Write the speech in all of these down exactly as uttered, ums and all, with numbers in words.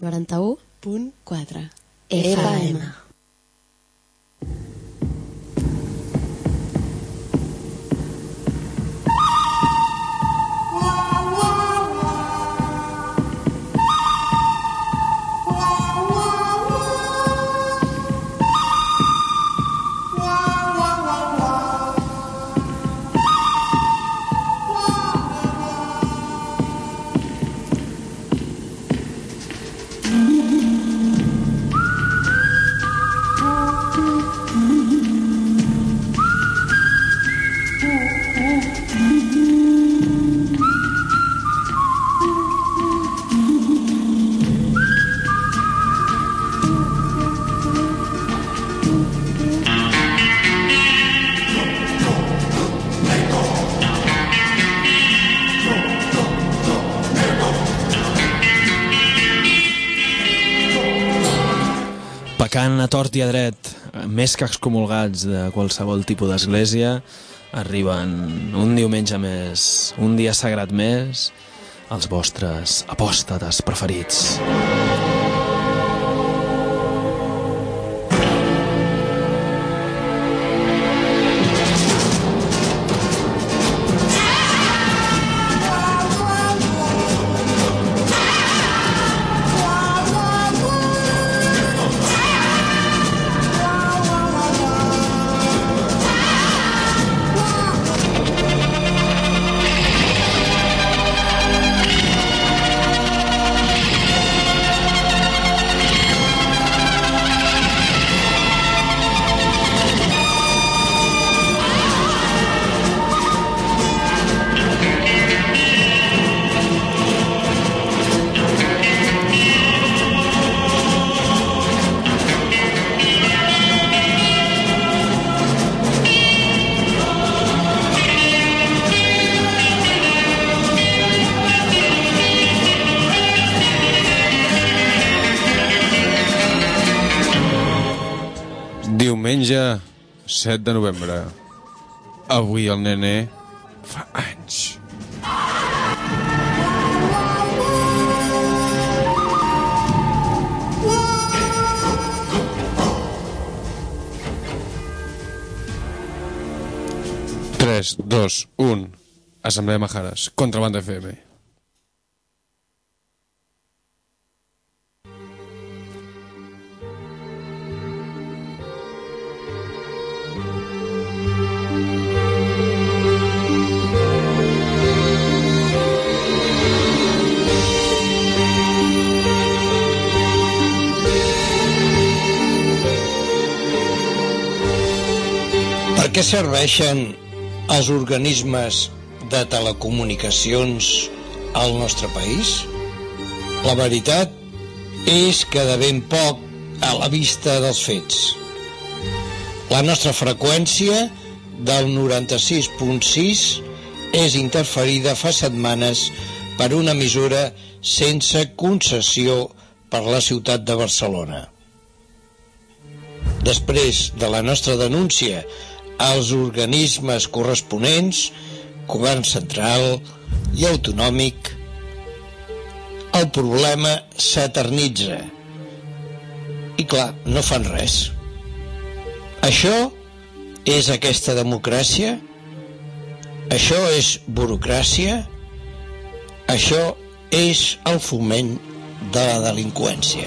noranta-u punt quatre F M. Pecant a tort i a dret, més que excomulgats de qualsevol tipus d'església, arriben un diumenge més, un dia sagrat més, els vostres apòstates preferits. Diumenge set de novembre. Avui el nene fa anys. tres, dos, un. Assemblea Majares, Contrabanda F M. Per què serveixen els organismes de telecomunicacions al nostre país? La veritat és que de ben poc a la vista dels fets. La nostra freqüència del noranta-sis punt sis és interferida fa setmanes per una emissora sense concessió per la ciutat de Barcelona. Després de la nostra denúncia als organismes corresponents, govern central i autonòmic, el problema s'eternitza. I clar, no fan res. Això és aquesta democràcia? Això és burocràcia? Això és el foment de la delinqüència.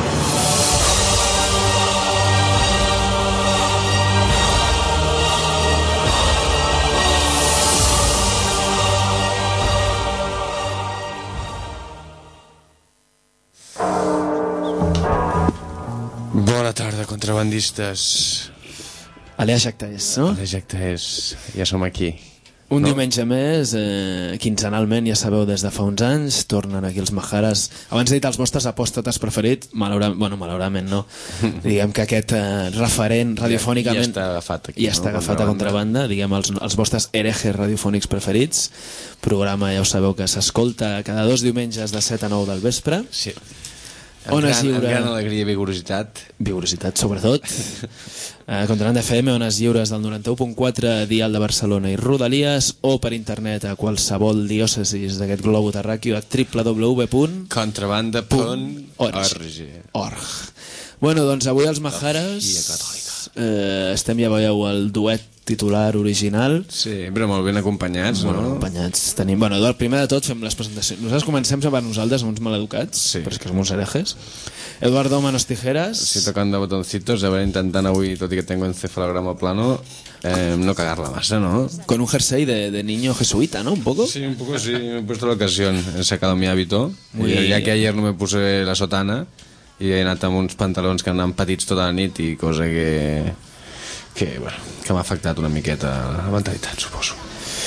Bona tarda, contrabandistes. Alejacte és, no? Alejacte és. Ja som aquí. Un no? diumenge més, eh, quinzenalment, ja sabeu, des de fa uns anys, tornen aquí els Majares. Abans he dit els vostres apòstates preferits, malauradament, bueno, malauradament no. Diguem que aquest eh, referent radiofònicament... Ja, ja està agafat aquí. Ja està no? agafat a contrabanda, diguem, els, els vostres herejes radiofònics preferits. Programa, ja ho sabeu, que s'escolta cada dos diumenges de set a nou del vespre. Sí. Ones gran, Lliures... gran alegria i vigorositat. Vigorositat, sobretot. eh, Contrabanda F M, Ones Lliures del noranta-u punt quatre, dial de Barcelona i Rodalies, o per internet a qualsevol diòcesis d'aquest globo terràqueo a w w w punt Contrabanda punt org. Bueno, doncs avui els Majares eh, estem, ja veieu, el duet titular original. Sí, però molt ben acompanyats, molt no? ben acompanyats. Tenim, bueno, del primer de tot fem les presentacions. Nosaltres comencem per nosaltres, som uns maleducats, sí. però és que som uns herejes. Eduardo Manos Tijeras. Sí, tocando botoncitos, a ver, intentant avui, tot i que tengo encefalograma plano, eh, no cagarla massa, ¿no? Con un jersey de, de niño jesuita, ¿no? Un poco. Sí, un poco sí, me he puesto la ocasión, he sacado mi hábito, Muy... ya que ayer no me puse la sotana i he anat amb uns pantalons que anaven petits tota la nit i cosa que, que, bueno, que m'ha afectat una miqueta la mentalitat, suposo.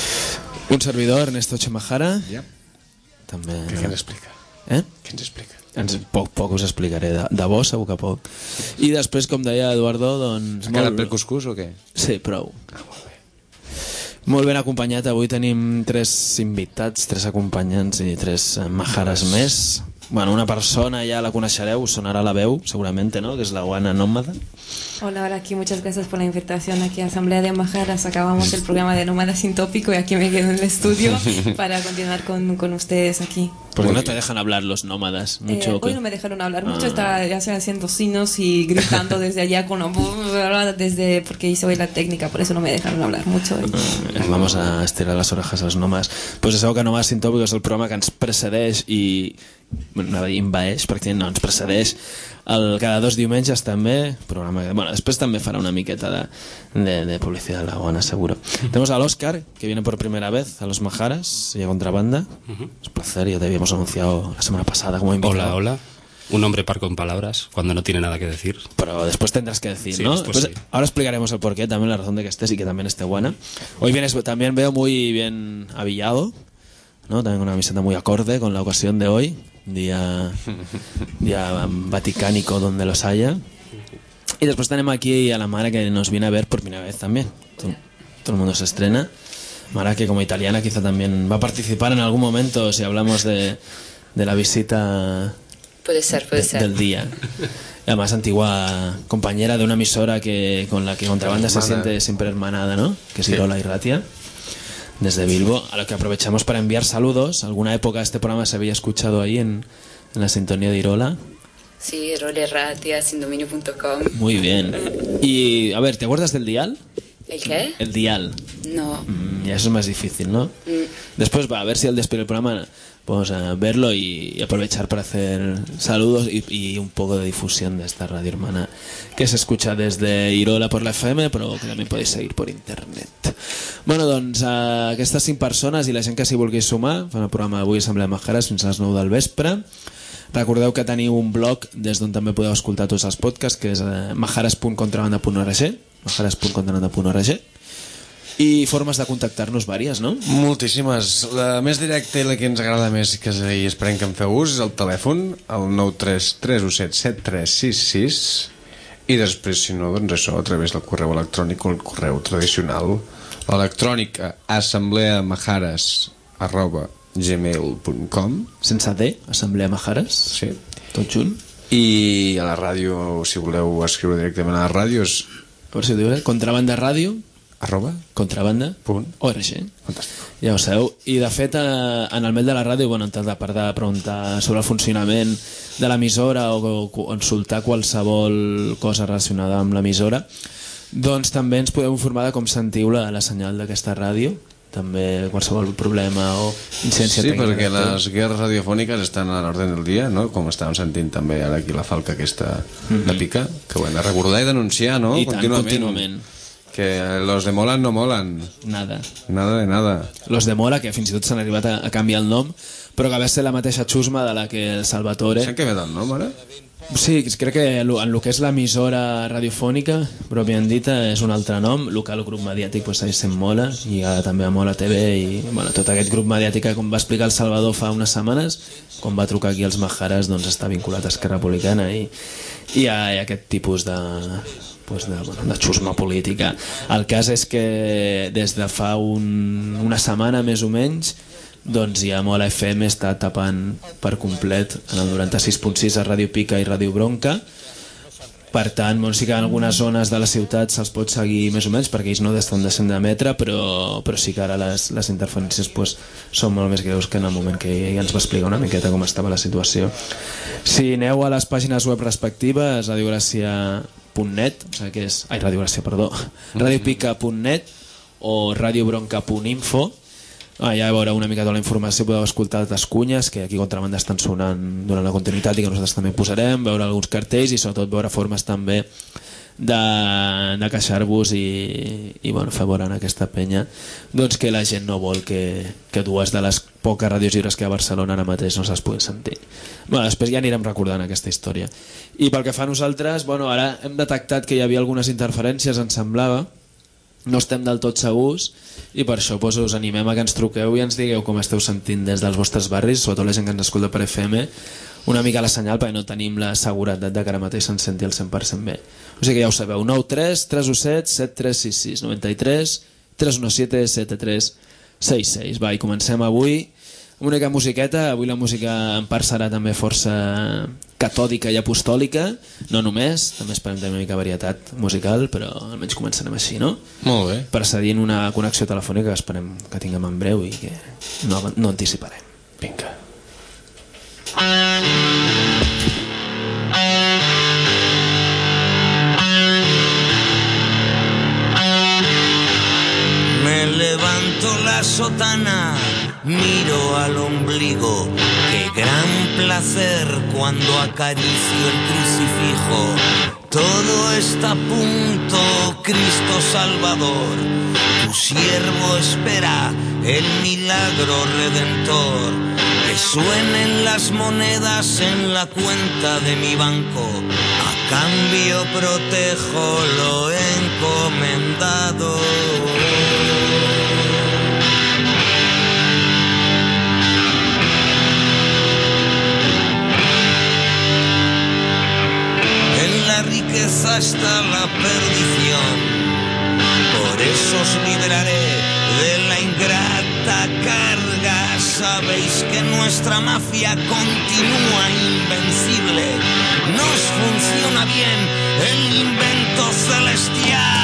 Un servidor, Ernesto Chemajara. Ja. També... Què ens explica? Eh? Què ens explica? Ens, poc, poc us explicaré, de, de bo segur que poc. I després, com deia Eduardo, doncs... Ha quedat pel cuscús o què? Sí, prou. Ah, molt bé. Molt ben acompanyat, avui tenim tres invitats, tres acompanyants i tres majares més. Bueno, una persona ja la coneixereu, sonarà la veu, seguramente, ¿no? Que es la Guana Nómada. Hola, hola, aquí muchas gracias por la invitación aquí a Asamblea de Majaras. Acabamos el programa de Nómada Sin Tópico y aquí me quedo en el estudio para continuar con, con ustedes aquí. Porque no te dejan hablar los nómadas mucho. Eh, hoy no me dejaron hablar mucho, ah. Estaba ya sea haciendo signos y gritando desde allá con desde porque hice hoy la técnica, por eso no me dejaron hablar mucho. Ah, vamos a estirar les orejas als nómades. Pues ja sabeu que Nómades Sin Tópico és el programa que ens precedeix i bueno, anava a dir invaeix, perquè no, ens precedeix el, cada dos diumenges també, programa que, bueno, después también fará una miqueta de, de, de publicidad la Guana, seguro. Tenemos al Óscar, que viene por primera vez a los Majaras y a Contrabanda. Uh-huh. Es un placer, ya te habíamos anunciado la semana pasada como invitado. Hola, hola. Un hombre parco en palabras cuando no tiene nada que decir. Pero después tendrás que decir, sí, ¿no? Después, pues, sí. Ahora explicaremos el porqué, también la razón de que estés y que también esté Guana. Hoy vienes, también veo muy bien avillado, ¿no? También una camiseta muy acorde con la ocasión de hoy. Día, día vaticánico donde los haya. Y después tenemos aquí a la Mara que nos viene a ver por primera vez también. Todo, todo el mundo se estrena. Mara que como italiana quizá también va a participar en algún momento si hablamos de, de la visita puede ser, puede de, ser. del día. Y además antigua compañera de una emisora que con la que Contrabanda se siente siempre hermanada, ¿no? Que es Irola y Ratia. Desde Bilbo, a lo que aprovechamos para enviar saludos. Alguna época este programa se había escuchado ahí en, en la sintonía de Irola. Sí, Irola y Ratia, sindominio punto com. Muy bien. Y, a ver, ¿te acuerdas del dial? ¿El qué? El dial. No. Mm, ya eso es más difícil, ¿no? Mm. Después va a ver si al despedir el programa vamos a verlo y, y aprovechar para hacer saludos y, y un poco de difusión de esta radio hermana que se escucha desde Irola por la F M, però que també podeu seguir per internet. Bueno, doncs, uh, aquestes cinc persones i la gent que s'hi vulgui sumar fan el programa d'avui Assemblea Majares fins a les nou del vespre. Recordeu que teniu un blog des d'on també podeu escoltar tots els podcasts, que és uh, majares punt contrabanda punt org, majares punt contrabanda punt org. I formes de contactar-nos vàries, no? Moltíssimes. La més directa i la que ens agrada més que i esperem que en feu ús és el telèfon, el nou tres tres u set set tres sis sis, i després, si no, doncs això, a través del correu electrònic o el correu tradicional, l'electrònic a assembleamajares arroba gmail punt com. Sense D, Assemblea Majares. Sí. Tot junt. I a la ràdio, si voleu escriure directament a la ràdio, és... A veure si ho diu, Contrabanda Ràdio arroba contrabanda punt org. Fantàstic. Ja ho sabeu. I de fet, en el mail de la ràdio, bueno, a part de preguntar sobre el funcionament de l'emissora o, o consultar qualsevol cosa relacionada amb l'emissora, doncs també ens podeu informar de com sentiu la, la senyal d'aquesta ràdio, també qualsevol problema o incidència sí, tècnica. Sí, perquè les guerres radiofòniques estan a l'ordre del dia, no? Com estàvem sentint també ara aquí la falca aquesta mm-hmm. de pica, que ho hem de recordar i denunciar, no? I tant, contínuament. contínuament. Que los de molan no molan. Nada. Nada de nada. Los de Mola, que fins i tot s'han arribat a, a canviar el nom, però que va ser la mateixa xusma de la que el Salvatore... S'han canviat el nom, ara? Sí, crec que en el que és l'emissora radiofònica, pròpiament dita, és un altre nom. Local o grup mediàtic pues, segueix sent Mola, i ara també a Mola T V, i bueno, tot aquest grup mediàtic que, com va explicar el Salvador fa unes setmanes, quan va trucar aquí als Majares, doncs està vinculat a Esquerra Republicana i, i a, a aquest tipus de... Pues de, bueno, de xusma política. El cas és que des de fa un, una setmana més o menys doncs ja Mola F M està tapant per complet en el noranta-sis punt sis a Ràdio Pica i Ràdio Bronca. Per tant, bueno, sí que en algunes zones de la ciutat se'ls pot seguir més o menys perquè ells no estan deixant d'emetre, però, però sí que ara les, les interferències pues, són molt més greus que en el moment que ja ens va explicar una miqueta com estava la situació. Si aneu a les pàgines web respectives, radiogràcia punt net, o sigui que és, ai, radiogràcia, perdó, radiopica punt net o radiobronca punt info, ah, ja veure una mica de la informació, podeu escoltar altres cunyes que aquí a Contrabanda estan sonant durant la continuïtat i que nosaltres també posarem, veure alguns cartells i sobretot veure formes també de, de queixar-vos i, i bueno, fer veure en aquesta penya doncs que la gent no vol que, que dues de les poques ràdios lliures que hi ha a Barcelona ara mateix no se'ls pugui sentir. Bueno, després ja anirem recordant aquesta història. I pel que fa a nosaltres, bueno, ara hem detectat que hi havia algunes interferències, ens semblava, no estem del tot segurs i per això pues, us animem a que ens truqueu i ens digueu com esteu sentint des dels vostres barris, sobretot la gent que ens escolta per F M, una mica la senyal perquè no tenim la seguretat de que ara mateix se'n senti al cent per cent bé. O sigui que ja ho sabeu, nou tres tres u set set tres sis sis nou tres tres u set set tres sis sis. Va, i comencem avui amb una mica musiqueta. Avui la música en part serà també força catòdica i apostòlica, no només, també esperem tenir una mica varietat musical, però almenys començarem així, no? Molt bé. Precedint una connexió telefònica que esperem que tinguem en breu i que no, no anticiparem. Vinga. Me levanto la sotana, miro al ombligo, qué gran placer cuando acaricio el crucifijo. Todo está a punto, Cristo Salvador, tu siervo espera el milagro redentor. Que suenen las monedas en la cuenta de mi banco, a cambio protejo lo encomendado. La riqueza está la perdición, por eso os libraré de la ingrata carga. Sabéis que nuestra mafia continúa invencible, nos funciona bien el invento celestial.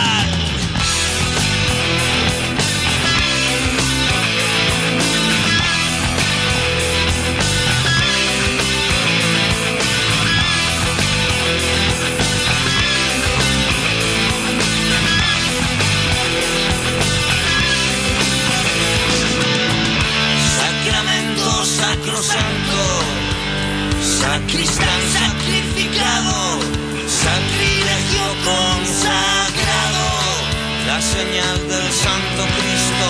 Sacrosanto, sacristán sacrificado, sacrilegio consagrado, la señal del Santo Cristo.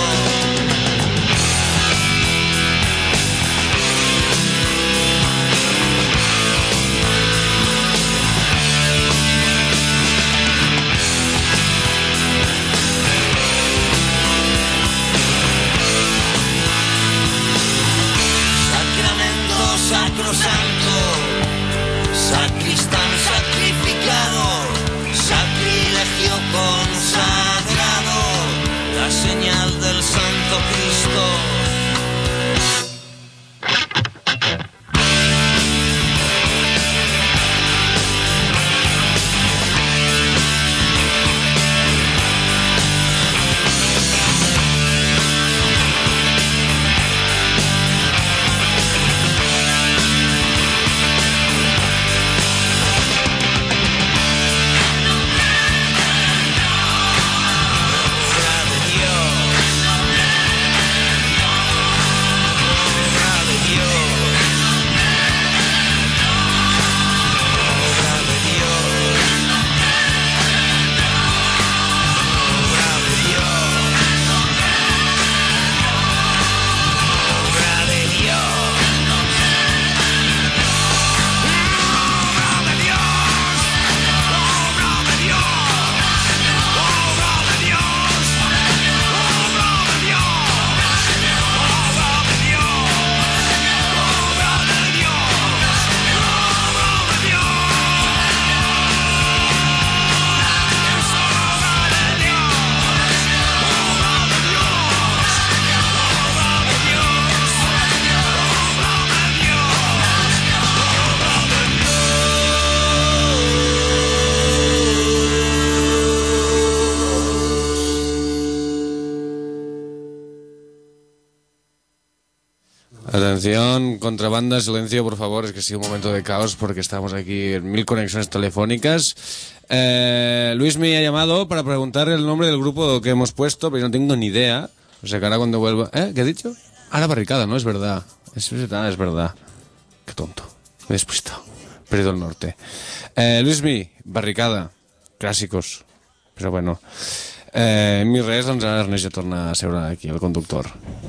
Sacrosanto, sacristán sacrificado, sacrilegio consagrado, la señal Atención, contrabanda, silencio, por favor, es que ha sido un momento de caos porque estamos aquí en mil conexiones telefónicas. Eh, Luis me ha llamado para preguntar el nombre del grupo que hemos puesto, pero yo no tengo ni idea. O sea que ahora cuando vuelva... ¿Eh? ¿Qué he dicho? Ah, la barricada, no, es verdad. Es verdad, es verdad. Qué tonto. Me he despistado. Perdido el norte. Eh, Luismi, barricada. Clàssicos. Però bueno... Eh, mi res, doncs ara Ernest ja torna a seure aquí, el conductor.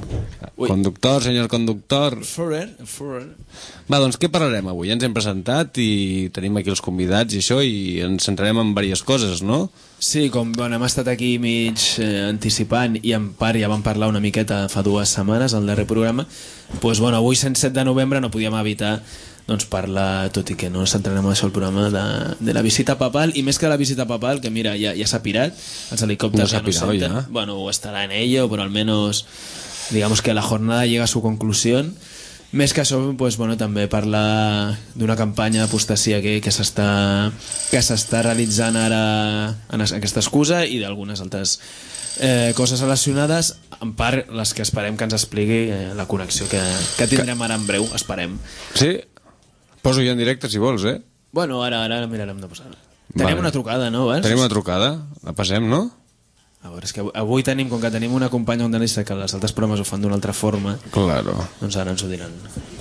Ui. Conductor, senyor conductor. Forer, forer. Va, doncs què parlarem avui? Ja ens hem presentat i tenim aquí els convidats i això, i ens centrarem en diverses coses, no? Sí, com bueno, hem estat aquí mig eh, anticipant i en part ja vam parlar una miqueta fa dues setmanes al darrer programa, doncs bueno, avui cent set de novembre no podíem evitar doncs parlar, tot i que no ens centrarem en això el programa de, de la visita papal, i més que la visita papal, que mira, ja, ja s'ha pirat, els helicòpters no ja no senten, ja. Bueno, o estará en ello, pero al menos digamos que la jornada llega a su conclusión. Més que això, pues, bueno, també parlar d'una campanya d'apostasia que, que s'està que s'està realitzant ara en aquesta excusa i d'algunes altres eh, coses relacionades, en part les que esperem que ens expliqui eh, la connexió que, que tindrem ara en breu, esperem. Sí? Poso ja en directe si vols, eh? Bueno, ara, ara mirarem de posar. Tenim vale. una trucada, no? Vas? Tenim una trucada, la passem, no? A veure, és que avui tenim, com que tenim una companya ondanista que els altres programes ho fan d'una altra forma, claro. Doncs ara ens ho diran.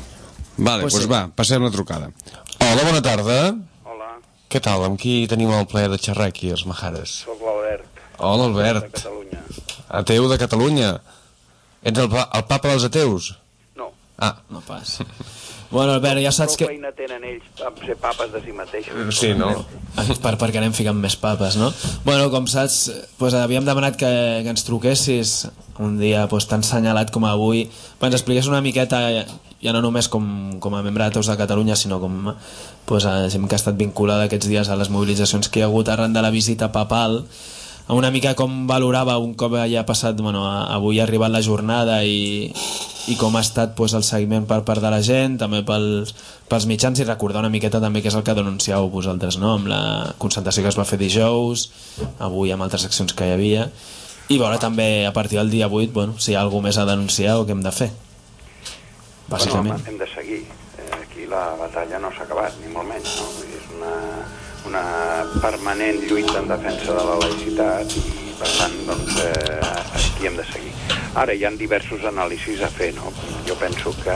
Vale, doncs pues, pues va, passem la trucada. Hola, bona tarda. Hola. Què tal? Amb qui tenim el plaer de xerrar aquí, els Majares? Soc l'Albert. Hola, Albert. De Catalunya. Ateu de Catalunya. Ets el, el papa dels ateus? No. Ah. No pas. Bueno, Albert, ja saps que... Prou feina tenen ells amb ser papes de si mateixos. Sí, no? Per, perquè anem ficant més papes, no? Bueno, com saps, pues, havíem demanat que, que ens truquessis un dia pues, tan senyalat com avui, pues, ens expliqués una miqueta, ja no només com, com a membre d'Ateus de Catalunya, sinó com pues, a gent que ha estat vinculada aquests dies a les mobilitzacions que hi ha hagut arran de la visita papal, una mica com valorava un cop ja ha passat, bueno, avui ha arribat la jornada i, i com ha estat pues, el seguiment per part de la gent, també pels, pels mitjans, i recordar una miqueta també què és el que denuncieu vosaltres, no? Amb la concentració que es va fer dijous, avui amb altres accions que hi havia, i veure també a partir del dia vuit, bueno, si hi ha alguna més a denunciar o què hem de fer. Bàsicament. Bueno, hem de seguir. Eh, aquí la batalla no s'ha acabat, ni molt menys, no? És una... una permanent lluita en defensa de la laïcitat i per tant doncs eh, aquí hem de seguir. Ara hi ha diversos anàlisis a fer, no? Jo penso que,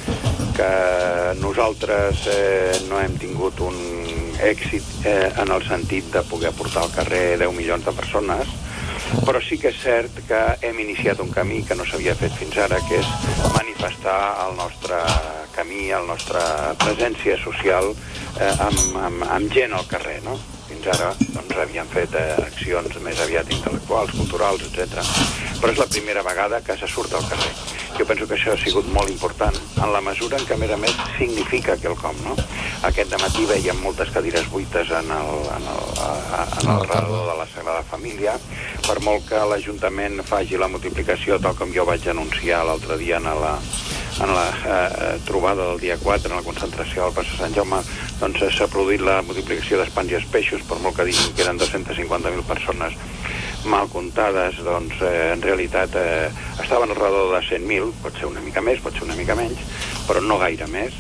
que nosaltres eh, no hem tingut un èxit eh, en el sentit de poder portar al carrer deu milions de persones, però sí que és cert que hem iniciat un camí que no s'havia fet fins ara, que és manifestar el nostre camí, la nostra presència social eh, amb, amb, amb gent al carrer, no? Fins ara doncs, havíem fet eh, accions més aviat intel·lectuals, culturals, etcètera. Però és la primera vegada que se surt al carrer. Jo penso que això ha sigut molt important en la mesura en què, a més a més, significa quelcom, no? Aquest dematí veiem moltes cadires buites en el, en el, en el redador de la Sagrada Família. Per molt que l'Ajuntament faci la multiplicació, tal com jo vaig anunciar l'altre dia en la, en la eh, trobada del dia quatre, en la concentració al Passeig Sant Jaume, doncs s'ha produït la multiplicació d'espans i espeixos, per molt que diguin que eren dos-cents cinquanta mil persones mal comptades, doncs eh, en realitat eh, estaven al redor de cent mil, pot ser una mica més, pot ser una mica menys, però no gaire més.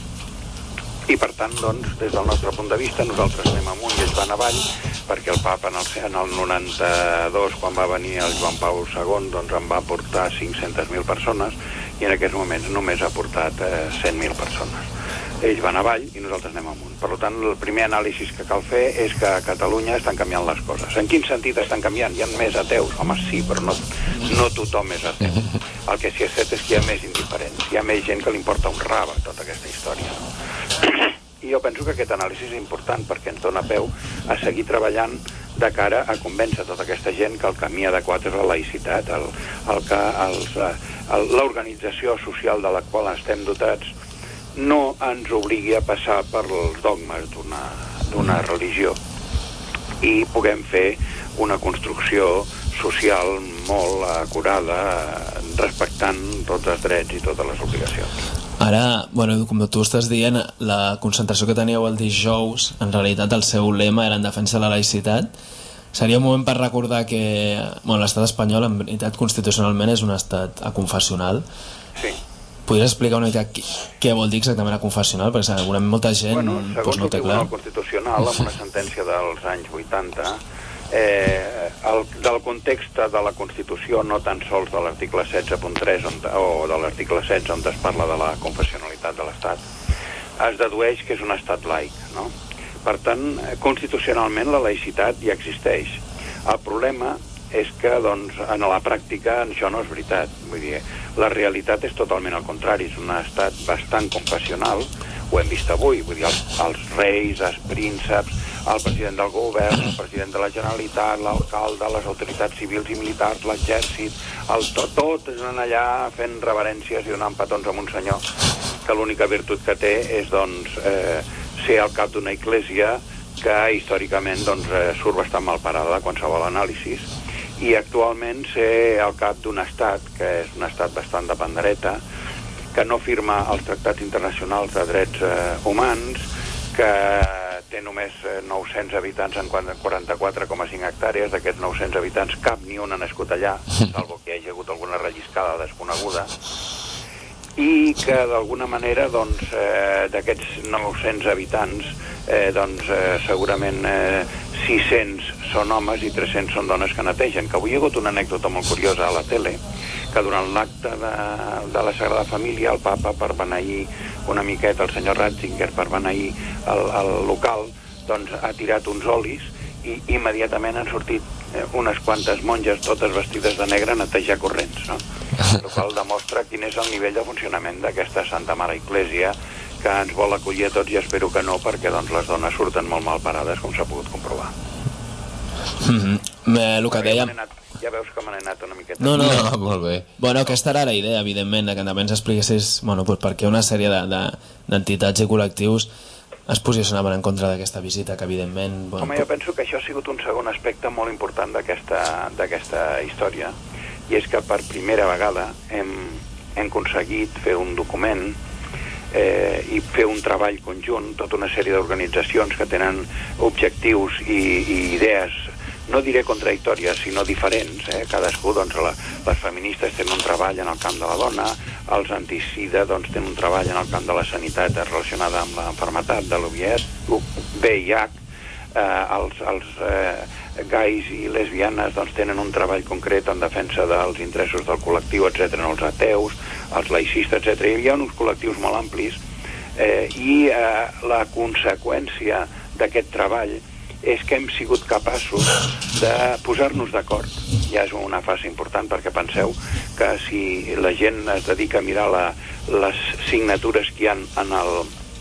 I per tant, doncs, des del nostre punt de vista, nosaltres anem amunt i ells van avall, perquè el papa en el, en el noranta-dos, quan va venir el Joan Pau segon, doncs en va portar cinc-centes mil persones, i en aquests moments només ha portat eh, cent mil persones. Ells van avall i nosaltres anem amunt. Per tant, el primer anàlisi que cal fer és que a Catalunya estan canviant les coses. En quin sentit estan canviant? Hi ha més ateus? Home, sí, però no, no tothom és ateu. El que sí és cert és que hi ha més indiferents. Hi ha més gent que li importa un rave tota aquesta història. I jo penso que aquest anàlisi és important perquè ens dona peu a seguir treballant de cara a convèncer tota aquesta gent que el camí adequat és la laïcitat, el, el que l'organització social de la qual estem dotats no ens obligui a passar per els dogmes d'una d'una religió i puguem fer una construcció social molt acurada, respectant tots els drets i totes les obligacions. Ara, bueno, com tu estàs dient, la concentració que teníeu el dijous, en realitat el seu lema era en defensa de la laïcitat. Seria un moment per recordar que bueno, l'estat espanyol, en veritat, constitucionalment és un estat aconfessional. Sí. podries explicar una mica què, què vol dir exactament la confessional? Perquè segurament molta gent bueno, pues, no el té clar. Tribunal Constitucional, amb una sentència dels anys vuitanta, eh, el, del context de la Constitució, no tan sols de l'article setze punt tres on, o de l'article setze on es parla de la confessionalitat de l'Estat, es dedueix que és un estat laic, no? Per tant, constitucionalment la laïcitat ja existeix. El problema és que, doncs, en la pràctica això no és veritat. Vull dir, la realitat és totalment al contrari, és un estat bastant confessional, ho hem vist avui, vull dir, els, els reis, els prínceps, el president del govern, el president de la Generalitat, l'alcalde, les autoritats civils i militars, l'exèrcit, el tot, tot anant allà fent reverències i donant petons a un senyor que l'única virtut que té és, doncs, eh, ser al cap d'una església que històricament doncs, eh, surt bastant mal parada de qualsevol anàlisi, i actualment ser al cap d'un estat, que és un estat bastant de pandereta, que no firma els tractats internacionals de drets eh, humans, que té només nou-cents habitants en quaranta-quatre coma cinc hectàrees, d'aquests nou-cents habitants cap ni un ha nascut allà, salvo que hi hagi hagut alguna relliscada desconeguda, i que d'alguna manera doncs, eh, d'aquests nou-cents habitants eh, doncs, eh, segurament eh, sis-cents són homes i tres-cents són dones que netegen. Que avui hi ha hagut una anècdota molt curiosa a la tele, que durant l'acte de, de la Sagrada Família el papa, per beneir una miqueta el senyor Ratzinger, per beneir el, el local, doncs ha tirat uns olis i immediatament han sortit eh, unes quantes monges totes vestides de negre a netejar corrents, no? El qual demostra quin és el nivell de funcionament d'aquesta Santa Mare Església, que ens vol acollir a tots, i espero que no, perquè doncs, les dones surten molt mal parades, com s'ha pogut comprovar. Mm-hmm. El que dèiem... Ja veus que me n'he anat una miqueta. No, no, no, molt bé. Bueno, aquesta era la idea, evidentment, que també ens expliquessis, bueno, pues perquè una sèrie d'entitats de, de, i col·lectius es posicionaven en contra d'aquesta visita, que evidentment... Bueno, Home, jo penso que això ha sigut un segon aspecte molt important d'aquesta història, i és que per primera vegada hem, hem aconseguit fer un document eh, i fer un treball conjunt, tota una sèrie d'organitzacions que tenen objectius i, i idees, no diré contradictòries, sinó diferents, eh? Cadascú, doncs, la, les feministes tenen un treball en el camp de la dona, els antisida, doncs, tenen un treball en el camp de la sanitat relacionada amb l'enfermetat de l'U V I H, eh, els, els eh, gais i lesbianes, doncs, tenen un treball concret en defensa dels interessos del col·lectiu, etcètera, els ateus, els laïcistes, etcètera. Hi ha uns col·lectius molt amplis, eh, i eh, la conseqüència d'aquest treball és que hem sigut capaços de posar-nos d'acord. Ja és una fase important, perquè penseu que si la gent es dedica a mirar la, les signatures que hi ha en el,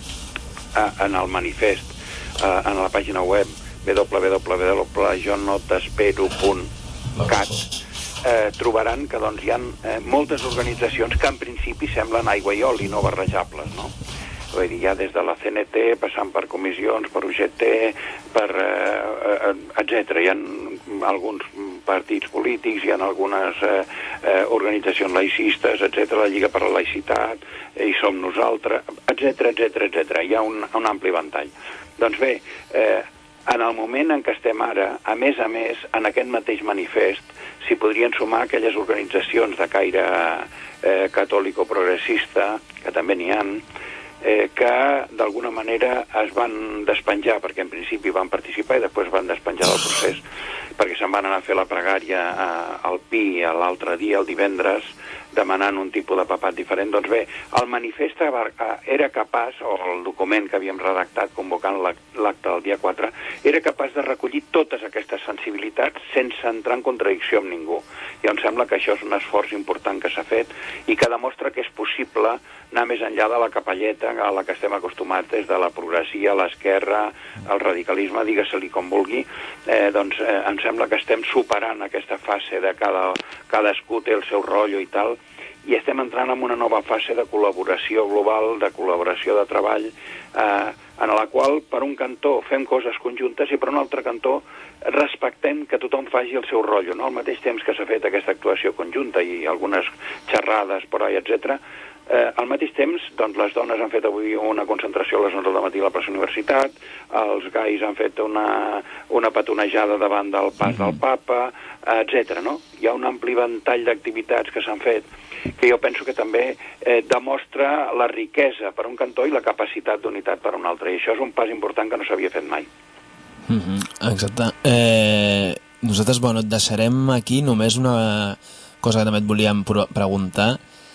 en el manifest, en la pàgina web w w w punt jo no t'espero punt cat, eh, trobaran que doncs, hi ha eh, moltes organitzacions que en principi semblen aigua i oli, no barrejables, no? Vull dir, ja des de la C N T, passant per comissions, per U G T, per eh, etcètera. Hi ha alguns partits polítics, hi ha algunes eh, eh, organitzacions laïcistes, etcètera, la Lliga per la Laïcitat, eh, hi som nosaltres, etcètera, etcètera, etcètera. Hi ha un, un ampli ventall. Doncs bé, eh, en el moment en què estem ara, a més a més, en aquest mateix manifest, s'hi podrien sumar aquelles organitzacions de caire eh, catòlico-progressista, que també n'hi ha, Eh, que d'alguna manera es van despenjar, perquè en principi van participar i després van despenjar del procés, perquè se'n van anar a fer la pregària eh, al Pi l'altre dia, el divendres, demanant un tipus de papat diferent. Doncs bé, el manifest era capaç, o el document que havíem redactat convocant l'acte del dia quatre, era capaç de recollir totes aquestes sensibilitats sense entrar en contradicció amb ningú. I em sembla que això és un esforç important que s'ha fet i que demostra que és possible anar més enllà de la capelleta a la que estem acostumats des de la progressia, l'esquerra, el radicalisme, digue-se-li com vulgui. Eh, doncs eh, em sembla que estem superant aquesta fase de cada, cadascú té el seu rotllo i tal, i estem entrant en una nova fase de col·laboració global, de col·laboració de treball, eh, en la qual, per un cantó, fem coses conjuntes i per un altre cantó respectem que tothom faci el seu rotllo, no? Al mateix temps que s'ha fet aquesta actuació conjunta i algunes xerrades per ahí, etcètera, Eh, al mateix temps, doncs, les dones han fet avui una concentració a les onze del matí a la plaça Universitat, els gais han fet una, una petonejada davant del pas del Papa, etcètera. No? Hi ha un ampli ventall d'activitats que s'han fet que jo penso que també eh, demostra la riquesa per un cantó i la capacitat d'unitat per un altre, i això és un pas important que no s'havia fet mai. Mm-hmm, exacte. Eh, nosaltres, bueno, et deixarem aquí només una cosa que també et volíem preguntar.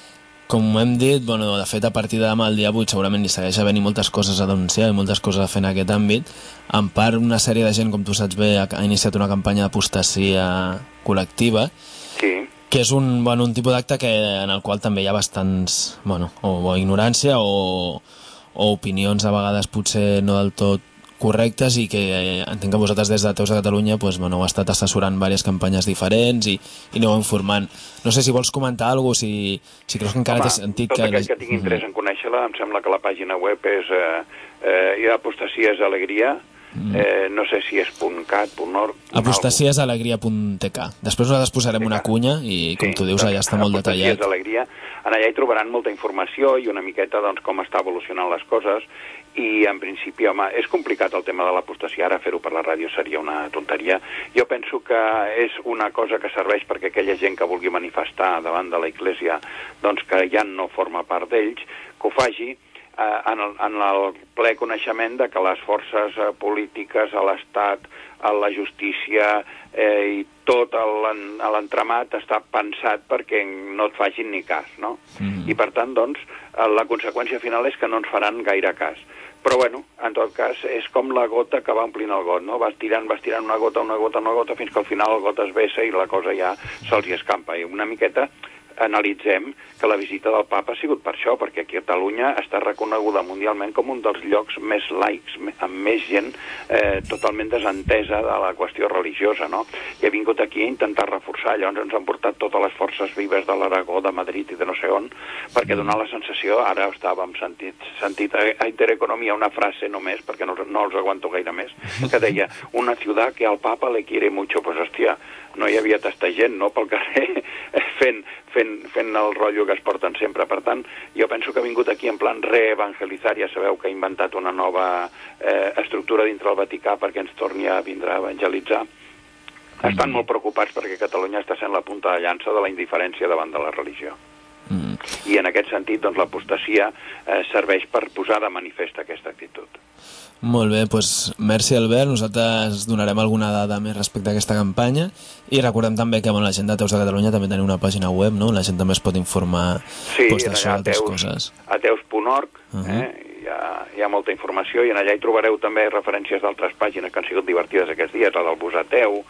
Com hem dit, bueno, de fet, a partir de demà, el dia vuit, segurament hi segueix havent moltes coses a denunciar i moltes coses a fer en aquest àmbit. En part, una sèrie de gent, com tu saps bé, ha iniciat una campanya d'apostasia col·lectiva, sí, que és un, bueno, un tipus d'acte que, en el qual també hi ha bastants, bueno, o, o ignorància o, o opinions a vegades potser no del tot correctes, i que eh, entenc que vosaltres des de Ateus de Catalunya pues, bueno, heu estat assessorant diverses campanyes diferents i, i aneu informant. No sé si vols comentar alguna cosa, si, si creus que encara Home, té sentit tot que... aquell que tingui interès en conèixer-la, em sembla que la pàgina web és eh, eh, hi ha Apostasies Alegria, eh, no sé si és .cat, .org... Apostasies alegria punt t k. Després nosaltres posarem una cunya i, com sí, tu dius, allà està molt detallat. Apostasies Alegria, en allà hi trobaran molta informació i una miqueta doncs, com està evolucionant les coses, i en principi, home, és complicat el tema de l'apostasia, ara fer-ho per la ràdio seria una tonteria. Jo penso que és una cosa que serveix perquè aquella gent que vulgui manifestar davant de la Iglésia, doncs que ja no forma part d'ells, que ho faci eh, en, el, en el ple coneixement de que les forces eh, polítiques, a l'Estat, a la justícia eh, i tot l'entramat està pensat perquè no et facin ni cas, no? Mm. I per tant, doncs, la conseqüència final és que no ens faran gaire cas. Però, bueno, en tot cas, és com la gota que va omplint el got, no? Vas tirant, vas tirant una gota, una gota, una gota, fins que al final el got es vessa i la cosa ja se'ls hi escampa. I una miqueta analitzem que la visita del papa ha sigut per això, perquè aquí a Catalunya està reconeguda mundialment com un dels llocs més laics, amb més gent eh, totalment desentesa de la qüestió religiosa, no? I ha vingut aquí a intentar reforçar, llavors ens han portat totes les forces vives de l'Aragó, de Madrid i de no sé on, perquè donar la sensació, ara estàvem sentit, sentit a Intereconomia una frase només, perquè no, no els aguanto gaire més, que deia, una ciutat que al papa le quiere mucho, pues hòstia, no hi havia tasta gent, no?, pel carrer fent, fent, fent el rotllo que es porten sempre. Per tant, jo penso que ha vingut aquí en plan reevangelitzar, ja sabeu que ha inventat una nova eh, estructura dintre el Vaticà perquè ens torni a vindre a evangelitzar. Estan molt preocupats perquè Catalunya està sent la punta de llança de la indiferència davant de la religió. Mm. I en aquest sentit, doncs, l'apostasia eh, serveix per posar de manifest aquesta actitud. Molt bé, doncs merci Albert, nosaltres donarem alguna dada més respecte a aquesta campanya i recordem també que bueno, la gent d'Ateus de Catalunya també teniu una pàgina web, no? La gent també es pot informar sí, doncs, d'això, d'altres coses. ateus punt org, uh -huh. eh? hi, ha, hi ha molta informació i en allà hi trobareu també referències d'altres pàgines que han sigut divertides aquests dies, la del Bus Ateu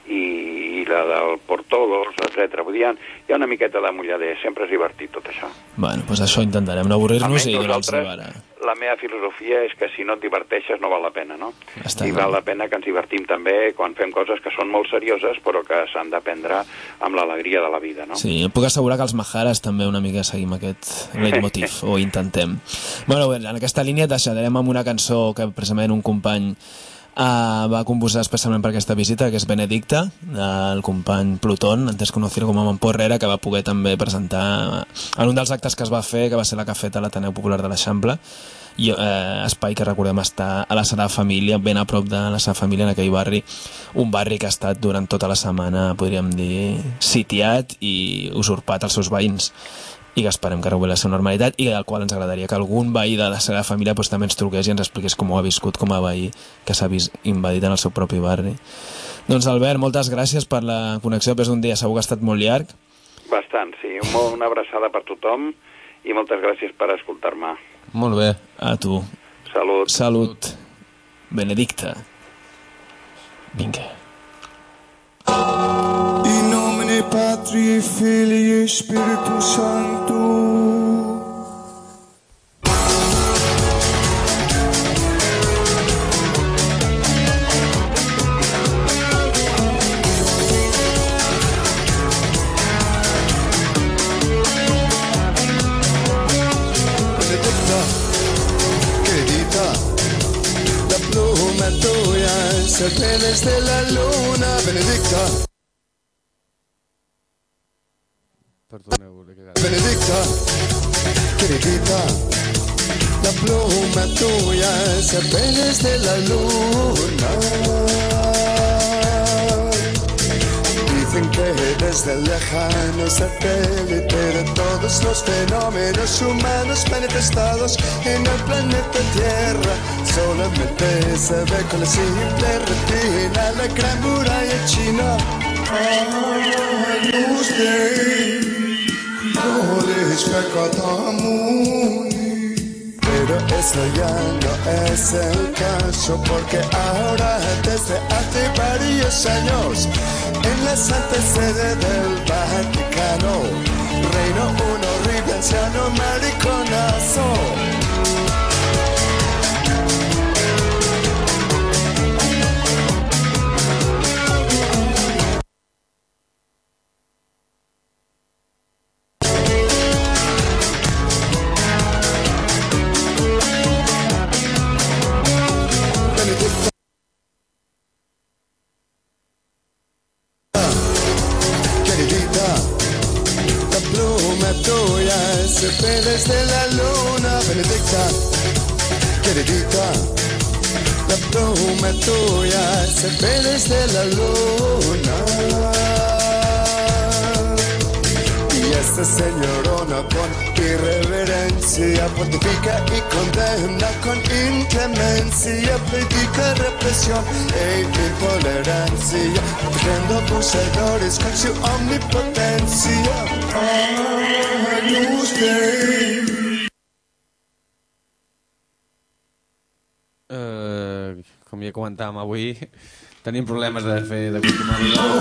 i, i la del Portolos, etcètera. Vull dir, hi ha una miqueta de mullader, sempre és divertit tot això. Bueno, doncs això intentarem, no avorrir-nos i donar-los ara. La meva filosofia és que si no et diverteixes no val la pena, no? Està I val la pena que ens divertim també quan fem coses que són molt serioses però que s'han de prendre amb l'alegria de la vida, no? Sí, puc assegurar que els Maharas també una mica seguim aquest leitmotiv, o intentem. Bueno, bé, en aquesta línia deixarem amb una cançó que precisament un company Uh, va composar especialment per aquesta visita, que és Benedicta, del company Plutón, antes conocido com a Manpó Herrera, que va poder també presentar en un dels actes que es va fer, que va ser la cafeta a l'Ateneu Popular de l'Eixample, i eh, espai que recordem està a la Sagrada Família, ben a prop de la Sagrada Família, en aquell barri, un barri que ha estat durant tota la setmana, podríem dir, sitiat i usurpat als seus veïns, i que esperem que recuperi la seva normalitat i al qual ens agradaria que algun veí de la seva família pues, també ens truqués i ens expliqués com ho ha viscut com a veí que s'ha vist invadit en el seu propi barri. Doncs Albert, moltes gràcies per la connexió després d'un dia, segur que ha estat molt llarg. Bastant, sí. Una abraçada per tothom i moltes gràcies per escoltar-me. Molt bé. A tu. Salut. Salut. Benedicta. Vinga. Patri, Filii e Spiritus Sancto. Benedicta, querida, la pluma tuya se ve desde la luna. Benedicta. Benedicta, queridita, la pluma tuya se ve desde la luna. Dicen que eres desde el lejano satélite de todos los fenómenos humanos manifestados en el planeta Tierra. Solamente se ve con la simple retina la gran muralla china. Pero eso ya no es el caso, porque ahora desde hace varios años en la Santa Sede del Vaticano reina un horrible anciano mariconazo. Se ve desde la luna, Benedicta, queridita, la pluma tuya se ve desde la luna. Y esta señorona con irreverencia pontifica y condena con inclemencia, predica represión e intolerancia, protegiendo abusadores con su omnipotencia. Uh, com ja comentàvem avui, tenim problemes de fer de continuar.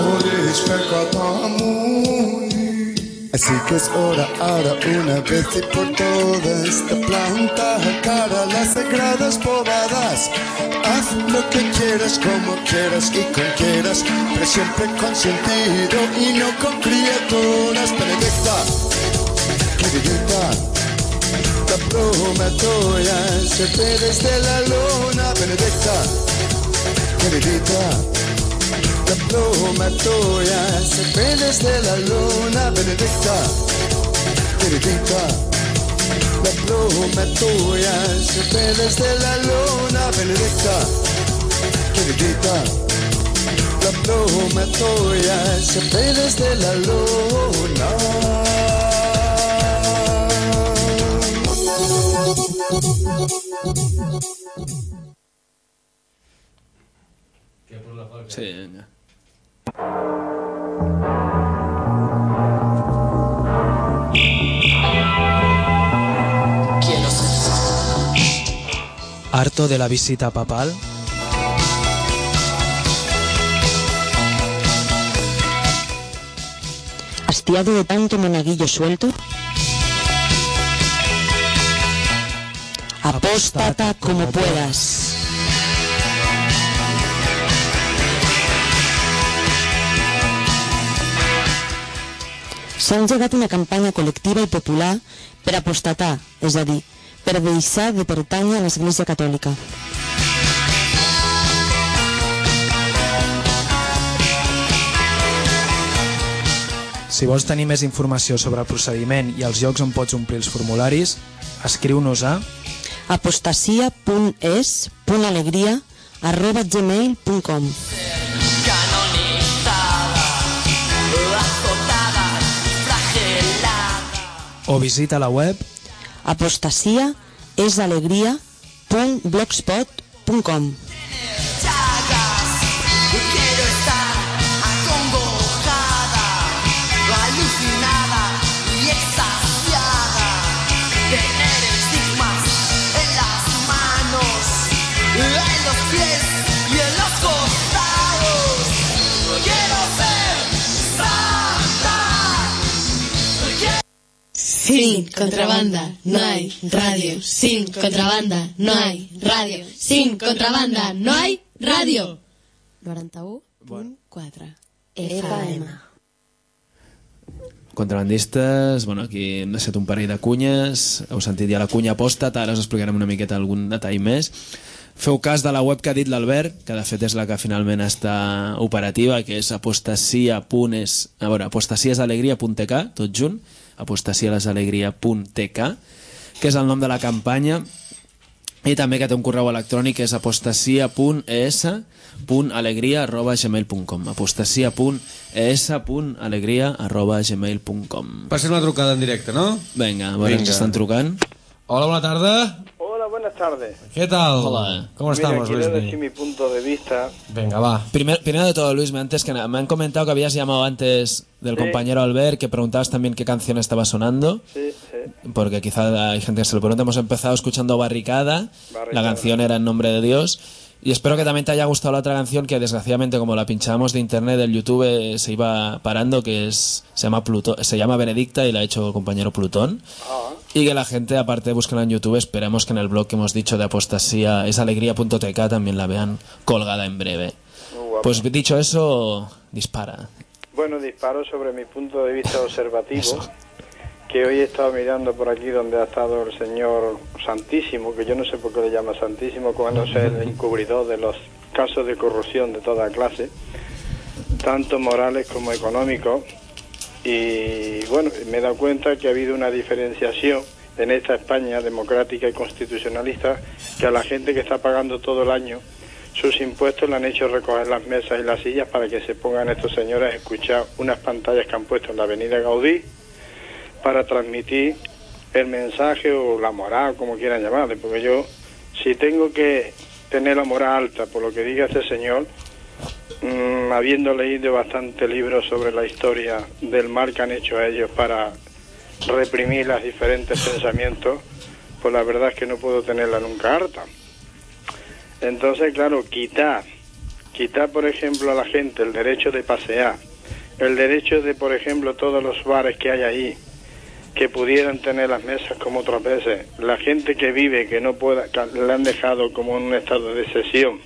Así que es hora ahora una vez y por todas de plantar cara las sagradas podadas. Haz lo que quieras, como quieras y con quieras, pero siempre con sentido y no con criaturas. Benedicta, queridita, la pluma tuya se ve desde la luna. Benedicta, queridita, la pluma tuya se ve desde la luna. Benedicta, queridita, la pluma tuya se ve desde la luna. Benedicta, queridita, la pluma tuya se ve desde la luna. Sí, venga. ¿Harto de la visita papal? ¿Hastiado de tanto monaguillo suelto? Apóstata como puedas. S'ha engegat una campanya col·lectiva i popular per apostatar, és a dir, per deixar de pertànyer a l'Església Catòlica. Si vols tenir més informació sobre el procediment i els llocs on pots omplir els formularis, escriu-nos a apostasia punt es punt alegria arroba gmail punt com. O visita la web apostasia es alegria punt blogspot punt com. Sin contrabanda no hay radio. Sin contrabanda no hay radio. Sin contrabanda no hay radio. noranta-u punt quatre F M. Contrabandistes, bueno, aquí hem deixat un parell de cunyes, heu sentit ja la cunya apòstat, ara us explicarem una miqueta algun detall més. Feu cas de la web que ha dit l'Albert, que de fet és la que finalment està operativa, que és apostasia punt es, a veure, apostasiasalegria punt t k, tot junt, apostasiasalegria punt t k, que és el nom de la campanya. i també que té un correu electrònic que és apostasia punt e esse punt alegria arroba gmail punt com apostasia punt e esse punt alegria arroba gmail punt com. Passem una trucada en directe, no? Venga, bueno, ens estan trucant. Hola, buena tarde. Hola, buenas tardes. ¿Qué tal? Hola. ¿Cómo estamos, Mira, quiero Luismi? decir mi punto de vista. Venga, va. Primer, primero de todo, Luis, antes que nada, me han comentado que habías llamado antes del Sí. compañero Albert, que preguntabas también qué canción estaba sonando. Sí, sí. Porque quizá hay gente que se lo pregunta. Hemos empezado escuchando Barricada, Barricada. la canción era En nombre de Dios. Y espero que también te haya gustado la otra canción que desgraciadamente como la pinchamos de internet del YouTube eh, se iba parando, que es se llama Pluto, se llama Benedicta y la ha hecho el compañero Plutón. Y que la gente, aparte de buscarla en YouTube, esperemos que en el blog que hemos dicho de apostasía es alegría punto t k también la vean colgada en breve. Muy guapo. Pues dicho eso, dispara. Bueno, disparo sobre mi punto de vista observativo, que hoy he estado mirando por aquí donde ha estado el señor Santísimo, que yo no sé por qué le llama Santísimo, cuando es el encubridor de los casos de corrupción de toda clase, tanto morales como económicos. Y bueno, me he dado cuenta que ha habido una diferenciación en esta España democrática y constitucionalista, que a la gente que está pagando todo el año sus impuestos le han hecho recoger las mesas y las sillas para que se pongan estos señores a escuchar unas pantallas que han puesto en la avenida Gaudí para transmitir el mensaje o la moral, como quieran llamarle, porque yo, si tengo que tener la moral alta por lo que diga este señor, mmm, habiendo leído bastante libros sobre la historia del mal que han hecho ellos para reprimir los diferentes pensamientos, pues la verdad es que no puedo tenerla nunca harta. Entonces, claro, quitar, quitar por ejemplo a la gente el derecho de pasear, el derecho de, por ejemplo, todos los bares que hay ahí, que pudieran tener las mesas como otras veces, la gente que vive, que no pueda, que le han dejado como en un estado de sesión,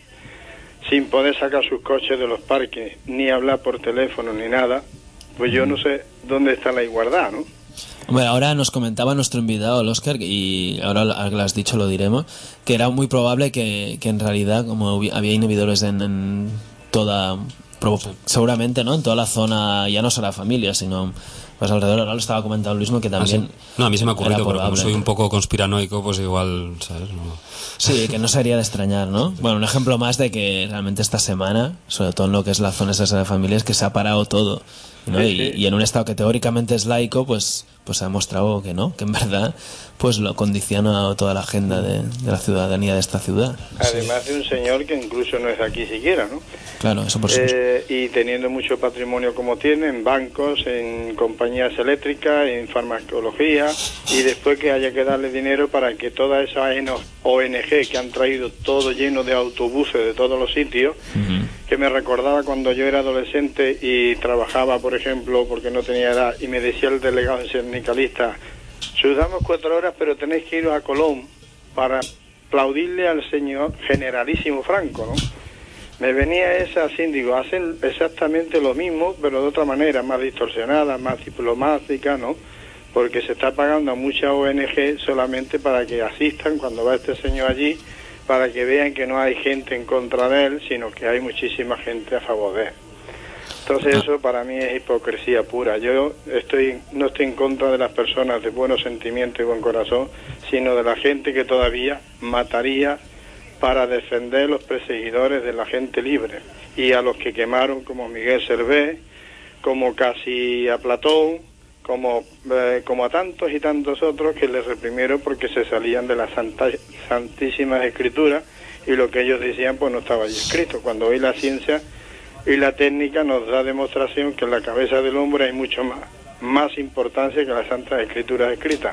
sin poder sacar sus coches de los parques, ni hablar por teléfono, ni nada, pues yo no sé dónde está la igualdad, ¿no? Hombre, ahora nos comentaba nuestro invitado, el Óscar, y ahora ahora que lo has dicho lo diremos, que era muy probable que, que en realidad, como hubi- había inhibidores en, en toda, pro- seguramente, ¿no? En toda la zona, ya no solo la familia, sino pues alrededor. Ahora lo estaba comentando Luis, que también... Ah, sí. No, a mí se me ha ocurrido, era pero como probable. soy un poco conspiranoico, pues igual, ¿sabes? No. Sí, que no sería de extrañar, ¿no? Bueno, un ejemplo más de que realmente esta semana, sobre todo en lo que es la zona esa de familias, que se ha parado todo, ¿no? Sí, Y, sí. y en un estado que teóricamente es laico, pues pues se ha demostrado que no, que en verdad pues lo condiciona toda la agenda de, de la ciudadanía de esta ciudad. Además de un señor que incluso no es aquí siquiera, ¿no? Claro, eso por supuesto. Eh, y teniendo mucho patrimonio como tiene, en bancos, en compañías eléctricas, en farmacología, y después que haya que darle dinero para que todas esas O N G que han traído todo lleno de autobuses de todos los sitios, que me recordaba cuando yo era adolescente y trabajaba, por ejemplo, porque no tenía edad, y me decía el delegado sindicalista, sudamos cuatro horas, pero tenéis que ir a Colón para aplaudirle al señor generalísimo Franco, ¿no? Me venía esa así, digo, hacen exactamente lo mismo, pero de otra manera, más distorsionada, más diplomática, ¿no? Porque se está pagando a muchas O N G solamente para que asistan cuando va este señor allí, para que vean que no hay gente en contra de él, sino que hay muchísima gente a favor de él. Entonces eso para mí es hipocresía pura. Yo estoy no estoy en contra de las personas de buenos sentimientos y buen corazón, sino de la gente que todavía mataría para defender los perseguidores de la gente libre, y a los que quemaron, como Miguel Servet, como casi a Platón, como eh, como a tantos y tantos otros que les reprimieron porque se salían de las santa, santísimas escrituras, y lo que ellos decían pues no estaba allí escrito, cuando hoy la ciencia y la técnica nos da demostración que en la cabeza del hombre hay mucho más, más importancia que las santas escrituras escritas.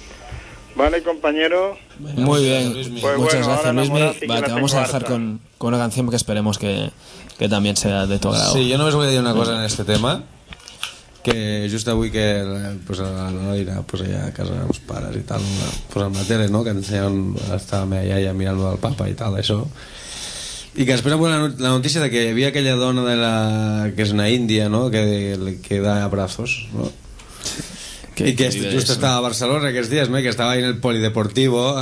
¿Vale, compañero? Muy bien, Pues muchas bueno, gracias, ahora la Luismi. moral sí que Va, la te vamos a tengo dejar harta. con, con una canción que esperemos que, que también sea de tu agrado. Sí, jo només volia dir una cosa en este tema, que just avui que pues, la noia pues, allà a casa dels pares i tal, pues, amb la tele, no? Que ensenyaven, estava la meva iaia mirant-lo del papa i tal, això, i que després la, not la notícia de que hi havia aquella dona de la, que és una índia, no? Que, que da abrazos, no? Que, y que que just eso. estaba a Barcelona aquests dies, ¿no? Y que estaba ahí en el polideportivo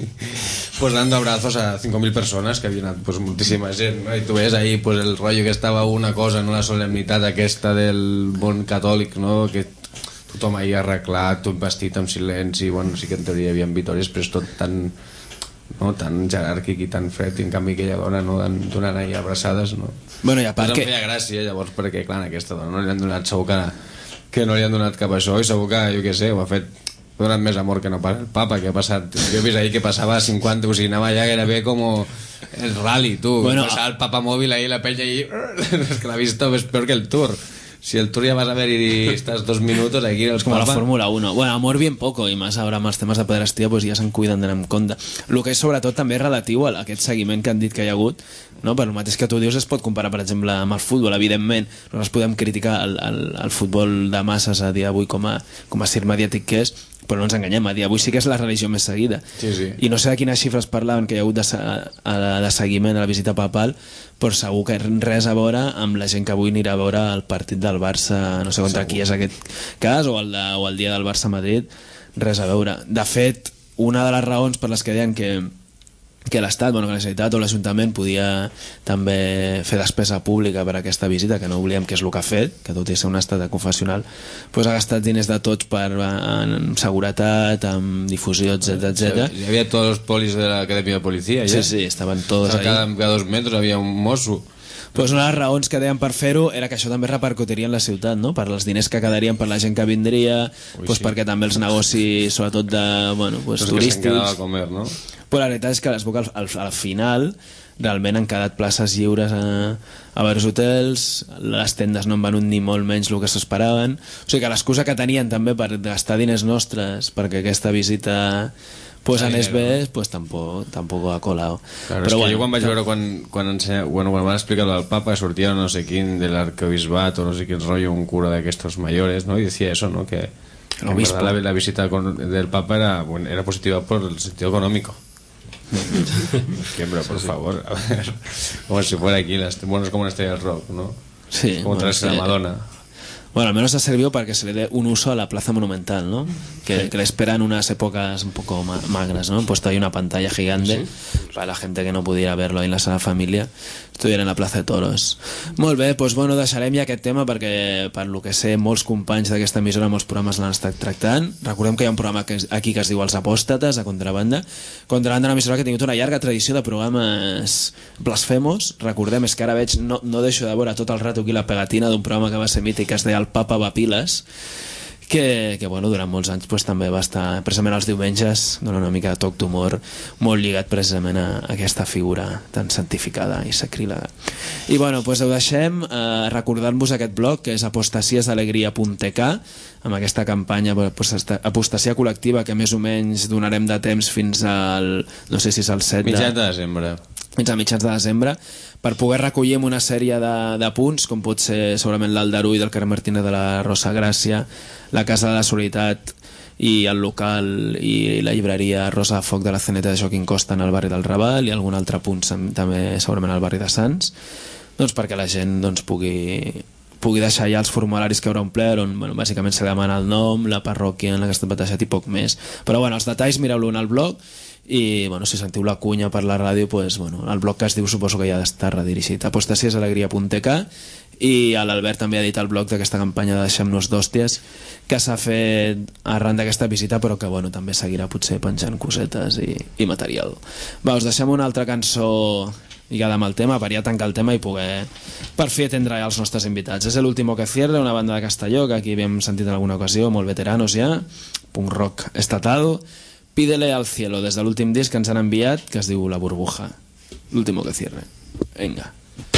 pues dando abrazos a cinco mil persones, que havia anat pues, moltíssima gent, no? I tu ves ahí pues, el rotllo que estava una cosa, no? La solemnitat aquesta del món catòlic, no? Que tothom ahí arreglat, tot vestit amb silenci, bueno, sí que en teoria hi havia vitòries, però és tot tan no? Tan jeràrquic i tan fred, i en canvi aquella dona no, donant ahí abraçades, no? Bueno, i a part que... que... Em feia gràcia, llavors, perquè, clar, aquesta dona no li han donat, segur que, que no li han donat cap a això, i segur que, jo què sé, ho ha fet donat més amor que no pas el papa, que ha passat, jo he vist ahir que passava a cinquanta, o sigui, anava ja gairebé com el rally, tu, bueno, passava el papa mòbil ahí, la penya ahí, és que la vista és peor que el Tour. Si el Tour ya vas a ver y estás dos minutos, aquí es como la Fórmula uno. Bueno, amor bien poco, i més ara amb els temes de pederastia pues ja se'n cuiden d'anar en compte. El que és sobretot també relatiu a aquest seguiment que han dit que hi ha hagut, no? Per el mateix que tu dius es pot comparar, per exemple, amb el futbol, evidentment. Nosaltres podem criticar el, el, el futbol de masses a dia d'avui com a, com a circ mediàtic que és, però no ens enganyem, a dia d'avui sí que és la religió més seguida. Sí, sí. I no sé de quines xifres parlaven que hi ha hagut de, de seguiment a la visita papal, però segur que res a veure amb la gent que avui anirà a veure el partit del Barça, no sé contra segur. Qui és aquest cas, o el, de, o el dia del Barça-Madrid, res a veure. De fet, una de les raons per les que deien que que l'Estat, bueno, que la Generalitat o l'Ajuntament podia també fer despesa pública per aquesta visita, que no oblidem que és el que ha fet, que tot i ser un estat confessional pues ha gastat diners de tots per, en seguretat, en difusió, etcètera, etcètera. Hi havia tots els polis de l'Acadèmia de Policia, ja? Sí, sí, estaven tots ahí. Cada, cada dos metres havia un mosso. Pues una de les raons que deien per fer-ho era que això també repercutiria en la ciutat, no? Per els diners que quedarien per la gent que vindria, Ui, pues sí. perquè també els negocis, sobretot de, bueno, pues, pues turístics... Que se'n quedava a comer, no? Però la veritat és que les al, al, al final realment han quedat places lliures a, a diversos hotels, les tendes no han venut ni molt menys el que s'esperaven, o sigui que l'excusa que tenien també per gastar diners nostres perquè aquesta visita pues anés bé, pues tampoc, tampoc ha colado. Claro, però és que bueno, jo quan vaig veure quan, quan, ensenya, bueno, quan van explicar el Papa sortia no sé quin de l'arcabisbat o no sé quin rollo, un cura d'aquestos mayores, ¿no? Y decía eso, ¿no? Que, que en verdad la, la visita con, del Papa era, bueno, era positiva por el sentido económico. Es que, hombre, por favor, a ver, como si fuera aquí, las, bueno, es como una estrella del rock, ¿no? Sí, como bueno, traerse sí. la Madonna. Bueno, al menos ha servido para que se le dé un uso a la Plaza Monumental, ¿no? Que, sí. que le esperan unas épocas un poco magras, ¿no? Han puesto ahí una pantalla gigante sí. para la gente que no pudiera verlo ahí en la Sala Familia, estuviera en la Plaza de Toros. Molt bé, doncs bueno, deixarem ja aquest tema perquè, per lo que sé, molts companys d'aquesta emissora, molts programes l'han estat tractant. Recordem que hi ha un programa que, aquí que es diu Els Apòstates, a Contrabanda. Contrabanda, una emissora que ha tingut una llarga tradició de programes blasfemos. Recordem, és que ara veig, no, no deixo de veure tot el rato aquí la pegatina d'un programa que va ser mític, que es deia El Papa va piles, que, que bueno, durant molts anys pues, també va estar precisament els diumenges donant una mica de toc d'humor molt lligat precisament a, a aquesta figura tan santificada i sacrílega. I bueno, pues ho deixem eh, recordant-vos aquest blog que és apostasiasalegria punt t k, amb aquesta campanya pues, apostasia col·lectiva que més o menys donarem de temps fins al, no sé si és el set de... mitjans de desembre fins a mitjans de desembre, per poder recollir una sèrie de, de punts, com pot ser segurament l'Aldarull del carrer Martínez de la Rosa Gràcia, la Casa de la Solidaritat i el local i la llibreria Rosa de Foc de la Ceneta de Joaquín Costa en el barri del Raval i algun altre punt també segurament al barri de Sants, doncs perquè la gent doncs, pugui, pugui deixar ja els formularis que haurà omplert on bueno, bàsicament se demana el nom, la parròquia en la que està batejat i poc més. Però bueno, els detalls mireu-lo en el blog i bueno, si sentiu la cunya per la ràdio pues, bueno, el blog que es diu suposo que ja ha d'estar redirigit apostasiasalegria punt t k i l'Albert també ha dit el blog d'aquesta campanya de Deixem-nos d'hòsties que s'ha fet arran d'aquesta visita però que bueno, també seguirà potser penjant cosetes i, i material. Va, us deixem una altra cançó lligada amb el tema per ja tancar el tema i poder per fi atendre ja els nostres invitats. És l'Último que cierra, una banda de Castelló que aquí havíem sentit en alguna ocasió, molt veteranos ja, punk rock estatal. Pídele al cielo, des de l'últim disc que ens han enviat, que es diu La Burbuja. L'último que cierre. Venga.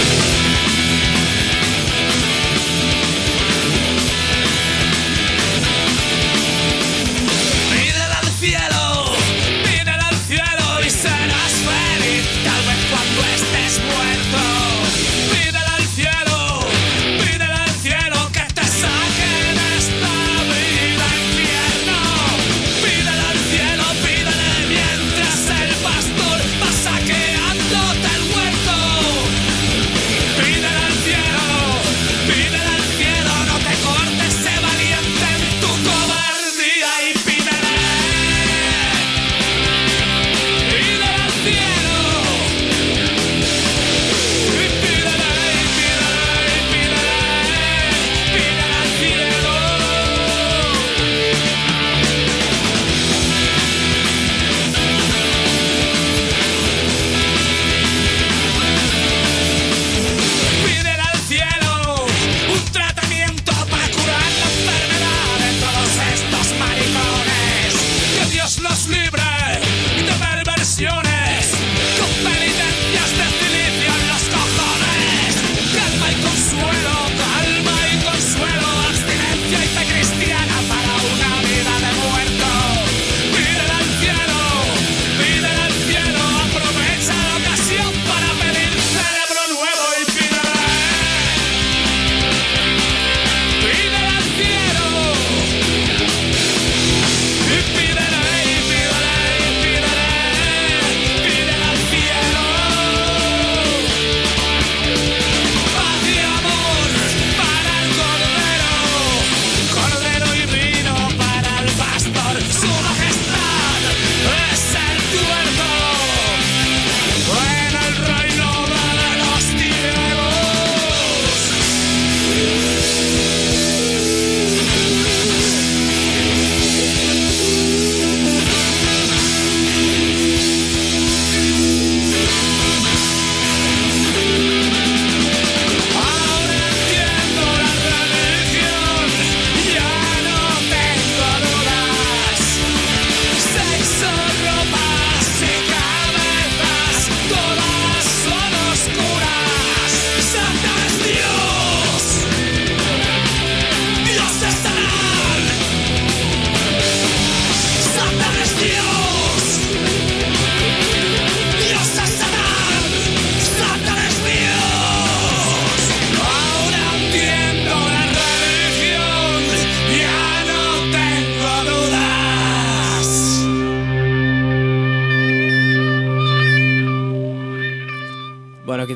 Pídele al cielo, pídele al cielo y serás feliz, tal vez cuando estés muerto. Pídele al cielo, pídele al cielo que te saque de esta vida infierno. Pídele al cielo, pídele mientras el pastor va saqueándote el huerto.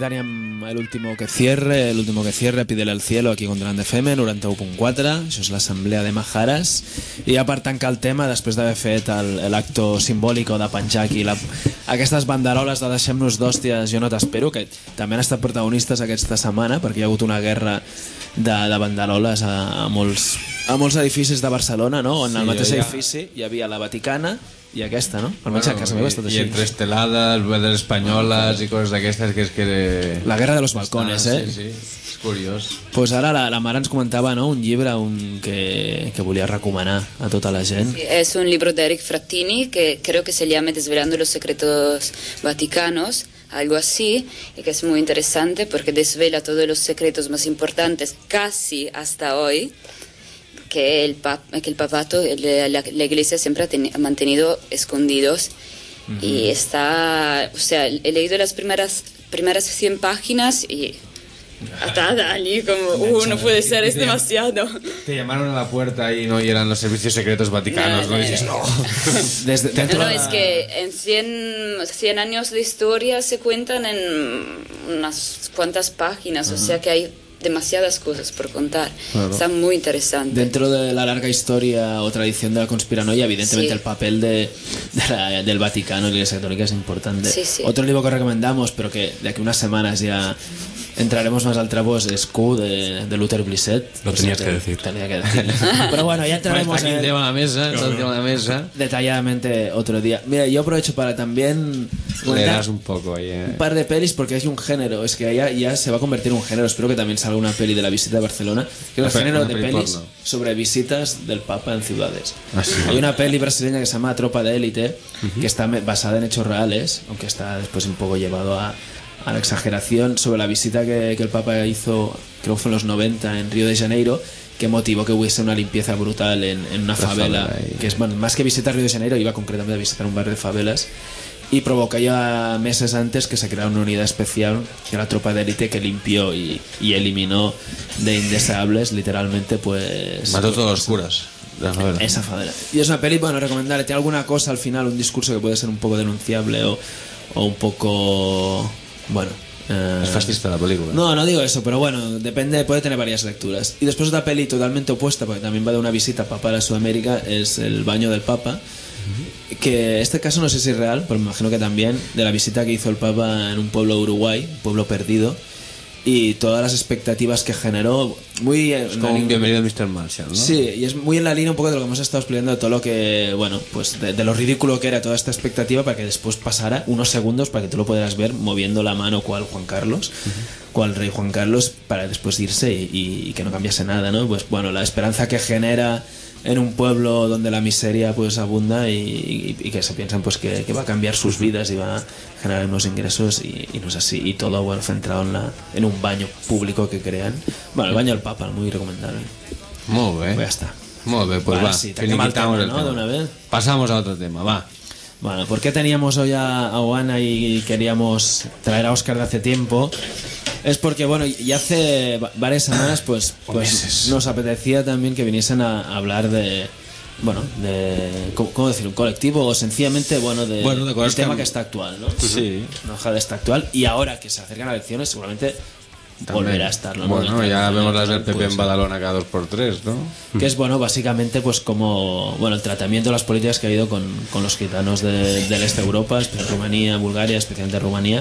teníem l'último que cierre, l'último que cierre, Pídele al cielo, aquí contra l'And F M, noranta-u punt quatre, això és l'assemblea de Majares, i ja per tancar el tema, després d'haver fet l'acto simbòlic de penjar aquí la, aquestes banderoles de deixem-nos d'hòsties, jo no t'espero, que també han estat protagonistes aquesta setmana, perquè hi ha hagut una guerra de, de banderoles a, a, molts, a molts edificis de Barcelona, no? En el Sí, mateix ja. edifici hi havia la Vaticana i aquesta, no? Almenys Bueno, a casa meva ha estat i, així. I entre estelades, banderes espanyoles i coses d'aquestes que és que... La guerra de los balcones, ah, eh? Sí, sí, és curiós. Pues ara la, la mare ens comentava, no?, un llibre un que, que volia recomanar a tota la gent. Es un libro de Eric Frattini que creo que se llama Desvelando los secretos vaticanos, algo así, y que es muy interesante porque desvela todos los secretos más importantes casi hasta hoy que el, pap que el papato, el, la, la iglesia siempre ha, ha mantenido escondidos. Uh-huh. Y está, o sea, he leído las primeras, primeras cien páginas y atada allí como, uh, no puede ser, es demasiado. Te llamaron a la puerta y no y eran los servicios secretos vaticanos, No, ¿no? no, Y dices, no. Desde, No, no, es que en cien, cien años de historia se cuentan en unas cuantas páginas, uh-huh. O sea que hay demasiadas cosas por contar. Claro. Está muy interesante. Dentro de la larga historia o tradición de la conspiranoia, evidentemente Sí. el papel de, de la- del Vaticano y la Iglesia Católica es importante. Sí, sí. Otro libro que recomendamos, pero que de aquí a unas semanas ya entraremos más al trapo, es Q de, de Luther Blissett. Lo Pues tenías te- que decir. Tenía que decir. Pero bueno, ya entraremos Está aquí en- encima de la mesa, está encima de la mesa. detalladamente otro día. Mira, yo aprovecho para también Le comentar das un poco ahí, eh. un par de pelis porque hay un género, es que ya, ya se va a convertir en un género. Espero que también salga una peli de la visita a Barcelona, que es Una el pe- género una de peli pelis porno. sobre visitas del Papa en ciudades. Ah, sí. Hay una peli brasileña que se llama Tropa de Élite, que está me- basada en hechos reales, aunque está después un poco llevado a, a la exageración, sobre la visita que, que el Papa hizo, creo que fue en los noventa, en Río de Janeiro, que motivó que hubiese una limpieza brutal en, en una La favela, favela ahí. que es, bueno, más que visitar Río de Janeiro, iba concretamente a visitar un barrio de favelas, y provocó ya meses antes que se creara una unidad especial, que era la tropa de élite, que limpió y, y eliminó de indeseables, literalmente, pues... Mató todos los curas de la favela. Esa favela. Y es una peli, bueno, recomendable. Tiene alguna cosa al final, un discurso que puede ser un poco denunciable o, o un poco... Bueno... eh, Es fascista la película. no, no digo eso, pero bueno, depende, puede tener varias lecturas. Y después otra peli totalmente opuesta, porque también va de una visita papal a Sudamérica, es El baño del Papa, que este caso no sé si es real, pero me imagino que también, de la visita que hizo el Papa en un pueblo de Uruguay, un pueblo perdido, y todas las expectativas que generó, muy... Es como un bienvenido a mister Marshall, ¿no? Sí, y es muy en la línea un poco de lo que hemos estado explicando, de todo lo que, bueno, pues de, de lo ridículo que era toda esta expectativa para que después pasara unos segundos para que tú lo pudieras ver moviendo la mano cual Juan Carlos, cual rey Juan Carlos, para después irse y, y- y que no cambiase nada, ¿no? Pues bueno, la esperanza que genera en un pueblo donde la miseria pues abunda y, y- y que se piensan pues que, que va a cambiar sus vidas y va a generar unos ingresos y, y no es así, y todo bueno centrado en, la, en un baño público que crean. Bueno, el baño del Papa, muy recomendable. Molt bé. Pues ya está. Molt bé, pues Vale, va, sí, te quema el finiquitamos tema, el ¿no? tema. De una vez. Pasamos a otro tema, va. Bueno, ¿por qué teníamos hoy a, a Oana y queríamos traer a Óscar de hace tiempo? Es porque, bueno, y hace va- varias semanas, pues, pues nos apetecía también que viniesen a, a hablar de, bueno, de, ¿cómo, cómo decir? Un colectivo o sencillamente, bueno, de, Bueno, de cosas el tema que- que está actual, ¿no? Sí. No deja de estar actual y ahora que se acercan las elecciones seguramente volverá a estarlo, ¿no? Bueno, El- ya vemos las del P P pues, en Badalona cada dos por tres, ¿no? que es bueno básicamente pues como bueno el tratamiento de las políticas que ha habido con, con los gitanos de- del este de Europa, especialmente Rumanía, Bulgaria, especialmente Rumanía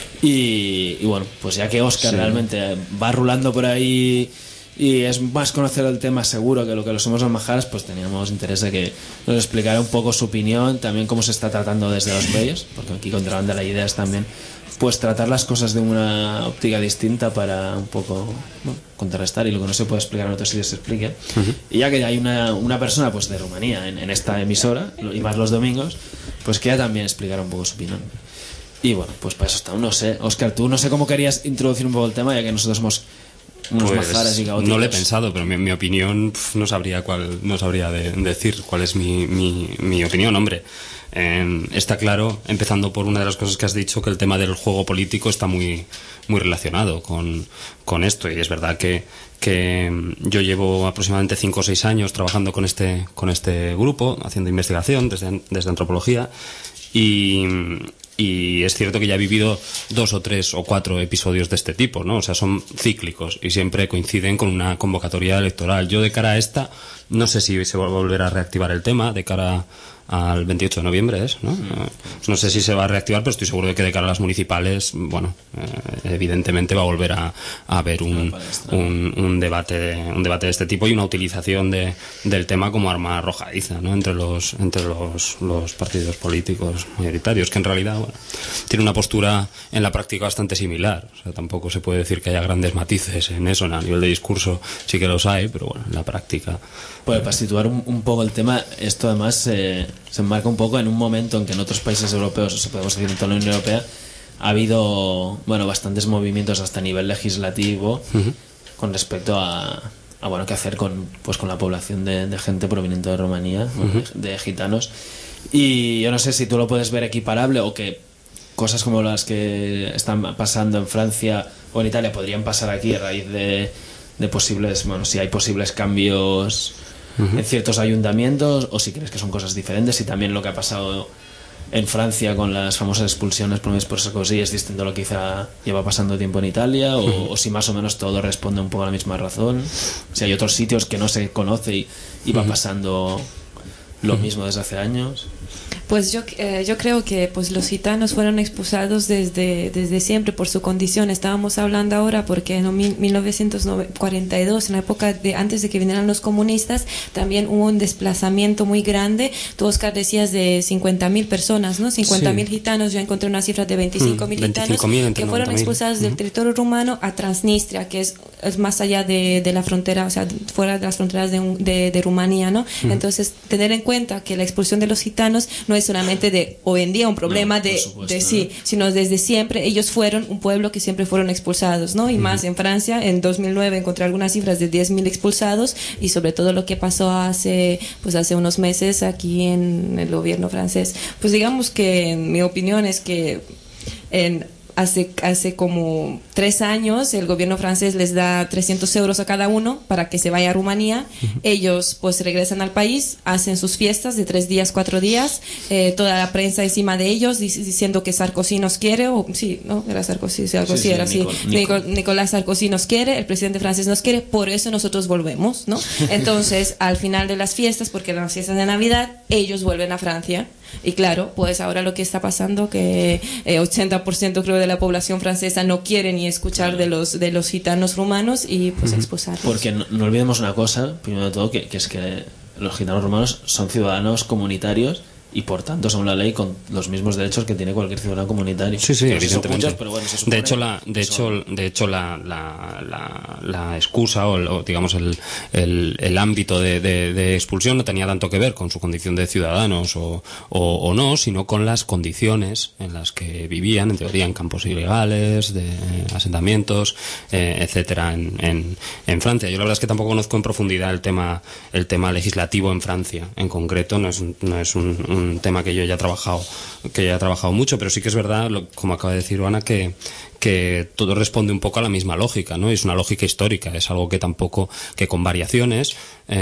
y, y bueno, pues ya que Óscar Sí. realmente va rulando por ahí y es más conocer el tema seguro que lo que lo somos los majaras, pues teníamos interés de que nos explicara un poco su opinión, también cómo se está tratando desde los medios, porque aquí contrabanda la idea es también pues tratar las cosas de una óptica distinta para un poco bueno, contrarrestar y lo que no se puede explicar en otros sitios se explique. Y ya que hay una, una persona pues de Rumanía en, en esta emisora, lo- y más los domingos, pues que ella también explicara un poco su opinión. Y bueno, pues para eso está. No sé, Óscar, tú no sé cómo querías introducir un poco el tema, ya que nosotros somos unos Pues, majaras y caóticos. no lo he pensado, pero mi, mi opinión pf, no sabría cuál, no sabría de- decir cuál es mi, mi, mi opinión, hombre. Eh, está claro, empezando por una de las cosas que has dicho, que el tema del juego político está muy, muy relacionado con, con esto, y es verdad que, que mm, yo llevo aproximadamente cinco o seis años trabajando con este, con este grupo, haciendo investigación desde, desde antropología, y, y es cierto que ya he vivido dos o tres o cuatro episodios de este tipo, ¿no? O sea, son cíclicos y siempre coinciden con una convocatoria electoral. Yo de cara a esta, no sé si se va a volver a reactivar el tema de cara al veintiocho de noviembre, ¿es? ¿no? Mm. No sé si se va a reactivar, pero estoy seguro de que de cara a las municipales, bueno, eh, evidentemente va a volver a, a haber un, un, un debate un debate de este tipo y una utilización de, del tema como arma arrojadiza, ¿no? entre los entre los, los partidos políticos mayoritarios, que en realidad, bueno, tiene una postura en la práctica bastante similar. O sea, tampoco se puede decir que haya grandes matices en eso. A nivel de discurso sí que los hay, pero bueno, en la práctica. Pues para situar un, un poco el tema, esto además eh, se enmarca un poco en un momento en que en otros países europeos, o se podemos decir en toda la Unión Europea, ha habido, bueno, bastantes movimientos hasta a nivel legislativo uh-huh. con respecto a, a bueno, qué hacer con, pues, con la población de, de gente proveniente de Rumanía, uh-huh. bueno, de, de gitanos. Y yo no sé si tú lo puedes ver equiparable o que cosas como las que están pasando en Francia o en Italia podrían pasar aquí a raíz de, de posibles, bueno, si hay posibles cambios uh-huh. en ciertos ayuntamientos, o si crees que son cosas diferentes, y también lo que ha pasado en Francia con las famosas expulsiones promovidas por Sarkozy es distinto a lo que quizá lleva pasando tiempo en Italia, o, uh-huh. o si más o menos todo responde un poco a la misma razón, si hay otros sitios que no se conoce y, y va uh-huh. pasando lo mismo desde hace años. Pues yo, eh, yo creo que pues los gitanos fueron expulsados desde, desde siempre por su condición. Estábamos hablando ahora porque en mil novecientos cuarenta y dos, en la época de antes de que vinieran los comunistas, también hubo un desplazamiento muy grande. Tú, Oscar, decías de cincuenta mil personas, ¿no? cincuenta mil sí. gitanos. Yo encontré una cifra de veinticinco mil mm, gitanos que fueron expulsados del territorio rumano a Transnistria, que es, es más allá de, de la frontera, o sea, fuera de las fronteras de, de, de Rumanía, ¿no? Mm. Entonces, tener en cuenta que la expulsión de los gitanos no es solamente de hoy en día un problema no, de, supuesto, de sí, ¿no? sino desde siempre. Ellos fueron un pueblo que siempre fueron expulsados, ¿no? Y uh-huh. más en Francia, en dos mil nueve encontré algunas cifras de diez mil expulsados, y sobre todo lo que pasó hace, pues hace unos meses aquí en el gobierno francés. Pues digamos que mi opinión es que en Hace, hace como tres años el gobierno francés les da trescientos euros a cada uno para que se vaya a Rumanía. Uh-huh. Ellos pues regresan al país, hacen sus fiestas de tres días, cuatro días, eh, toda la prensa encima de ellos diciendo que Sarkozy nos quiere, o sí, no, era Sarkozy, Sarkozy sí, sí, era así, Nicol, Nicol. Nicolás Sarkozy nos quiere, el presidente francés nos quiere, por eso nosotros volvemos, ¿no? Entonces al final de las fiestas, porque eran las fiestas de Navidad, ellos vuelven a Francia. Y claro, pues ahora lo que está pasando, que eh, ochenta por ciento creo de la población francesa no quiere ni escuchar de los de los gitanos rumanos, y pues uh-huh. expulsarlos. Porque no, no olvidemos una cosa, primero de todo, que, que es que los gitanos rumanos son ciudadanos comunitarios y por tanto son la ley con los mismos derechos que tiene cualquier ciudadano comunitario. Sí, sí, no evidentemente. Muchos, pero bueno, se supone de hecho, la, de hecho, de hecho la, la, la, la excusa o, o digamos el, el, el ámbito de, de, de expulsión no tenía tanto que ver con su condición de ciudadanos o, o, o no, sino con las condiciones en las que vivían, en teoría en campos ilegales, de asentamientos, eh, etcétera, en, en, en Francia. Yo la verdad es que tampoco conozco en profundidad el tema, el tema legislativo en Francia, en concreto. No es, no es un, un un tema que yo ya he trabajado que ya he trabajado mucho, pero sí que es verdad, lo, como acaba de decir Ana, que que todo responde un poco a la misma lógica, ¿no? Es una lógica histórica, es algo que tampoco, que con variaciones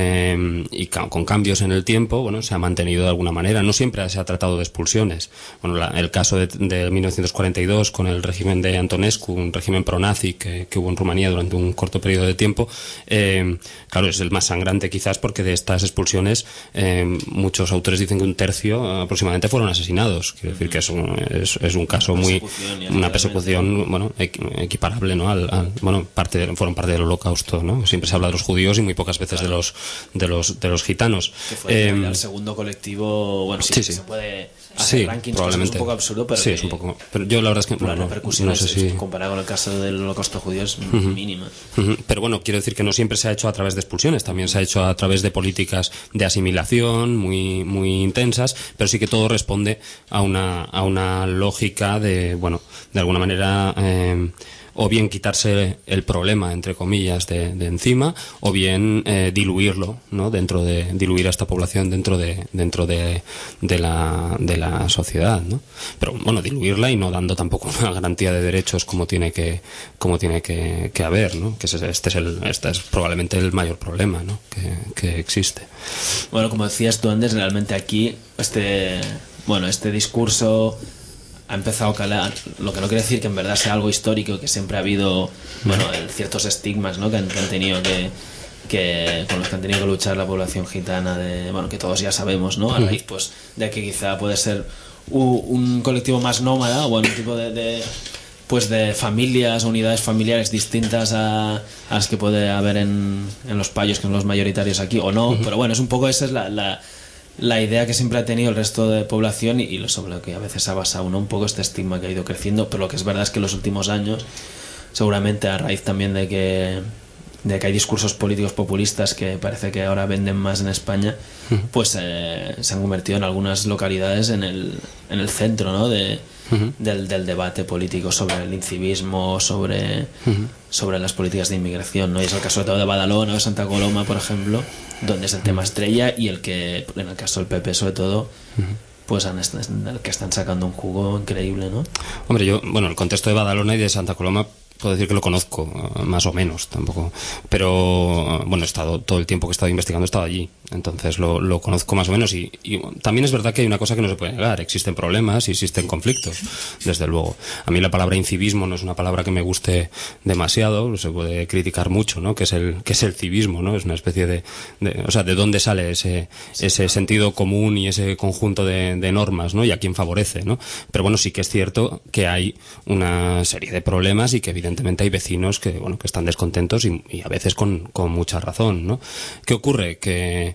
eh, y ca- con cambios en el tiempo, bueno, se ha mantenido de alguna manera. No siempre se ha tratado de expulsiones. Bueno, la, el caso de, de mil novecientos cuarenta y dos con el régimen de Antonescu, un régimen pronazi que, que hubo en Rumanía durante un corto periodo de tiempo, eh, claro, es el más sangrante quizás porque de estas expulsiones eh, muchos autores dicen que un tercio aproximadamente fueron asesinados. Quiero decir que es un, es, es un caso muy, una persecución, bueno, equiparable, ¿no? Al, al, bueno, parte de, fueron parte del Holocausto, ¿no? Siempre se habla de los judíos y muy pocas veces de los de los de los gitanos. Que fue eh, el segundo colectivo, bueno, sí, sí, sí. se puede hacer sí, rankings, probablemente. Es un poco absurdo, pero sí, es un poco. Pero yo la verdad es que la bueno, repercusión no sé es, si comparado con el caso del Holocausto judío es uh-huh. mínima. Uh-huh. Pero bueno, quiero decir que no siempre se ha hecho a través de expulsiones, también se ha hecho a través de políticas de asimilación muy muy intensas, pero sí que todo responde a una a una lógica de, bueno, de alguna manera eh, o bien quitarse el problema, entre comillas, de, de encima, o bien eh, diluirlo, ¿no? Dentro de diluir a esta población dentro de dentro de, de la de la sociedad, ¿no? Pero bueno, diluirla y no dando tampoco una garantía de derechos como tiene que como tiene que, que haber, ¿no? Que este es el este es probablemente el mayor problema, ¿no? Que, que existe. Bueno, como decías tú antes, realmente aquí este bueno este discurso ha empezado a calar, lo que no quiere decir que en verdad sea algo histórico, que siempre ha habido, bueno, ciertos estigmas, ¿no?, que han, que han tenido que, que con los que han tenido que luchar la población gitana, de, bueno, que todos ya sabemos, ¿no?, a raíz pues de que quizá puede ser un, un colectivo más nómada, o bueno, un tipo de, de pues de familias, unidades familiares distintas a, a las que puede haber en, en los payos, que son los mayoritarios aquí, o no, uh-huh. pero bueno, es un poco esa es la, la, la idea que siempre ha tenido el resto de población, y, y sobre lo que a veces ha basado, ¿no?, un poco este estigma que ha ido creciendo, pero lo que es verdad es que en los últimos años, seguramente a raíz también de que de que hay discursos políticos populistas que parece que ahora venden más en España, uh-huh. pues eh, se han convertido en algunas localidades en el, en el centro, ¿no?, de, uh-huh. del, del debate político sobre el incivismo, sobre, uh-huh. sobre las políticas de inmigración, ¿no? Y es el caso de todo de Badalona o de Santa Coloma, por ejemplo, donde es el tema estrella, y el que, en el caso del P P sobre todo, uh-huh. pues han, el que están sacando un jugo increíble, ¿no? Hombre, yo, bueno, el contexto de Badalona y de Santa Coloma puedo decir que lo conozco, más o menos, tampoco. Pero, bueno, he estado todo el tiempo que he estado investigando, he estado allí. Entonces lo, lo conozco más o menos. Y, y también es verdad que hay una cosa que no se puede negar. Existen problemas y existen conflictos, desde luego. A mí la palabra incivismo no es una palabra que me guste demasiado. Se puede criticar mucho, ¿no? Que es el, que es el civismo, ¿no? Es una especie de, de o sea, de dónde sale ese, ese sentido común y ese conjunto de, de normas, ¿no? Y a quién favorece, ¿no? Pero bueno, sí que es cierto que hay una serie de problemas y que evidentemente Evidentemente hay vecinos que, bueno, que están descontentos y, y a veces con, con mucha razón, ¿no? ¿Qué ocurre? Que,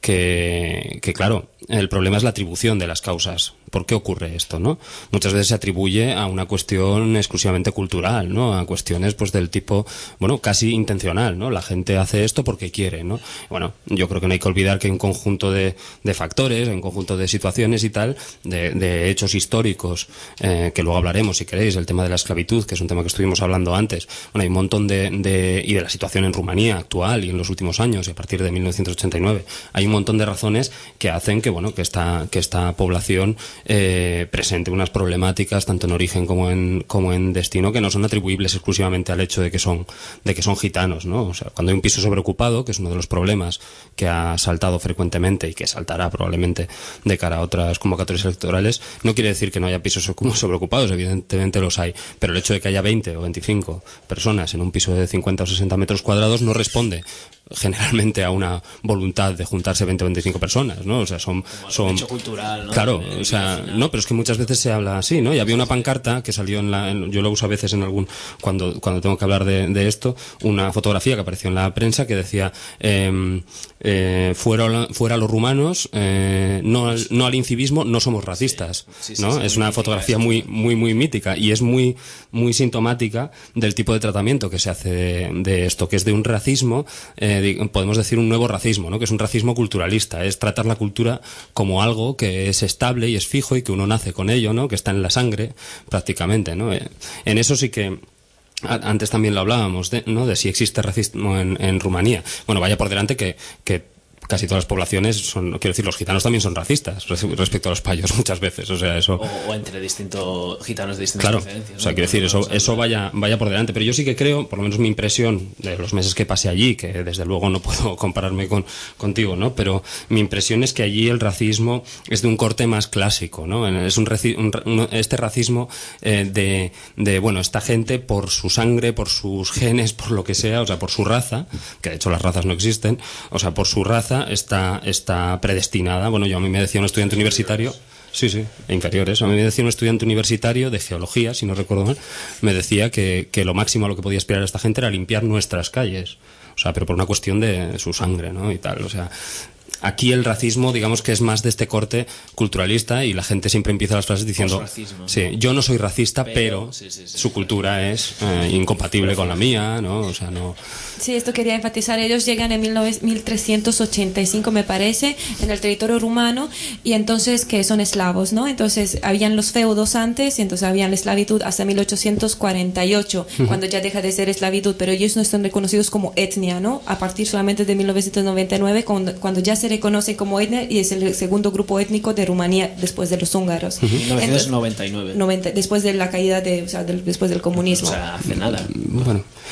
que, que, claro, el problema es la atribución de las causas. ¿Por qué ocurre esto, no? Muchas veces se atribuye a una cuestión exclusivamente cultural, ¿no? A cuestiones, pues, del tipo, bueno, casi intencional, ¿no? La gente hace esto porque quiere, ¿no? Bueno, yo creo que no hay que olvidar que hay un conjunto de, de factores, un conjunto de situaciones y tal, de, de hechos históricos, eh, que luego hablaremos, si queréis, el tema de la esclavitud, que es un tema que estuvimos hablando antes. Bueno, hay un montón de, de, y de la situación en Rumanía actual y en los últimos años, y a partir de mil novecientos ochenta y nueve. Hay un montón de razones que hacen que, bueno, que esta, que esta población Eh, presente unas problemáticas tanto en origen como en como en destino que no son atribuibles exclusivamente al hecho de que son de que son gitanos, ¿no? O sea, cuando hay un piso sobreocupado, que es uno de los problemas que ha saltado frecuentemente y que saltará probablemente de cara a otras convocatorias electorales, no quiere decir que no haya pisos sobreocupados, evidentemente los hay, pero el hecho de que haya veinte o veinticinco personas en un piso de cincuenta o sesenta metros cuadrados no responde generalmente a una voluntad de juntarse veinte o veinticinco personas, ¿no? O sea, son... son un hecho cultural, ¿no? Claro, o sea, no, pero es que muchas veces se habla así, ¿no? Y había una pancarta que salió en la... En, yo lo uso a veces en algún... Cuando, cuando tengo que hablar de, de esto, una fotografía que apareció en la prensa que decía eh, eh, fuera, fuera los rumanos, eh, no, al, no al incivismo, no somos racistas, sí, sí, ¿no? Sí, sí, es una fotografía muy, muy, muy mítica y es muy, muy sintomática del tipo de tratamiento que se hace de, de esto, que es de un racismo... Eh, podemos decir un nuevo racismo, ¿no? Que es un racismo culturalista, es tratar la cultura como algo que es estable y es fijo y que uno nace con ello, ¿no? Que está en la sangre prácticamente, ¿no? En eso sí que antes también lo hablábamos, de, ¿no? De si existe racismo en, en Rumanía. Bueno, vaya por delante que, que casi todas las poblaciones son, quiero decir, los gitanos también son racistas respecto a los payos muchas veces, o sea, eso... O, o entre distintos gitanos de distintas claro, procedencias, ¿no? O sea, quiero decir, eso, eso vaya, vaya por delante, pero yo sí que creo, por lo menos mi impresión de los meses que pasé allí, que desde luego no puedo compararme con, contigo, ¿no? Pero mi impresión es que allí el racismo es de un corte más clásico, ¿no? Es un, un este racismo eh, de, de, bueno, esta gente por su sangre, por sus genes, por lo que sea, o sea, por su raza, que de hecho las razas no existen, o sea, por su raza está, está predestinada. Bueno, yo a mí me decía un estudiante universitario, sí, sí, inferiores, a mí me decía un estudiante universitario de geología, si no recuerdo mal, me decía que, que lo máximo a lo que podía aspirar a esta gente era limpiar nuestras calles, o sea, pero por una cuestión de su sangre, ¿no? Y tal, o sea... Aquí el racismo, digamos que es más de este corte culturalista y la gente siempre empieza las frases diciendo racismo, sí, yo no soy racista, pero, pero sí, sí, sí, su cultura es eh, incompatible con la mía, ¿no? O sea, no... Sí, esto quería enfatizar. Ellos llegan en mil trescientos ochenta y cinco, me parece, en el territorio rumano, y entonces que son esclavos, ¿no? Entonces habían los feudos antes, y entonces habían la esclavitud hasta mil ochocientos cuarenta y ocho, uh-huh. cuando ya deja de ser esclavitud, pero ellos no están reconocidos como etnia, ¿no? A partir solamente de mil novecientos noventa y nueve, cuando, cuando ya se reconoce como etnia y es el segundo grupo étnico de Rumanía después de los húngaros. Uh-huh. mil novecientos noventa y nueve. noventa, después de la caída de, o sea, del, después del comunismo. O sea, hace nada. Bueno,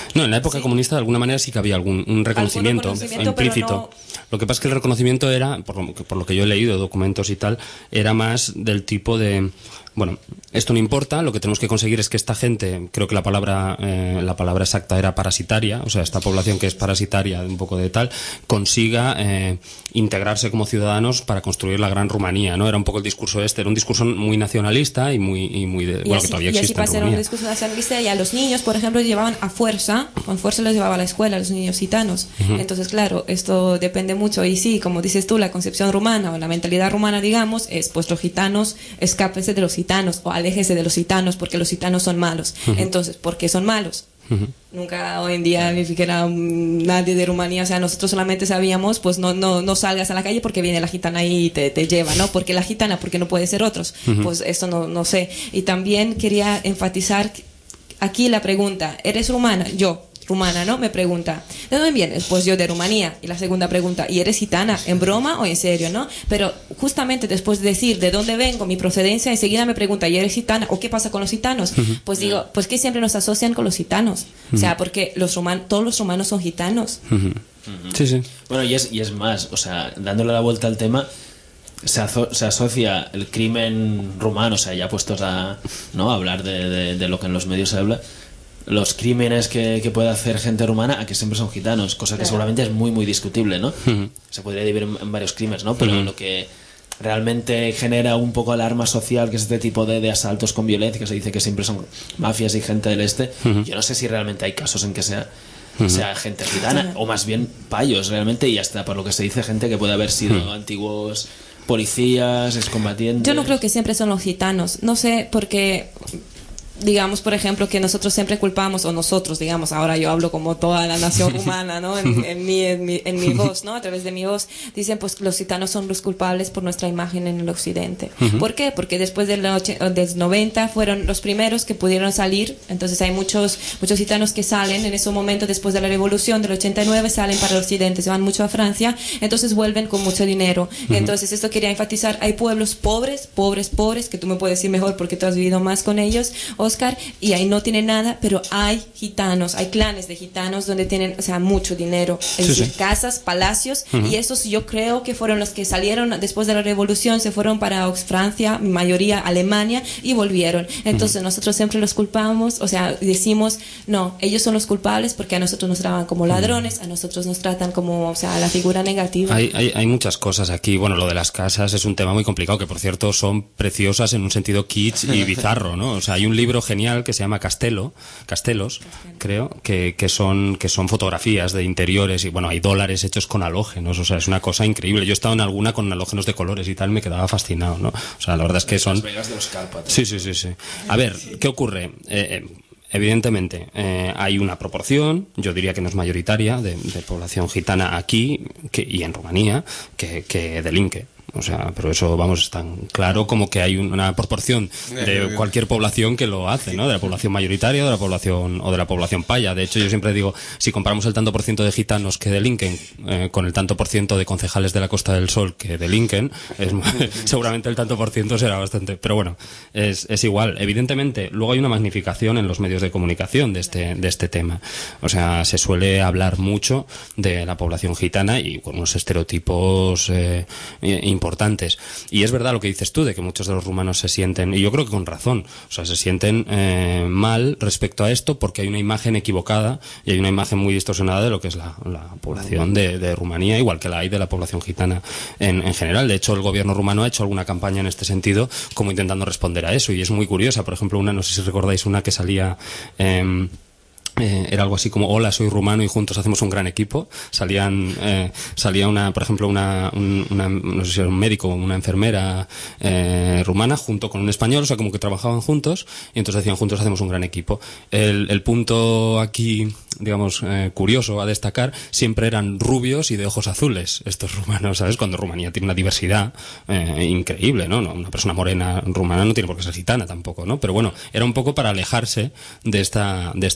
No, en la época Sí. comunista de alguna manera sí que había algún un reconocimiento, reconocimiento, implícito. pero no- Lo que pasa es que el reconocimiento era, por lo, que- por lo que yo he leído, documentos y tal, era más del tipo de, bueno, esto no importa, lo que tenemos que conseguir es que esta gente, creo que la palabra eh, la palabra exacta era parasitaria, o sea, esta población que es parasitaria, un poco de tal, consiga eh, integrarse como ciudadanos para construir la gran Rumanía, ¿no? Era un poco el discurso este, era un discurso muy nacionalista y muy, y muy de, Y bueno, así, que todavía y así existe en para ser un Rumanía. discurso nacionalista, y a los niños, por ejemplo, llevaban a fuerza, con fuerza los llevaba a la escuela, a los niños gitanos. Ujú. Entonces, claro, esto depende mucho. Y sí, como dices tú, la concepción rumana o la mentalidad rumana, digamos, es pues los gitanos, escápense de los gitanos o aléjese de los gitanos porque los gitanos son malos. Ujú. Entonces, ¿por qué son malos? Ujú. Nunca hoy en día ni siquiera mm, nadie de Rumanía, o sea, nosotros solamente sabíamos, pues no no no salgas a la calle porque viene la gitana y te, te lleva, ¿no? Porque la gitana, porque no puede ser otros. Ujú. Pues esto no, no sé. Y también quería enfatizar que aquí la pregunta, ¿eres rumana? Yo, rumana, ¿no? Me pregunta, ¿de dónde vienes? Pues yo de Rumanía. Y la segunda pregunta, ¿y eres gitana? ¿En broma o en serio, no? Pero justamente después de decir de dónde vengo, mi procedencia, enseguida me pregunta, ¿y eres gitana? ¿O qué pasa con los gitanos? Ujú. Pues digo, pues que siempre nos asocian con los gitanos. O sea, porque los romanos, todos los romanos son gitanos. Ujú. Sí, sí. Bueno, y es, y es más, o sea, dándole la vuelta al tema, se, aso- se asocia el crimen rumano, o sea, ya puestos a, ¿no?, a hablar de, de- de lo que en los medios se habla, los crímenes que, que puede hacer gente rumana a que siempre son gitanos, cosa que Claro. seguramente es muy, muy discutible, ¿no? Ujú. Se podría dividir en, en varios crímenes, ¿no? Pero Ujú. lo que realmente genera un poco alarma social, que es este tipo de, de asaltos con violencia, que se dice que siempre son mafias y gente del este, Ujú. yo no sé si realmente hay casos en que sea Ujú. sea gente gitana o más bien payos realmente, y hasta por lo que se dice gente que puede haber sido Ujú. antiguos policías, excombatientes. Yo no creo que siempre son los gitanos. No sé, porque digamos, por ejemplo, que nosotros siempre culpamos, o nosotros, digamos, ahora yo hablo como toda la nación rumana, ¿no? En, en, mi, en, mi, en mi voz, ¿no? A través de mi voz, dicen, pues los gitanos son los culpables por nuestra imagen en el occidente. Ujú. ¿Por qué? Porque después del, och- del noventa fueron los primeros que pudieron salir, entonces hay muchos, muchos gitanos que salen en ese momento, después de la revolución del ochenta y nueve, salen para el occidente, se van mucho a Francia, entonces vuelven con mucho dinero. Ujú. Entonces esto quería enfatizar, hay pueblos pobres, pobres, pobres, que tú me puedes decir mejor porque tú has vivido más con ellos, Oscar, y ahí no tienen nada, pero hay gitanos, hay clanes de gitanos donde tienen, o sea, mucho dinero, es Sí, decir, sí. casas, palacios, Ujú. y esos yo creo que fueron los que salieron después de la revolución, se fueron para Ox- Francia, mayoría Alemania, y volvieron. Entonces nosotros siempre los culpamos, o sea, decimos, no, ellos son los culpables porque a nosotros nos tratan como ladrones, a nosotros nos tratan como, o sea, la figura negativa. Hay, hay, hay muchas cosas aquí. Bueno, lo de las casas es un tema muy complicado, que por cierto son preciosas en un sentido kitsch y bizarro, ¿no? O sea, hay un libro genial que se llama Castelo, Castelos, creo, que, que son que son fotografías de interiores y bueno, hay dólares hechos con halógenos, o sea, es una cosa increíble. Yo he estado en alguna con halógenos de colores y tal, me quedaba fascinado, ¿no? O sea, la verdad es que son... Las Vegas de los Cárpatos. Sí, sí, sí, sí. A ver, ¿qué ocurre? Eh, eh, evidentemente, eh, hay una proporción, yo diría que no es mayoritaria, de, de población gitana aquí que, y en Rumanía que, que delinque. O sea, pero eso, vamos, es tan claro como que hay una proporción de cualquier población que lo hace, ¿no? De la población mayoritaria, de la población o de la población paya. De hecho, yo siempre digo, si comparamos el tanto por ciento de gitanos que delinquen eh, con el tanto por ciento de concejales de la Costa del Sol que delinquen, es, seguramente el tanto por ciento será bastante. Pero bueno, es, es igual. Evidentemente, luego hay una magnificación en los medios de comunicación de este, de este tema. O sea, se suele hablar mucho de la población gitana y con unos estereotipos eh, importantes. Y es verdad lo que dices tú, de que muchos de los rumanos se sienten, y yo creo que con razón, o sea, se sienten eh, mal respecto a esto porque hay una imagen equivocada y hay una imagen muy distorsionada de lo que es la, la población de, de Rumanía, igual que la hay de la población gitana en, en general. De hecho, el gobierno rumano ha hecho alguna campaña en este sentido, como intentando responder a eso, y es muy curiosa. Por ejemplo, una, no sé si recordáis una que salía... Eh, Eh, era algo así como hola, soy rumano y juntos hacemos un gran equipo. Salían eh, salía una, por ejemplo, una, un, una no sé si era un médico o una enfermera eh, rumana junto con un español, o sea, como que trabajaban juntos y entonces decían juntos hacemos un gran equipo. El, el punto aquí, digamos, eh, curioso a destacar, siempre eran rubios y de ojos azules estos rumanos, ¿sabes? Cuando Rumanía tiene una diversidad eh, increíble, ¿no? Una persona morena rumana no tiene por qué ser gitana tampoco, ¿no? Pero bueno, era un poco para alejarse de esta de esta imagen.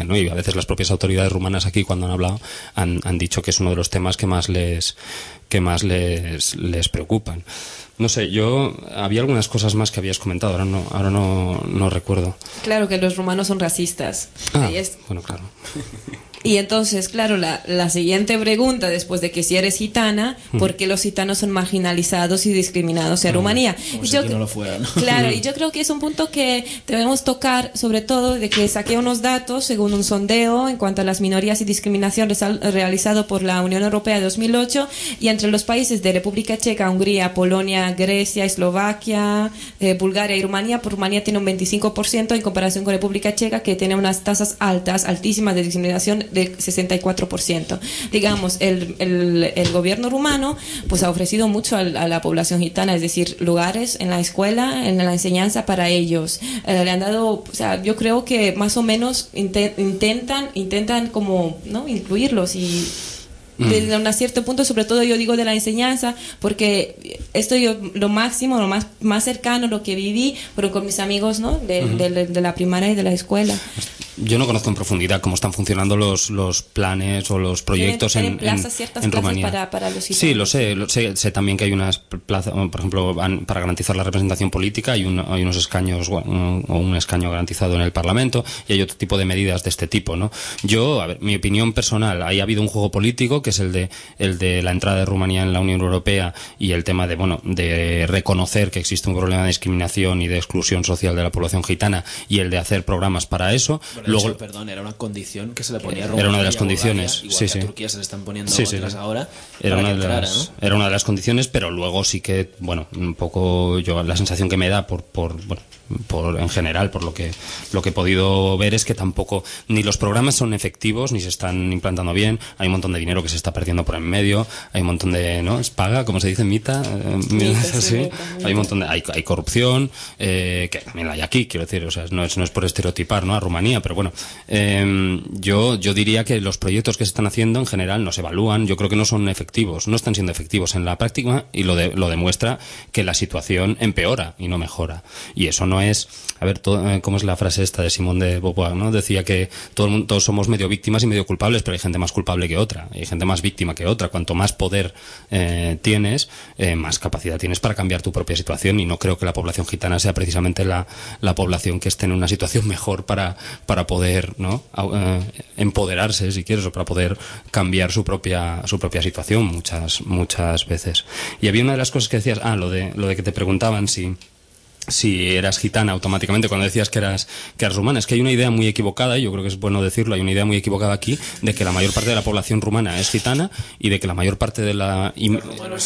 dicen, ¿no? Y a veces las propias autoridades rumanas aquí, cuando han hablado, han, han dicho que es uno de los temas que más les, que más les, les preocupan. No sé, yo había algunas cosas más que habías comentado, ahora no, ahora no, no recuerdo. Claro que los rumanos son racistas. Ah, Ahí es- bueno, claro. Y entonces, claro, la, la siguiente pregunta, después de que si eres gitana, ¿por qué los gitanos son marginalizados y discriminados en Rumanía? Como Y si yo aquí cre- no lo fuera, ¿no? Claro, y yo creo que es un punto que debemos tocar, sobre todo de que saqué unos datos según un sondeo en cuanto a las minorías y discriminación resal- realizado por la Unión Europea de dos mil ocho, y entre los países de República Checa, Hungría, Polonia, Grecia, Eslovaquia, eh, Bulgaria y Rumanía, pues Rumanía tiene un veinticinco por ciento en comparación con República Checa, que tiene unas tasas altas, altísimas de discriminación de sesenta y cuatro por ciento. Digamos, el, el, el gobierno rumano pues ha ofrecido mucho a, a la población gitana, es decir, lugares en la escuela, en la enseñanza para ellos. Eh, le han dado, o sea, yo creo que más o menos inte- intentan, intentan como, ¿no?, incluirlos y desde un cierto punto, sobre todo yo digo de la enseñanza, porque esto yo lo máximo, lo más, más cercano, lo que viví, pero con mis amigos, ¿no?, de, Ujú. de- de la primaria y de la escuela. Yo no conozco en profundidad cómo están funcionando los, los planes o los proyectos Tienen- en, tienen en, plazas, ciertas en plazas Rumanía. para, para los gitanos. Sí, lo sé, lo sé. Sé también que hay unas plazas, por ejemplo, van- para garantizar la representación política hay, un- hay unos escaños bueno, un- o un escaño garantizado en el Parlamento, y hay otro tipo de medidas de este tipo, ¿no? Yo, a ver, mi opinión personal, ahí ha habido un juego político que es el de el de la entrada de Rumanía en la Unión Europea y el tema de, bueno, de reconocer que existe un problema de discriminación y de exclusión social de la población gitana, y el de hacer programas para eso. Bueno, Luego, eso, perdón, era una condición que se le ponía a Era Rumanía una de las y a Bulgaria, condiciones, igual sí, que sí. a Turquía se le están poniendo Sí, sí, otras sí. ahora Era para una, que de entrara, las, ¿no? era una de las condiciones, pero luego sí que, bueno, un poco yo la sensación que me da por, por bueno, por en general, por lo que lo que he podido ver es que tampoco ni los programas son efectivos ni se están implantando bien. Hay un montón de dinero que se está perdiendo por en medio, hay un montón de, ¿no? Es paga, como se dice, mita, eh, Mita, sí, sí. mita, mita. Hay un montón de, hay, hay corrupción, eh, que también la hay aquí, quiero decir, o sea, no es no es por estereotipar, ¿no?, a Rumanía, pero bueno, eh, yo yo diría que los proyectos que se están haciendo en general no se evalúan, yo creo que no son efectivos, no están siendo efectivos en la práctica, y lo de, lo demuestra que la situación empeora y no mejora. Y eso no es, a ver, todo, eh, ¿cómo es la frase esta de Simón de Beauvoir, ¿no? Decía que todo el mundo, todos somos medio víctimas y medio culpables, pero hay gente más culpable que otra, hay gente más víctima que otra. Cuanto más poder eh, tienes, eh, más capacidad tienes para cambiar tu propia situación, y no creo que la población gitana sea precisamente la, la población que esté en una situación mejor para, para poder, ¿no?, Au- eh, empoderarse, si quieres, o para poder cambiar su propia su propia situación muchas muchas veces. Y había una de las cosas que decías, ah, lo de lo de que te preguntaban si si eras gitana automáticamente cuando decías que eras que eras rumana. Es que hay una idea muy equivocada, y yo creo que es bueno decirlo, hay una idea muy equivocada aquí de que la mayor parte de la población rumana es gitana, y de que la mayor parte de la im-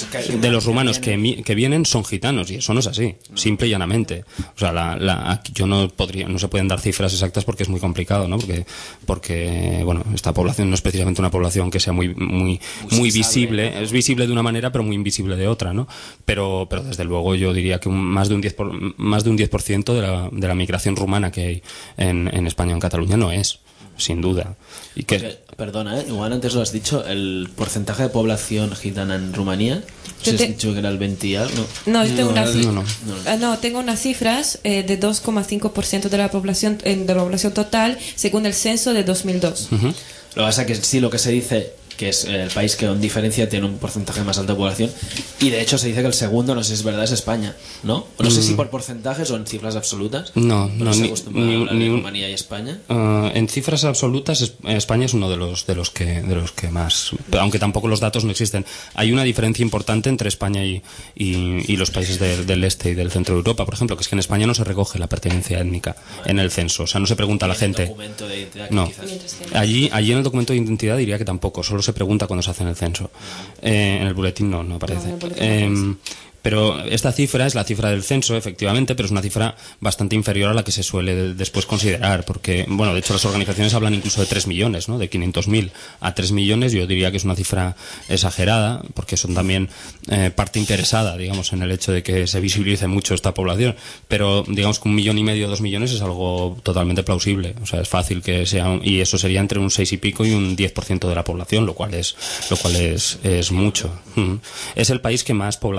de los rumanos que, mi- que vienen son gitanos, y eso no es así, simple y llanamente. O sea, la, la, aquí yo no podría, no se pueden dar cifras exactas porque es muy complicado, ¿no? Porque, porque bueno, esta población no es precisamente una población que sea muy, muy, muy visible, es visible de una manera pero muy invisible de otra, ¿no? Pero, pero desde luego yo diría que un- más de un diez por, más de un diez por ciento de la, de la migración rumana que hay en, en España o en Cataluña no es, sin duda. Y que, Porque, perdona, ¿eh? Igual antes lo has dicho, el porcentaje de población gitana en Rumanía, no sé Yo si te- has dicho que era el veinte y algo. No, yo tengo unas no, no. Ah, no, tengo unas cifras eh, de dos coma cinco por ciento de la población eh, de la población total según el censo de dos mil dos. Ujú. Lo que pasa es que sí, lo que se dice que es el país que en diferencia tiene un porcentaje más alto de población, y de hecho se dice que el segundo, no sé si es verdad, es España, ¿no? O no sé si por porcentajes o en cifras absolutas. No, pero no, se ni- acostumbra ni- a hablar ni de un- Rumanía y España. Ah, en cifras absolutas, es- España es uno de los de los que de los que más, aunque tampoco los datos no existen. Hay una diferencia importante entre España y, y, y los países del, del este y del centro de Europa, por ejemplo, que es que en España no se recoge la pertenencia étnica en el censo, o sea, no se pregunta a la gente. Documento de identidad que No, quizás- allí allí en el documento de identidad diría que tampoco, solo se pregunta cuando se hace en el censo. Eh, en el boletín no, no aparece. No, en el boletín no Em, Pero esta cifra es la cifra del censo, efectivamente, pero es una cifra bastante inferior a la que se suele de- después considerar, porque, bueno, de hecho las organizaciones hablan incluso de tres millones, ¿no? De quinientos mil a tres millones, yo diría que es una cifra exagerada, porque son también eh, parte interesada, digamos, en el hecho de que se visibilice mucho esta población, pero digamos que un millón y medio, dos millones es algo totalmente plausible, o sea, es fácil que sea, un- y eso sería entre un seis y pico y un diez por ciento de la población, lo cual es, lo cual es, es mucho. Ujú. Es el país que más población en términos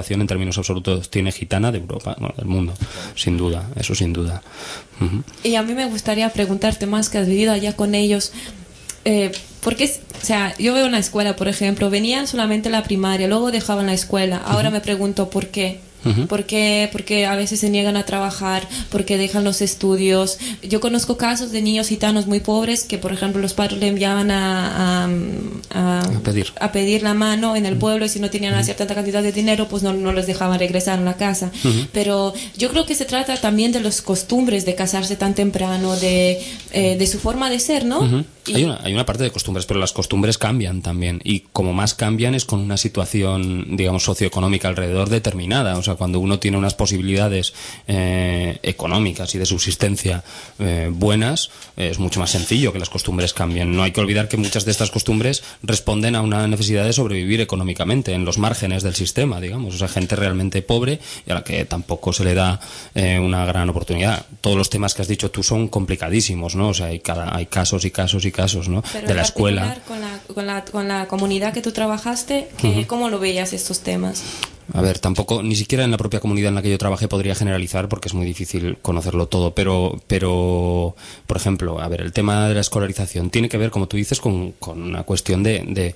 menos absolutos tiene gitana de Europa, bueno, del mundo, sin duda, eso sin duda. Uh-huh. Y a mí me gustaría preguntarte, más que has vivido allá con ellos, eh, porque, o sea, yo veo una escuela, por ejemplo, venían solamente a la primaria, luego dejaban la escuela, ahora uh-huh. me pregunto por qué. Uh-huh. ¿Por qué? Porque a veces se niegan a trabajar, porque dejan los estudios. Yo conozco casos de niños gitanos muy pobres que, por ejemplo, los padres le enviaban a, a, a, a, pedir. a pedir la mano en el pueblo, y si no tenían una cierta cantidad de dinero, pues no, no les dejaban regresar a la casa. Uh-huh. Pero yo creo que se trata también de las costumbres de casarse tan temprano, de, eh, de su forma de ser, ¿no? Uh-huh. Y... Hay, una, hay una parte de costumbres, pero las costumbres cambian también, y como más cambian es con una situación, digamos, socioeconómica alrededor determinada. O sea, cuando uno tiene unas posibilidades eh, económicas y de subsistencia eh, buenas, eh, es mucho más sencillo que las costumbres cambien. No hay que olvidar que muchas de estas costumbres responden a una necesidad de sobrevivir económicamente en los márgenes del sistema, digamos. O sea, gente realmente pobre y a la que tampoco se le da eh, una gran oportunidad. Todos los temas que has dicho tú son complicadísimos, ¿no? O sea, hay, cada, hay casos y casos y casos, ¿no? Pero de la escuela. Con la, con, la, con la comunidad que tú trabajaste, que, uh-huh. ¿cómo lo veías estos temas? A ver, tampoco, ni siquiera en la propia comunidad en la que yo trabajé podría generalizar porque es muy difícil conocerlo todo, pero, pero por ejemplo, a ver, el tema de la escolarización tiene que ver, como tú dices, con, con una cuestión de, de,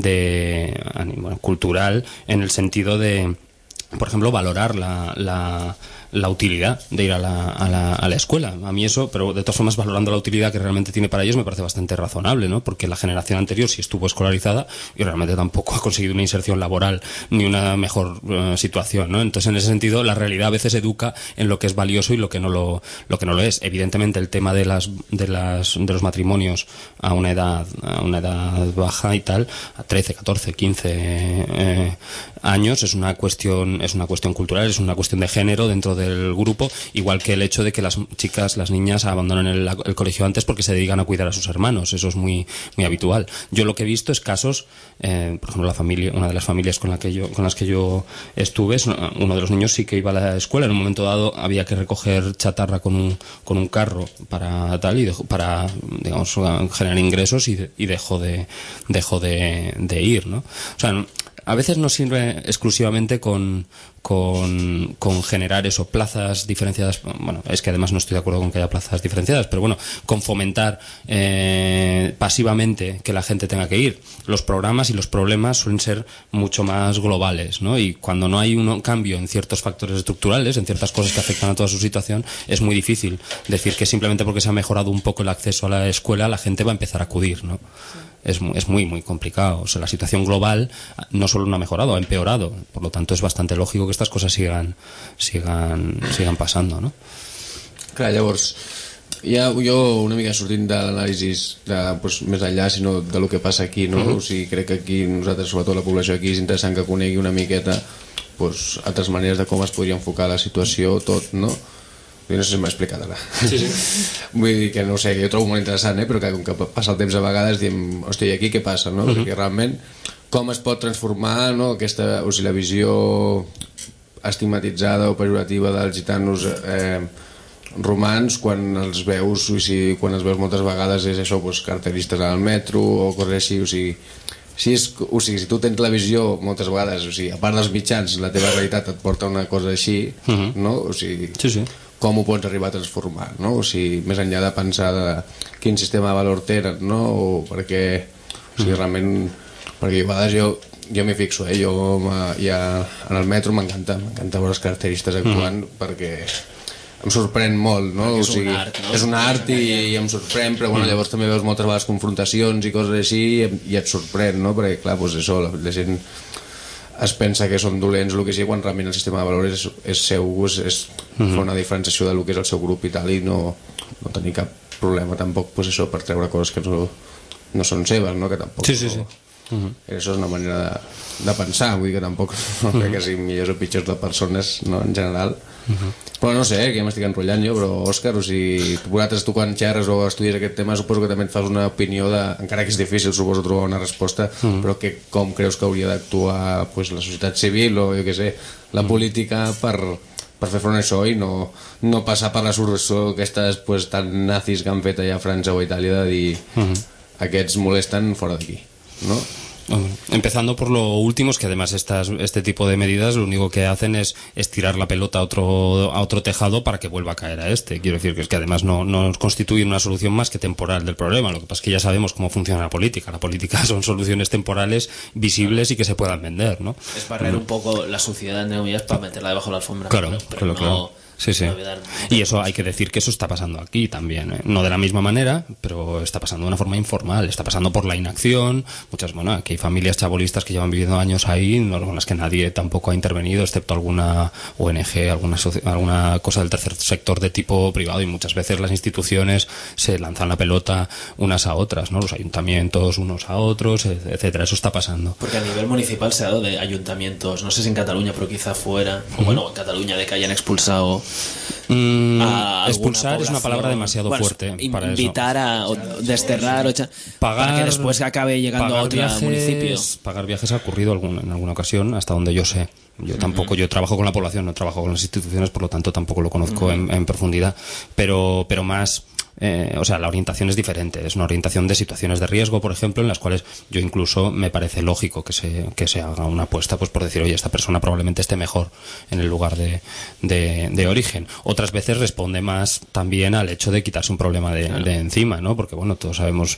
de bueno, cultural, en el sentido de, por ejemplo, valorar la, la la utilidad de ir a la, a, la, a la escuela. A mí eso, pero de todas formas valorando la utilidad que realmente tiene para ellos, me parece bastante razonable, ¿no? Porque la generación anterior sí estuvo escolarizada y realmente tampoco ha conseguido una inserción laboral ni una mejor uh, situación, ¿no? Entonces, en ese sentido, la realidad a veces educa en lo que es valioso y lo que no lo, lo que no lo es. Evidentemente, el tema de las, de las, de los matrimonios a una edad, a una edad baja y tal, a trece, catorce, quince eh, años, es una cuestión, es una cuestión cultural, es una cuestión de género dentro de del grupo, igual que el hecho de que las chicas, las niñas abandonan el, el colegio antes porque se dedican a cuidar a sus hermanos. Eso es muy muy habitual. Yo lo que he visto es casos, eh, por ejemplo, la familia, una de las familias con la que yo con las que yo estuve, uno de los niños sí que iba a la escuela. En un momento dado había que recoger chatarra con un con un carro para tal y dejó, para digamos generar ingresos y, de, y dejó de dejó de, de ir, ¿no? O sea, a veces no sirve exclusivamente con, con, con generar eso, plazas diferenciadas. Bueno, es que además no estoy de acuerdo con que haya plazas diferenciadas, pero bueno, con fomentar eh, pasivamente que la gente tenga que ir. Los programas y los problemas suelen ser mucho más globales, ¿no? Y cuando no hay un cambio en ciertos factores estructurales, en ciertas cosas que afectan a toda su situación, es muy difícil decir que simplemente porque se ha mejorado un poco el acceso a la escuela, la gente va a empezar a acudir, ¿no? Sí. Es, es muy, muy complicado. O sea, la situación global no solo no ha mejorado, ha empeorado. Por lo tanto, es bastante lógico que estas cosas sigan sigan, sigan passant, no? Clar, llavors, ja jo una mica sortint de l'anàlisi de, pues, més enllà, sinó de lo que passa aquí, no? Uh-huh. O sigui, crec que aquí nosaltres, sobretot la població aquí, és interessant que conegui una miqueta pues, altres maneres de com es podria enfocar la situació, tot, no? No sé si m'ha explicat ara. Sí, sí. Vull dir que no sé, que jo trobo molt interessant, eh? Però que com que passa el temps a vegades diem, hòstia, i aquí què passa, no? Uh-huh. Perquè realment com es pot transformar, no? Aquesta, o sigui, la visió estigmatitzada o pejorativa dels gitanos eh, romans quan els veus, o sigui, quan els veus moltes vegades és això, pues, carteristes al metro o coses així, o sigui, si, és, o sigui, si tu tens la visió moltes vegades, o sigui, a part dels mitjans, la teva realitat et porta una cosa així, uh-huh. no? O sigui, sí, sí. Com ho pots arribar a transformar, no? O sigui, més enllà de pensar de quin sistema de valor tenen, no? O perquè, o sigui, realment, perquè a vegades jo, jo m'hi fixo, eh? Jo ja, en el metro m'encanta, m'encanta veure els carteristes actuant, mm. perquè em sorprèn molt, no? O sigui, és un art, no? És un art i, i em sorprèn, però bueno, llavors també veus moltes vegades confrontacions i coses així i, i et sorprèn, no? Perquè clar, doncs això, la, la gent es pensa que són dolents o el que sigui, quan realment el sistema de valors és, és seu, és, és mm-hmm. fa una diferenciació de lo que és el seu grup i tal, i no, no tenir cap problema tampoc, pues això, per treure coses que no, no són seves, no? Que tampoc sí, sí, sí. Uh-huh. Això és una manera de, de pensar, vull dir que tampoc no uh-huh. crec que siguin millors o pitjors de persones, no, en general. Uh-huh. Però no sé, eh, que ja m'estic enrotllant jo, però Òscar, o sigui, vosaltres tu quan xerres o estudies aquest tema suposo que també et fas una opinió de, encara que és difícil suposo trobar una resposta, uh-huh. però que com creus que hauria d'actuar pues, la societat civil o jo què sé, la uh-huh. política per, per fer front a això i no, no passar per la solució aquestes pues, tan nazis que han fet allà a França o a Itàlia de dir uh-huh. aquests molesten fora d'aquí, no? Empezando por lo último, es que además estas, este tipo de medidas lo único que hacen es estirar la pelota a otro, a otro tejado para que vuelva a caer a este. Quiero decir que es que además no, no constituyen una solución más que temporal del problema. Lo que pasa es que ya sabemos cómo funciona la política. La política son soluciones temporales, visibles y que se puedan vender, ¿no? Es barrer un poco la suciedad, entre comillas, para meterla debajo de la alfombra. Claro, ¿no? claro, no, claro. Sí, sí. Y eso hay que decir que eso está pasando aquí también, ¿eh? No de la misma manera, pero está pasando de una forma informal, está pasando por la inacción. Muchas, bueno, aquí hay familias chabolistas que llevan viviendo años ahí, no, con las que nadie tampoco ha intervenido, excepto alguna O N G, alguna, alguna cosa del tercer sector de tipo privado, y muchas veces las instituciones se lanzan la pelota unas a otras, ¿no? Los ayuntamientos unos a otros, etcétera. Eso está pasando. Porque a nivel municipal se ha dado de ayuntamientos, no sé si en Cataluña, pero quizá fuera, o bueno, en Cataluña, de que hayan expulsado. Mm, expulsar es una palabra demasiado bueno, fuerte para invitar eso. a o desterrar o pagar, para que después acabe llegando a otro viajes, municipio. Pagar viajes ha ocurrido algún, en alguna ocasión, hasta donde yo sé. Yo tampoco, yo trabajo con la población, no trabajo con las instituciones, por lo tanto tampoco lo conozco uh-huh. en, en profundidad, pero, pero más... Eh, o sea, la orientación es diferente, es una orientación de situaciones de riesgo, por ejemplo, en las cuales yo incluso me parece lógico que se, que se haga una apuesta, pues por decir, oye, esta persona probablemente esté mejor en el lugar de, de, de origen. Otras veces responde más también al hecho de quitarse un problema de, claro. de encima, ¿no? Porque bueno, todos sabemos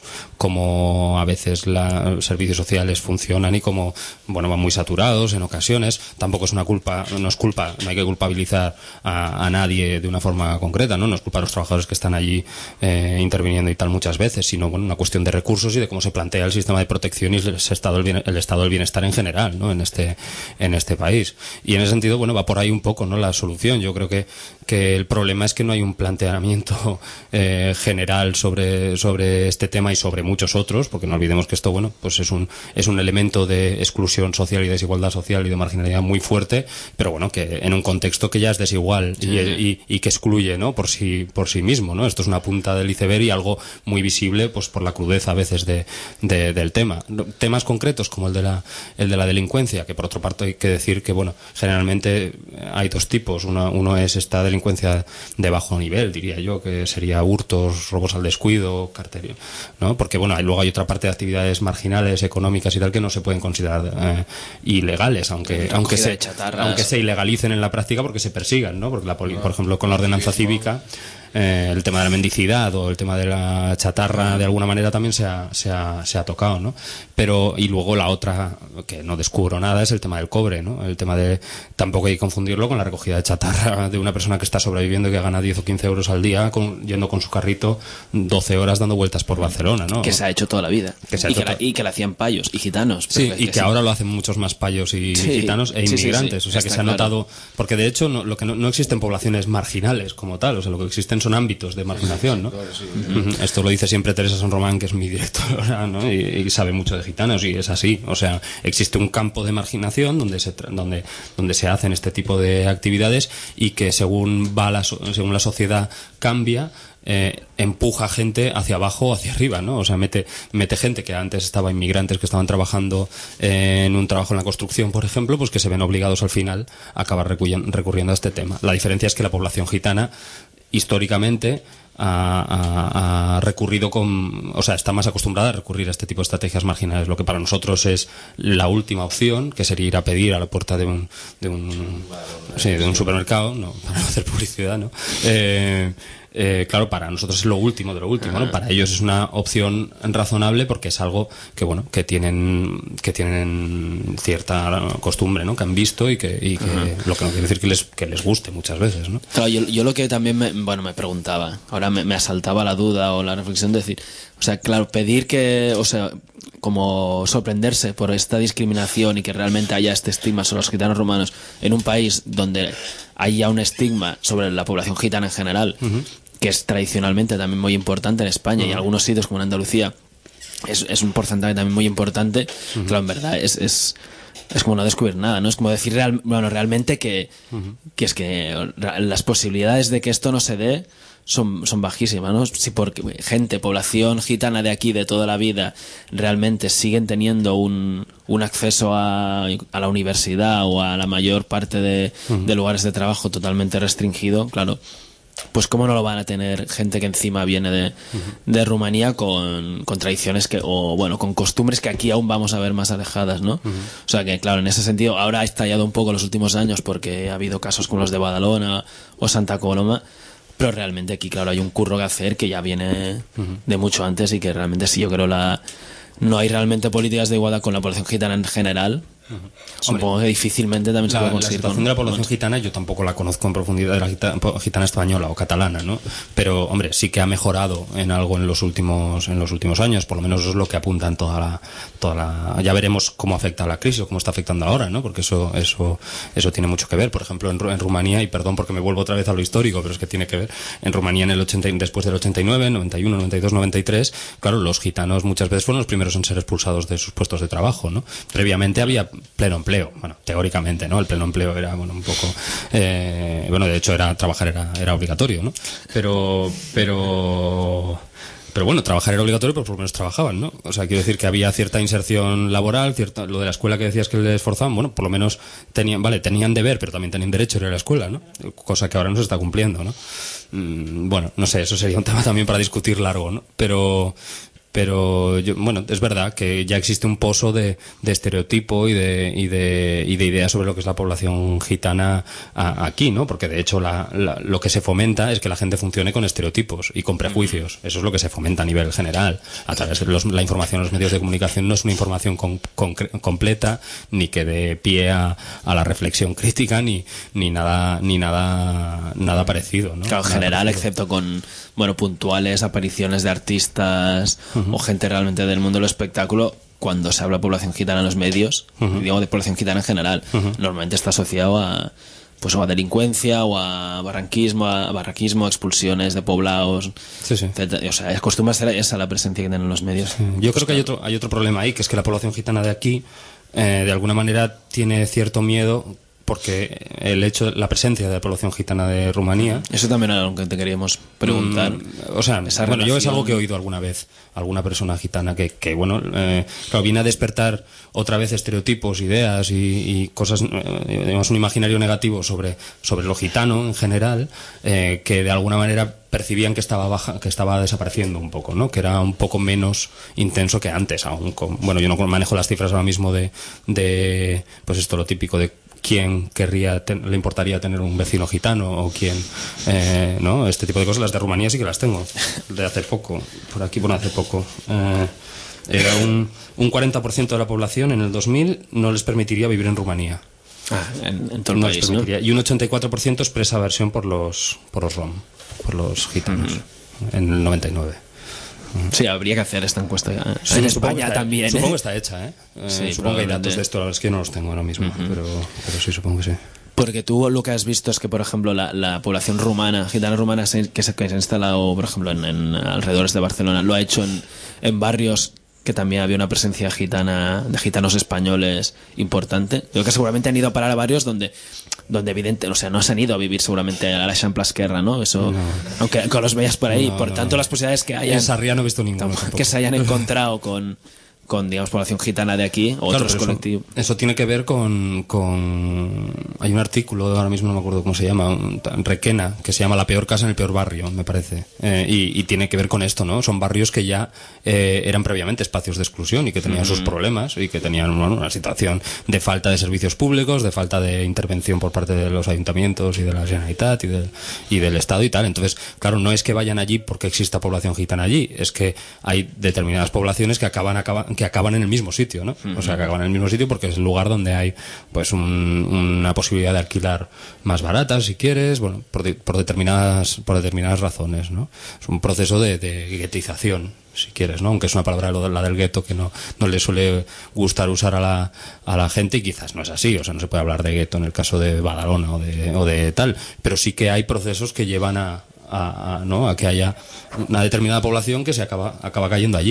cómo a veces la, los servicios sociales funcionan y cómo, bueno, van muy saturados en ocasiones. Tampoco es una culpa, no es culpa, no hay que culpabilizar a, a nadie de una forma concreta, ¿no? No es culpa de los trabajadores que están allí Eh, interviniendo y tal muchas veces, sino bueno, una cuestión de recursos y de cómo se plantea el sistema de protección y el estado del, bien, el estado del bienestar en general, ¿no? en este en este país. Y en ese sentido, bueno, va por ahí un poco, ¿no? La solución. Yo creo que, que el problema es que no hay un planteamiento eh, general sobre, sobre este tema y sobre muchos otros, porque no olvidemos que esto, bueno, pues es un es un elemento de exclusión social y desigualdad social y de marginalidad muy fuerte, pero bueno, que en un contexto que ya es desigual y, y, y que excluye, ¿no? por sí por sí mismo, ¿no? Esto es una punta del iceberg y algo muy visible, pues por la crudeza a veces de, de, del tema. Temas concretos como el de la el de la delincuencia, que por otra parte hay que decir que bueno, generalmente hay dos tipos. Uno, uno es esta delincuencia de bajo nivel, diría yo, que sería hurtos, robos al descuido, cartería, ¿no? Porque bueno, luego hay otra parte de actividades marginales, económicas y tal que no se pueden considerar eh, ilegales, aunque aunque se aunque se ilegalicen en la práctica porque se persigan, ¿no? Porque la poli, por ejemplo, con la ordenanza cívica Eh, el tema de la mendicidad o el tema de la chatarra de alguna manera también se ha, se ha, se ha tocado, ¿no? Pero, y luego la otra, que no descubro nada, es el tema del cobre, ¿no? El tema de, tampoco hay que confundirlo con la recogida de chatarra de una persona que está sobreviviendo y que gana diez o quince euros al día con, yendo con su carrito doce horas dando vueltas por Barcelona, ¿no? Que se ha hecho toda la vida. Que se ha y, hecho que la, y que la hacían payos y gitanos. Sí, y que, que sí. ahora lo hacen muchos más payos y sí, gitanos e inmigrantes. Sí, sí, sí, o sea, que se ha claro. notado, porque de hecho no, lo que no, no existen poblaciones marginales como tal, o sea, lo que existen son ámbitos de marginalización. ¿No? Uh-huh. Esto lo dice siempre Teresa San Román, que es mi directora, ¿no? y, y sabe mucho de gitanos, y es así. O sea, existe un campo de marginación donde se tra- donde donde se hacen este tipo de actividades y que según va la so- según la sociedad cambia, eh, empuja gente hacia abajo o hacia arriba, ¿no? O sea, mete mete gente que antes estaba inmigrantes que estaban trabajando eh, en un trabajo en la construcción, por ejemplo, pues que se ven obligados al final a acabar recu- recurriendo a este tema. La diferencia es que la población gitana históricamente Ha, ha, ha recurrido con, o sea, está más acostumbrada a recurrir a este tipo de estrategias marginales, lo que para nosotros es la última opción, que sería ir a pedir a la puerta de un de un, sí, de un supermercado, no, para no hacer publicidad, ¿no? Eh, Eh, claro, para nosotros es lo último de lo último, ¿no? Para ellos es una opción razonable porque es algo que, bueno, que tienen que tienen cierta costumbre, ¿no? Que han visto y que, y que uh-huh. lo que no quiere decir que les que les guste muchas veces, ¿no? Claro, yo, yo lo que también me, bueno, me preguntaba, ahora me, me asaltaba la duda o la reflexión de decir, o sea, claro, pedir que, o sea, como sorprenderse por esta discriminación y que realmente haya este estigma sobre los gitanos rumanos en un país donde haya un estigma sobre la población gitana en general, uh-huh. que es tradicionalmente también muy importante en España uh-huh. y en algunos sitios como en Andalucía es, es un porcentaje también muy importante, uh-huh. claro, en verdad es, es es como no descubrir nada, ¿no? Es como decir real, bueno, realmente que, uh-huh. que es que las posibilidades de que esto no se dé son, son bajísimas, ¿no? Si porque gente, población gitana de aquí de toda la vida realmente siguen teniendo un, un acceso a, a la universidad o a la mayor parte de, uh-huh. de lugares de trabajo totalmente restringido, claro, pues cómo no lo van a tener gente que encima viene de, uh-huh. de Rumanía con, con tradiciones que, o bueno, con costumbres que aquí aún vamos a ver más alejadas, ¿no? Uh-huh. O sea que, claro, en ese sentido, ahora ha estallado un poco en los últimos años porque ha habido casos como los de Badalona o Santa Coloma, pero realmente aquí, claro, hay un curro que hacer que ya viene uh-huh. de mucho antes y que realmente sí, yo creo la no hay realmente políticas de igualdad con la población gitana en general. Uh-huh. Supongo Hombre, que difícilmente también se la, puede conseguir. La situación con, de la población con... gitana yo tampoco la conozco en profundidad, de la gitana, gitana española o catalana, ¿no? Pero, hombre, sí que ha mejorado en algo en los últimos en los últimos años, por lo menos eso es lo que apuntan toda la, toda la... Ya veremos cómo afecta la crisis o cómo está afectando ahora, ¿no? Porque eso eso eso tiene mucho que ver. Por ejemplo, en, en Rumanía, y perdón porque me vuelvo otra vez a lo histórico, pero es que tiene que ver, en Rumanía en el ochenta, después del ochenta y nueve, noventa y uno, noventa y dos, noventa y tres, claro, los gitanos muchas veces fueron los primeros en ser expulsados de sus puestos de trabajo, ¿no? Previamente había pleno empleo. Bueno, teóricamente, ¿no? El pleno empleo era, bueno, un poco... Eh, bueno, de hecho, era trabajar era, era obligatorio, ¿no? Pero... pero Pero bueno, trabajar era obligatorio, pero por lo menos trabajaban, ¿no? O sea, quiero decir que había cierta inserción laboral, cierta, lo de la escuela que decías que les esforzaban, bueno, por lo menos tenían, vale, tenían deber, pero también tenían derecho a ir a la escuela, ¿no? Cosa que ahora no se está cumpliendo, ¿no? Mm, bueno, no sé, eso sería un tema también para discutir largo, ¿no? Pero... Pero yo, bueno, es verdad que ya existe un pozo de, de estereotipo y de, y de y de ideas sobre lo que es la población gitana a, aquí, ¿no? Porque de hecho la, la, lo que se fomenta es que la gente funcione con estereotipos y con prejuicios. Eso es lo que se fomenta a nivel general. A través de los, la información en los medios de comunicación no es una información con, con, completa ni que dé pie a, a la reflexión crítica ni ni nada ni nada nada parecido, ¿no? Claro, en general, excepto con bueno puntuales apariciones de artistas uh-huh. o gente realmente del mundo del espectáculo, cuando se habla de población gitana en los medios, uh-huh. digo de población gitana en general, uh-huh. normalmente está asociado a pues o a delincuencia o a barranquismo, a barraquismo, expulsiones de poblados, sí, sí. etcétera. O sea, acostumbra ser esa la presencia que tienen en los medios. Sí. Yo pues creo que hay otro hay otro problema ahí, que es que la población gitana de aquí eh, de alguna manera tiene cierto miedo, porque el hecho, la presencia de la población gitana de Rumanía... Eso también era lo que te queríamos preguntar. Mm, o sea, Esa bueno, relación... yo es algo que he oído alguna vez, alguna persona gitana que, que bueno, eh, claro, viene a despertar otra vez estereotipos, ideas y, y cosas, eh, digamos, un imaginario negativo sobre, sobre lo gitano en general, eh, que de alguna manera percibían que estaba baja, que estaba desapareciendo un poco, ¿no? Que era un poco menos intenso que antes, aún con, bueno, yo no manejo las cifras ahora mismo de, de pues esto, lo típico de quién querría ten, le importaría tener un vecino gitano o quién eh, no, este tipo de cosas. Las de Rumanía sí que las tengo de hace poco, por aquí por hace poco eh, era un, un cuarenta por ciento de la población en el dos mil no les permitiría vivir en Rumanía. Ah, en, en todo el no país, ¿no? ¿no? Y un ochenta y cuatro por ciento expresa aversión por los por los rom, por los gitanos, uh-huh. en el noventa y nueve. Sí, habría que hacer esta encuesta ya. Sí, en supongo España está, también. Supongo ¿eh? que está hecha, ¿eh? eh sí, supongo que hay datos de esto, la verdad es que yo no los tengo ahora mismo, uh-huh. pero, pero sí, supongo que sí. Porque tú lo que has visto es que, por ejemplo, la, la población rumana, gitana rumana, se, que, se, que se ha instalado, por ejemplo, en, en alrededores de Barcelona, lo ha hecho en, en barrios que también había una presencia gitana, de gitanos españoles importante. Yo creo que seguramente han ido a parar a barrios donde, donde evidente, o sea, no se han ido a vivir seguramente a la Eixample Esquerra, ¿no? Eso, no. Aunque, aunque los veías por ahí. No, por no, tanto, no. las posibilidades que hayan... En Sarriá no he visto ninguno. Que se hayan encontrado con... con, digamos, población gitana de aquí, o claro, otros colectivos. Eso, eso tiene que ver con, con... Hay un artículo, ahora mismo no me acuerdo cómo se llama, un, Requena, que se llama La peor casa en el peor barrio, me parece. Eh, y, y tiene que ver con esto, ¿no? Son barrios que ya eh, eran previamente espacios de exclusión y que tenían mm. sus problemas y que tenían, bueno, una situación de falta de servicios públicos, de falta de intervención por parte de los ayuntamientos y de la Generalitat y, de, y del Estado y tal. Entonces, claro, no es que vayan allí porque exista población gitana allí, es que hay determinadas poblaciones que acaban, acaban que acaban en el mismo sitio, ¿no? Uh-huh. O sea, que acaban en el mismo sitio porque es el lugar donde hay pues un, una posibilidad de alquilar más barata, si quieres, bueno, por, de, por determinadas por determinadas razones, ¿no? Es un proceso de, de guetización, si quieres, ¿no? Aunque es una palabra la del gueto que no, no le suele gustar usar a la, a la gente, y quizás no es así, o sea, no se puede hablar de gueto en el caso de Badalona o de, o de tal, pero sí que hay procesos que llevan a, a, a, ¿no? a que haya una determinada población que se acaba, acaba cayendo allí.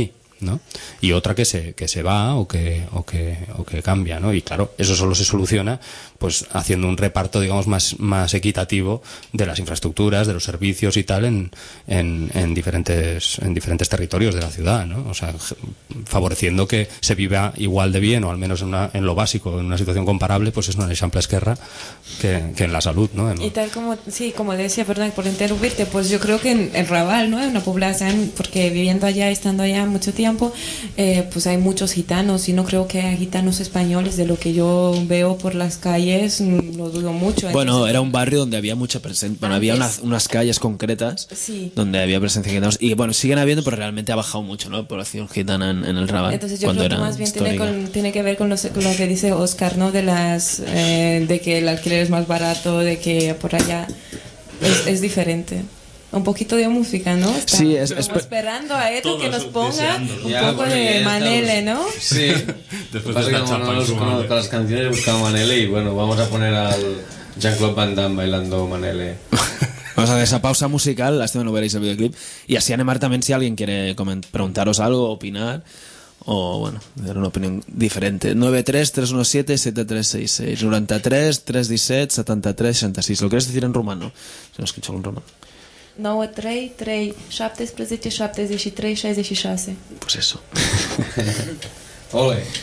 ¿no? Y otra que se, que se va o que, o, que, o que cambia, ¿no? Y claro, eso solo se soluciona pues haciendo un reparto, digamos, más, más equitativo de las infraestructuras, de los servicios y tal en, en, en, diferentes, en diferentes territorios de la ciudad, ¿no? O sea, favoreciendo que se viva igual de bien, o al menos en, una, en lo básico, en una situación comparable, pues es una ejemplo esquerra que, que en la salud, ¿no? En... Y tal como, sí, como decía, perdón por interrumpirte, pues yo creo que en, en Raval, ¿no? En una población, porque viviendo allá, estando allá mucho tiempo, eh, pues hay muchos gitanos, y no creo que haya gitanos españoles, de lo que yo veo por las calles, lo dudo mucho. Bueno, Entonces, era un barrio donde había mucha presencia, bueno, había unas, unas calles concretas sí. donde había presencia de gitanos, y bueno, siguen habiendo, pero realmente ha bajado mucho, ¿no? La población gitana en, en el Raval. Entonces yo cuando creo que era más bien tiene, histórica. con, tiene que ver con, los, con lo que dice Oscar, ¿no? De las eh, de que el alquiler es más barato, de que por allá es, es diferente. Un poquito de música, ¿no? Está Sí, es, es, esperando a Edu que nos ponga deseando. un Ya, poco bueno, de ya Manele, estamos. ¿no? Sí. Después Pasa de que la como no chapa nos en su conozco madre. las canciones, buscaba Manele y bueno, vamos a poner al Jean-Claude Van Damme bailando Manele. Vamos a hacer esa pausa musical, lástima no veréis el videoclip, y así animar también si alguien quiere coment- preguntaros algo, opinar, o bueno, dar una opinión diferente. nueve tres tres uno siete siete tres seis seis, noventa-tres tres disset setanta-tres seixanta-sis. ¿Lo quieres decir en rumano? Si no escucho en rumano. nouă trei trei șaptesprezece șaptezeci și trei șaizeci și șase. Pues eso. Ole.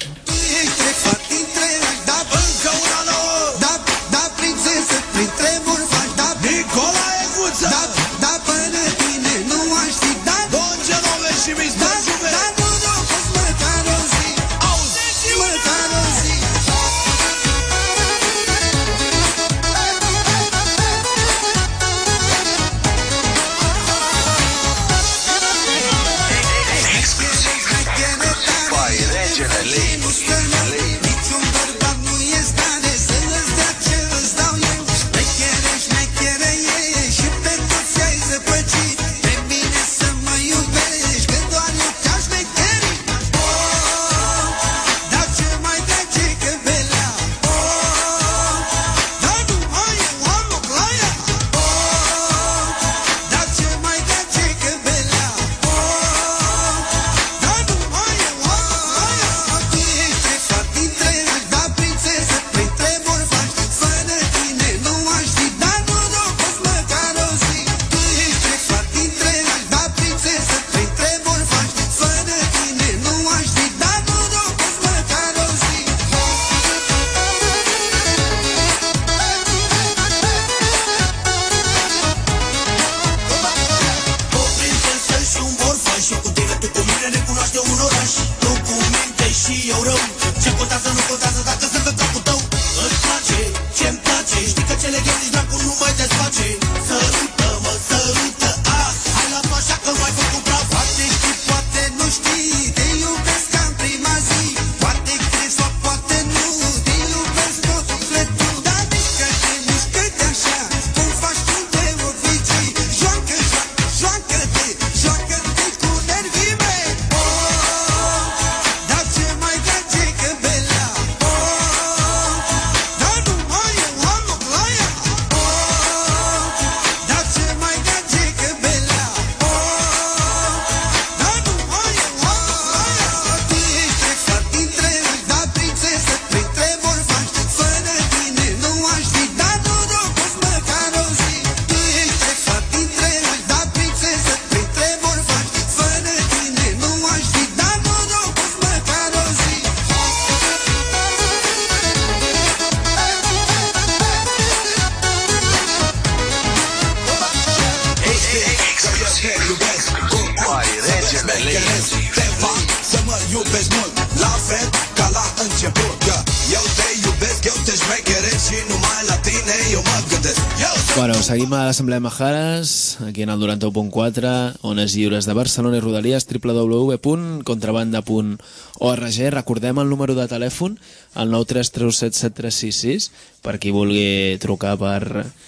Bueno, seguim a l'Assemblea de Majares, aquí en el noranta-u punt quatre, Ones Lliures de Barcelona i Rodalies, w w w punt contrabanda punt org. Recordem el número de telèfon, el nou tres tres set set tres sis sis, per qui vulgui trucar per,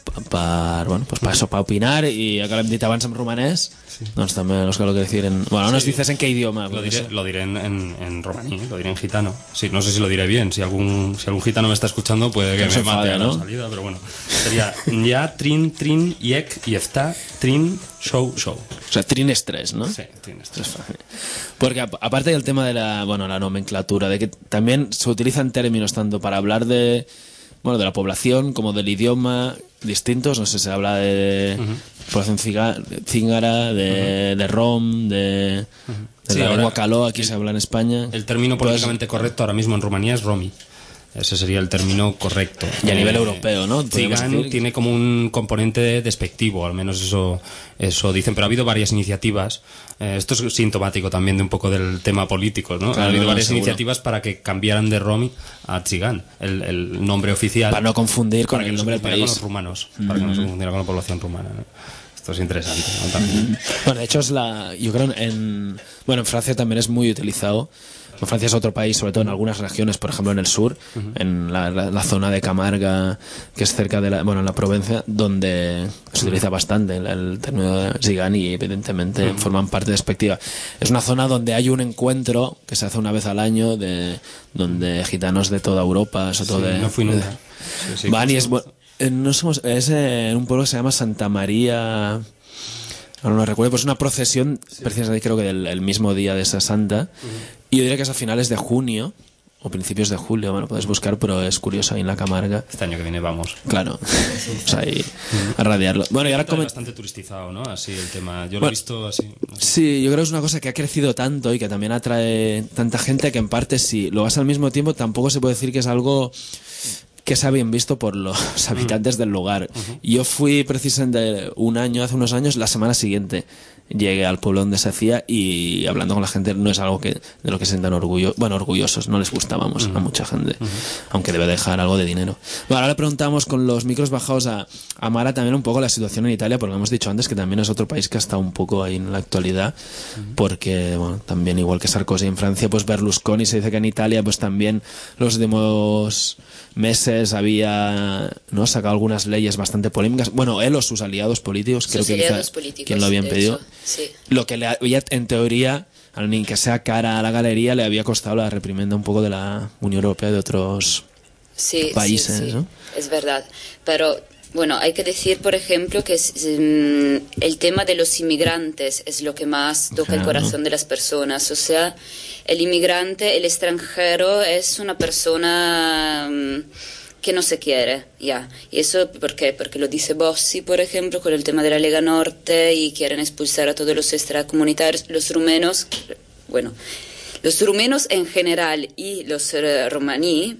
per, bueno, pues para eso, para opinar, y ya que l'hem dit abans en romanès, sí. Doncs també los que lo que decir en... Bueno, nos sí. dices en qué idioma. Lo diré, lo diré en, en, en romaní, lo diré en gitano. Sí, no sé si lo diré bien, si algún, si algún gitano me está escuchando puede que no me mate a ¿no? la salida, pero bueno. Sería ya, trin, trin, yek, yefta, trin, show, show. O sea, trin es tres, ¿no? Sí, trin es tres. Porque aparte del tema de la, bueno, la nomenclatura, de que también se utilizan términos tanto para hablar de... Bueno, de la población como del idioma distintos, no sé, se habla de uh-huh. población cíngara, de, uh-huh. de rom, de, uh-huh. de sí, la lengua caló, aquí el, se habla en España. El término políticamente pues, correcto ahora mismo en Rumanía es romi. Ese sería el término correcto. Y a nivel eh, europeo, ¿no? Tzigán tiene como un componente despectivo, al menos eso, eso dicen, pero ha habido varias iniciativas. Eh, esto es sintomático también de un poco del tema político, ¿no? Claro, ha habido no, varias seguro. iniciativas para que cambiaran de Romi a Tzigán, el, el nombre oficial. Para no confundir con el nombre del país. Con los rumanos, mm-hmm. para que no se confundiera con la población rumana, ¿no? Esto es interesante, ¿no? También. Bueno, de hecho es la, yo creo en, bueno, en Francia también es muy utilizado. Francia es otro país, sobre todo en algunas regiones, por ejemplo en el sur, uh-huh. en la, la, la zona de Camarga, que es cerca de la, bueno, en la Provenza, donde se utiliza bastante el, el término de Tzigán y evidentemente uh-huh. forman parte despectiva. Es una zona donde hay un encuentro que se hace una vez al año, de donde gitanos de toda Europa, sobre todo sí, de, no fui nunca. de, sí, sí, van y es, no somos, es en un pueblo que se llama Santa María. Ahora no recuerdo, pues una procesión sí. precisamente creo que del el mismo día de esa santa uh-huh. y yo diría que es a finales de junio o principios de julio, bueno, puedes buscar, pero es curioso ahí en la Camarga. Este año que viene vamos. Claro, o sea, ahí a radiarlo. Bueno, y ahora coment... bastante turistizado, ¿no? Así el tema, yo lo bueno, he visto así. No sé. Sí, yo creo que es una cosa que ha crecido tanto y que también atrae tanta gente que en parte si lo vas al mismo tiempo tampoco se puede decir que es algo que se ha bien visto por los habitantes uh-huh. del lugar. Uh-huh. Yo fui precisamente un año, hace unos años, la semana siguiente llegué al pueblo donde se hacía y hablando con la gente no es algo que de lo que se sientan orgullo, bueno, orgullosos, no les gustábamos uh-huh. a mucha gente, uh-huh. aunque debe dejar algo de dinero. Bueno, ahora le preguntamos con los micros bajados a, a Mara también un poco la situación en Italia, porque hemos dicho antes que también es otro país que está un poco ahí en la actualidad, uh-huh. porque bueno, también igual que Sarkozy en Francia, pues Berlusconi se dice que en Italia pues también los últimos meses había no sacado algunas leyes bastante polémicas, bueno, él o sus aliados políticos, sus creo que aliados políticos, quien lo habían pedido. Hecho. Sí. Lo que le había, en teoría, al que sea cara a la galería, le había costado la reprimenda un poco de la Unión Europea y de otros sí, países, sí, sí. ¿no? Es verdad, pero bueno, hay que decir, por ejemplo, que es, um, el tema de los inmigrantes es lo que más toca claro, el corazón ¿no? de las personas. O sea, el inmigrante, el extranjero es una persona um, que no se quiere, ya. ¿Y eso por qué? Porque lo dice Bossi, por ejemplo, con el tema de la Lega Norte y quieren expulsar a todos los extracomunitarios, los rumenos, bueno, los rumenos en general y los uh, romaní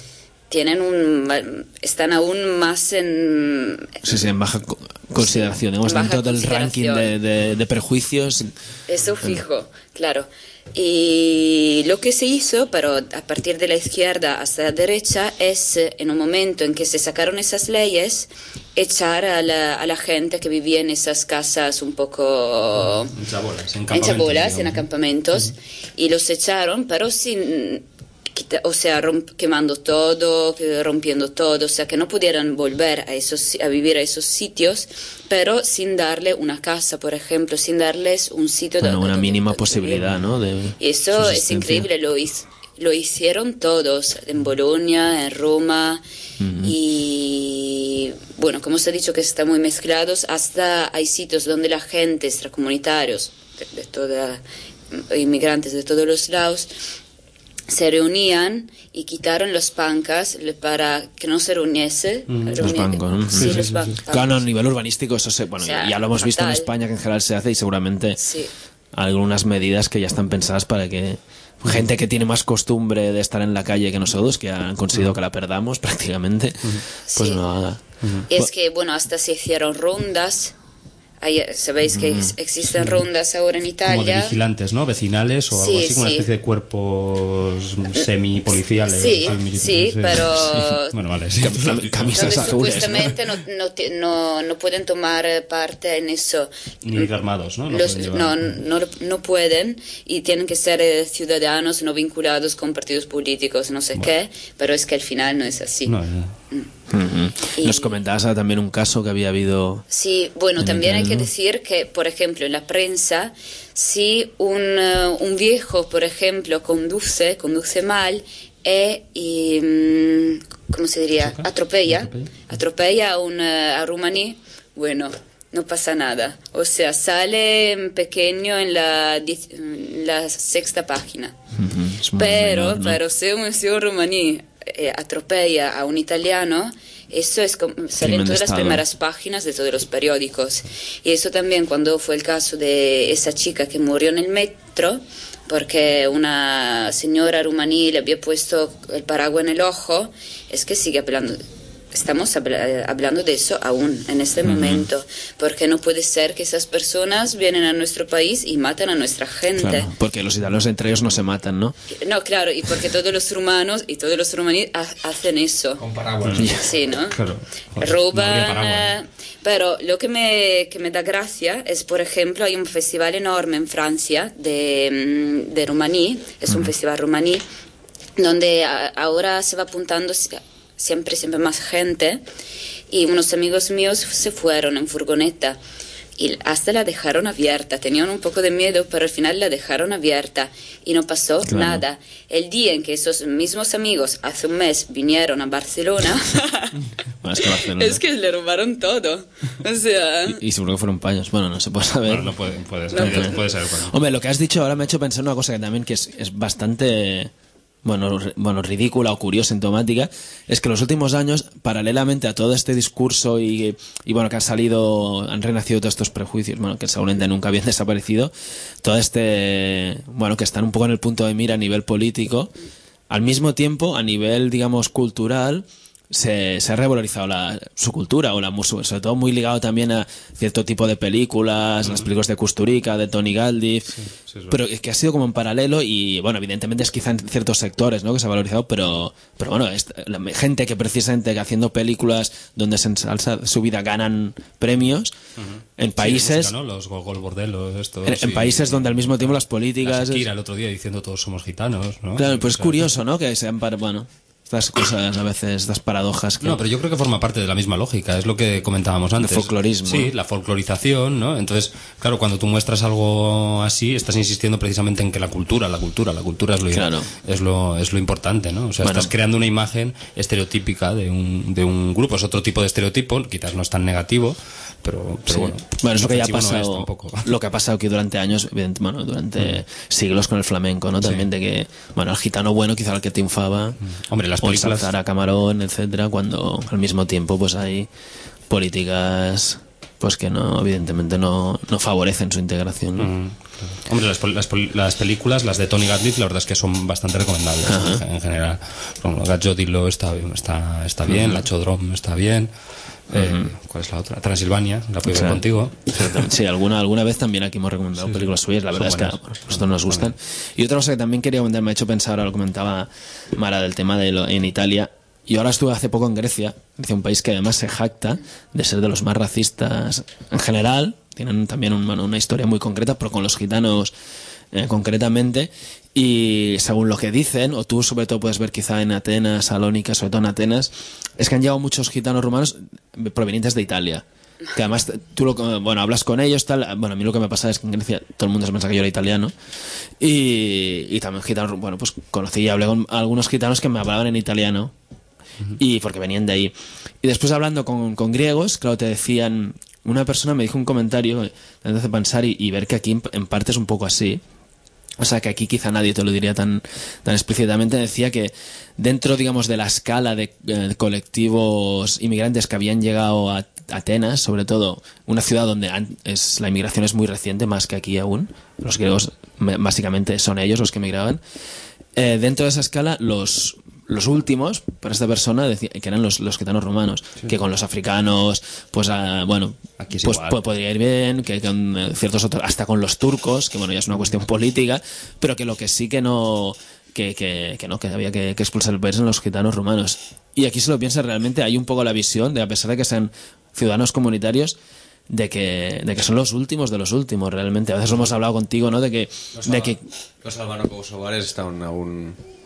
tienen un están aún más en sí, sí, en baja consideración, digamos, dentro del ranking de, de, de prejuicios. Eso fijo, claro. Y lo que se hizo, pero a partir de la izquierda hasta la derecha, es en un momento en que se sacaron esas leyes, echar a la, a la gente que vivía en esas casas un poco en chabolas, en, en, chabolas, en acampamentos, uh-huh. y los echaron, pero sin o sea, romp- quemando todo, rompiendo todo, o sea, que no pudieran volver a, esos, a vivir a esos sitios, pero sin darle una casa, por ejemplo, sin darles un sitio... Bueno, de, una de, mínima de, de, posibilidad, ¿no? De y eso es increíble, lo, hiz- lo hicieron todos, en Bolonia, en Roma, uh-huh. y bueno, como os he dicho que están muy mezclados, hasta hay sitios donde la gente, extracomunitarios, de, de toda, inmigrantes de todos los lados, se reunían y quitaron las bancas para que no se reuniese. Mm, reuni- los bancos, ¿no? Sí, sí, los bancos. Sí, sí. Claro, a nivel urbanístico eso se, bueno, o sea, ya lo hemos fatal. visto en España que en general se hace y seguramente sí. algunas medidas que ya están pensadas para que gente que tiene más costumbre de estar en la calle que nosotros, que han conseguido que la perdamos prácticamente, pues sí. no haga. Y es que, bueno, hasta se hicieron rondas. Hay, sabéis que ex- existen sí. rondas ahora en Italia. Como de vigilantes, ¿no? Vecinales o sí, algo así, como sí. una especie de cuerpos semi-policiales. Sí, sí, sí, pero... Sí. Bueno, vale, sí. Cam- camisas azules, supuestamente ¿no? No, no, no, no pueden tomar parte en eso. Ni ir armados, ¿no? No, Los, pueden no, no, no pueden y tienen que ser eh, ciudadanos no vinculados con partidos políticos, no sé bueno. qué, pero es que al final no es así. No, no. Mm. Uh-huh. Y... Nos comentabas también un caso que había habido... Sí, bueno, también hay que ¿no? decir que, por ejemplo, en la prensa, si un, uh, un viejo, por ejemplo, conduce, conduce mal e, y, ¿cómo se diría? Atropella, atropella a un uh, a rumaní, bueno, no pasa nada. O sea, sale pequeño en la, en la sexta página. Uh-huh. Pero, menor, ¿no? pero si un, si un rumaní eh, atropella a un italiano, eso es como, sale en todas las primeras páginas de todos los periódicos. Y eso también cuando fue el caso de esa chica que murió en el metro, porque una señora rumaní le había puesto el paraguas en el ojo, es que sigue hablando. Estamos habla- hablando de eso aún en este uh-huh. momento, porque no puede ser que esas personas vienen a nuestro país y matan a nuestra gente. Claro, porque los italianos entre ellos no se matan, ¿no? No, claro, y porque todos los rumanos y todos los rumaníes ha- hacen eso. Con paraguas. Sí, ¿no? Claro. Roban. No eh, pero lo que me, que me da gracia es, por ejemplo, hay un festival enorme en Francia de, de rumaní, es un uh-huh. festival rumaní, donde a, ahora se va apuntando siempre, siempre más gente, y unos amigos míos se fueron en furgoneta y hasta la dejaron abierta, tenían un poco de miedo, pero al final la dejaron abierta y no pasó claro. nada. El día en que esos mismos amigos hace un mes vinieron a Barcelona, bueno, es, que Barcelona... es que le robaron todo. O sea... Y, y seguro que fueron paños, bueno, no se puede saber. Bueno, no puede, puede ser, no puede. puede ser bueno. Hombre, lo que has dicho ahora me ha hecho pensar una cosa que también que es, es bastante... Bueno, bueno, ridícula o curiosa, sintomática, es que en los últimos años, paralelamente a todo este discurso y, y bueno, que han salido, han renacido todos estos prejuicios, bueno, que seguramente nunca habían desaparecido, todo este, bueno, que están un poco en el punto de mira a nivel político, al mismo tiempo, a nivel, digamos, cultural, se, se ha revalorizado la, su cultura, o la sobre todo muy ligado también a cierto tipo de películas, mm. las películas de Kusturica, de Tony Galdi, sí, sí, es pero es que ha sido como en paralelo y bueno, evidentemente es quizá en ciertos sectores, ¿no?, que se ha valorizado, pero, pero bueno, es, la gente que precisamente que haciendo películas donde se ensalza su vida ganan premios, uh-huh. en países... Sí, música, ¿no? Los Gogol Bordellos, esto... En, sí, en países donde al mismo tiempo las políticas... La Shakira el otro día diciendo todos somos gitanos, ¿no? Claro, pues es curioso, ¿no?, que sean para... Bueno... Estas cosas a veces, estas paradojas que... No, pero yo creo que forma parte de la misma lógica, es lo que comentábamos antes. El folclorismo. Sí, la folclorización, ¿no? Entonces, claro, cuando tú muestras algo así, estás insistiendo precisamente en que la cultura, la cultura, la cultura es lo, claro. es lo, es lo importante, ¿no? O sea, bueno. estás creando una imagen estereotípica de un, de un grupo, es otro tipo de estereotipo, quizás no es tan negativo, pero, pero sí. bueno. Bueno, es lo que ya ha pasado, no lo que ha pasado aquí durante años, bueno, durante mm. siglos con el flamenco, ¿no? También sí. de que, bueno, el gitano bueno quizá el que triunfaba, mm. hombre, las películas... a Camarón, etcétera, cuando al mismo tiempo pues hay políticas pues que no, evidentemente no, no favorecen su integración, ¿no? Mm, claro. Hombre, las, las, las películas, las de Tony Gatliff, la verdad es que son bastante recomendables en, en general. Bueno, Gaggio Dillo está, está, está bien, uh-huh. La Chodrom está bien. Eh, uh-huh. ¿Cuál es la otra? Transilvania, la puedo ver contigo. Sí, alguna alguna vez también aquí hemos recomendado sí, películas suyas, la verdad es que a nosotros nos gustan. Y otra cosa que también quería comentar, me ha hecho pensar, ahora lo comentaba Mara, del tema de lo, en Italia. Yo ahora estuve hace poco en Grecia, Grecia, un país que además se jacta de ser de los más racistas en general, tienen también un, bueno, una historia muy concreta, pero con los gitanos eh, concretamente, y según lo que dicen, o tú sobre todo puedes ver quizá en Atenas, Salónica, sobre todo en Atenas, es que han llegado muchos gitanos rumanos provenientes de Italia. Que además tú lo, bueno, hablas con ellos, tal. Bueno, a mí lo que me pasa es que en Grecia todo el mundo se piensa que yo era italiano, y, y también gitanos, bueno, pues conocí y hablé con algunos gitanos que me hablaban en italiano, uh-huh. y porque venían de ahí. Y después hablando con, con griegos, claro, te decían, una persona me dijo un comentario que te hace pensar y, y ver que aquí en, en parte es un poco así. O sea, que aquí quizá nadie te lo diría tan, tan explícitamente. Decía que dentro, digamos, de la escala de, de colectivos inmigrantes que habían llegado a Atenas, sobre todo, una ciudad donde es, la inmigración es muy reciente, más que aquí aún. Los griegos, básicamente, son ellos los que emigraban. Eh, dentro de esa escala, los... los últimos, para esta persona, decía, que eran los, los gitanos romanos, sí. que con los africanos, pues, uh, bueno, Aquí es pues igual. podría ir bien, que con ciertos otros, hasta con los turcos, que bueno, ya es una cuestión política, pero que lo que sí que no, que, que, que no, que había que, que expulsar el país en los gitanos romanos. Y aquí se lo piensa realmente, hay un poco la visión de, a pesar de que sean ciudadanos comunitarios, de que, de que son los últimos de los últimos, realmente. A veces hemos hablado contigo, ¿no?, de que... Los, de que los albano-kosovares estaban aún...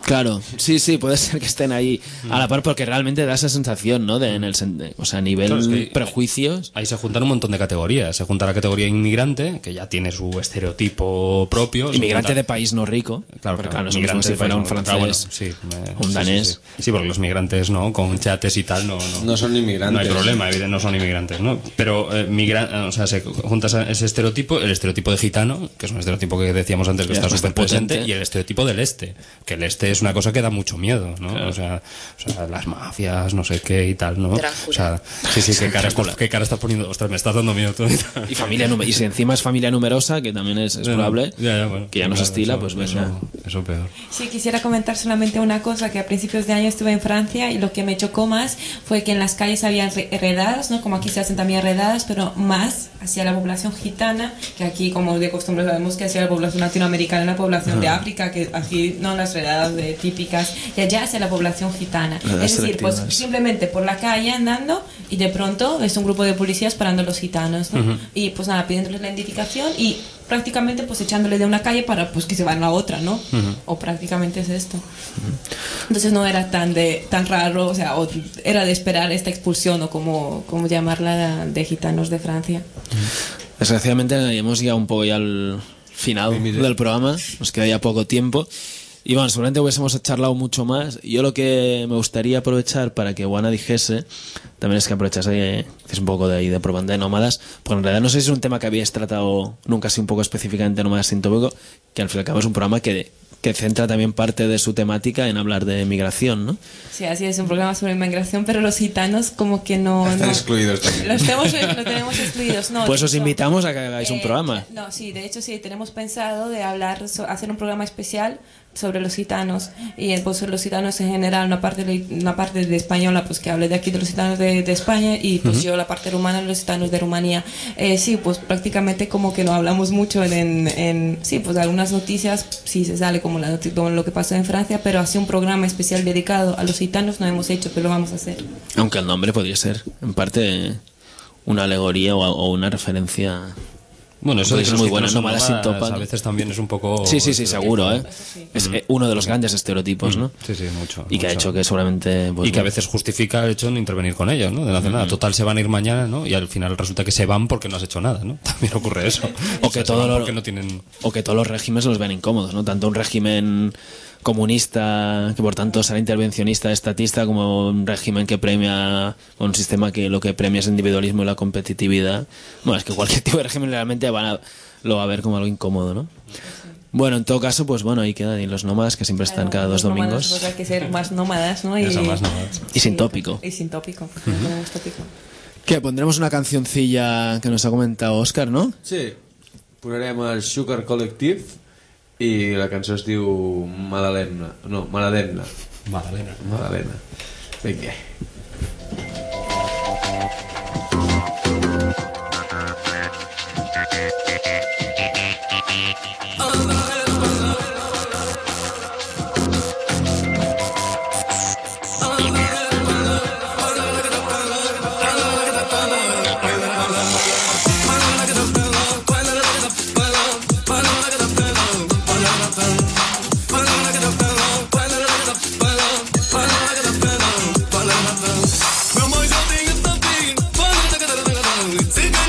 Claro, sí, sí, puede ser que estén ahí a la par porque realmente da esa sensación, ¿no? De, en el, de, o sea, a nivel claro, es que prejuicios. Ahí se juntan un montón de categorías. Se junta la categoría inmigrante, que ya tiene su estereotipo propio. Inmigrante junta... de país no rico. Claro, porque, claro, claro, no es si fuera un francés, bueno, sí, me... un danés. Sí, sí, sí. sí, porque los migrantes, ¿no? Con chates y tal, no, no, no son inmigrantes. No hay problema, evidentemente, no son inmigrantes, ¿no? Pero, eh, migra... o sea, se junta ese estereotipo, el estereotipo de gitano, que es un estereotipo que decíamos antes que ya, está súper presente, y el estereotipo del este, que el este es una cosa que da mucho miedo, ¿no? Claro. O, sea, o sea, las mafias, no sé qué y tal, ¿no? Drácula. O sea, sí, sí, qué cara, estás, qué cara estás poniendo. Ostras, me estás dando miedo tú. Y familia y si encima es familia numerosa, que también es, es probable, ya, ya, bueno, que ya no claro, se estila, eso, pues eso, venga. Eso peor. Sí, quisiera comentar solamente una cosa, que a principios de año estuve en Francia y lo que me chocó más fue que en las calles había redadas, ¿no? Como aquí se hacen también redadas, pero más hacia la población gitana, que aquí, como de costumbre sabemos que hacia la población latinoamericana, la población uh-huh. de África, que aquí no las redadas de típicas, y allá hacia la población gitana. Es decir, pues simplemente por la calle andando y de pronto es un grupo de policías parando a los gitanos, ¿no? Uh-huh. Y pues nada, pidiéndoles la identificación y prácticamente pues echándole de una calle para pues que se van a otra, ¿no? Uh-huh. O prácticamente es esto. Uh-huh. Entonces no era tan de tan raro, o sea, o era de esperar esta expulsión o como, como llamarla de gitanos de Francia. Uh-huh. Desgraciadamente hemos llegado un poco ya al final del programa, nos queda ya poco tiempo. Y bueno, seguramente hubiésemos charlado mucho más. Yo lo que me gustaría aprovechar para que Juana dijese, también es que aprovechase es un poco de ahí de propaganda de nómadas, porque en realidad no sé si es un tema que habíais tratado nunca así un poco específicamente en Nómadas Sin Tópico, que al fin y al cabo es un programa que, que centra también parte de su temática en hablar de migración, ¿no? Sí, así es, un programa sobre migración, pero los gitanos como que no... Están no, excluidos también. Los tenemos, los tenemos excluidos, no. Pues os no, invitamos a que hagáis eh, un programa. No, sí, de hecho sí, tenemos pensado de hablar, so, hacer un programa especial sobre los gitanos y pues los gitanos en general, una parte de, una parte de española pues que hable de aquí de los gitanos de, de España y pues uh-huh. yo la parte rumana de los gitanos de Rumanía. Eh, sí, pues prácticamente como que no hablamos mucho en, en, en sí, pues algunas noticias sí se sale como, la noti- como lo que pasó en Francia, pero así un programa especial dedicado a los gitanos no hemos hecho, pero lo vamos a hacer. Aunque el nombre podría ser en parte una alegoría o, o una referencia. Bueno, eso es muy bueno, Nómadas Sin Tópico. A veces también es un poco... Sí, sí, sí, seguro, ¿eh? Sí. Es mm. uno de los grandes estereotipos, ¿no? Sí, sí, mucho. Y que mucho. ha hecho que seguramente... Pues, y que a veces justifica el hecho de no intervenir con ellos, ¿no? De no hacer mm. nada. Total, se van a ir mañana, ¿no? Y al final resulta que se van porque no has hecho nada, ¿no? También ocurre eso. o, que o sea, todo lo, porque no tienen... o que todos los regímenes los ven incómodos, ¿no? Tanto un régimen comunista, que por tanto será intervencionista, estatista, como un régimen que premia, un sistema que lo que premia es el individualismo y la competitividad. Bueno, es que cualquier tipo de régimen realmente van a... lo va a ver como algo incómodo, ¿no? Bueno, en todo caso, pues bueno, ahí quedan y los nómadas que siempre están cada dos domingos. Pues hay que ser más nómadas, ¿no? Y, más nómadas. y sin tópico. Y sin tópico. Uh-huh. No tenemos tópico. ¿Qué? Pondremos una cancioncilla que nos ha comentado Òscar, ¿no? Sí. Posarem el Sugar Collective i la cançó es diu Madalena. No, Maladena. Madalena. Madalena. Vinga. Meu mãe já tinha tapinho, quando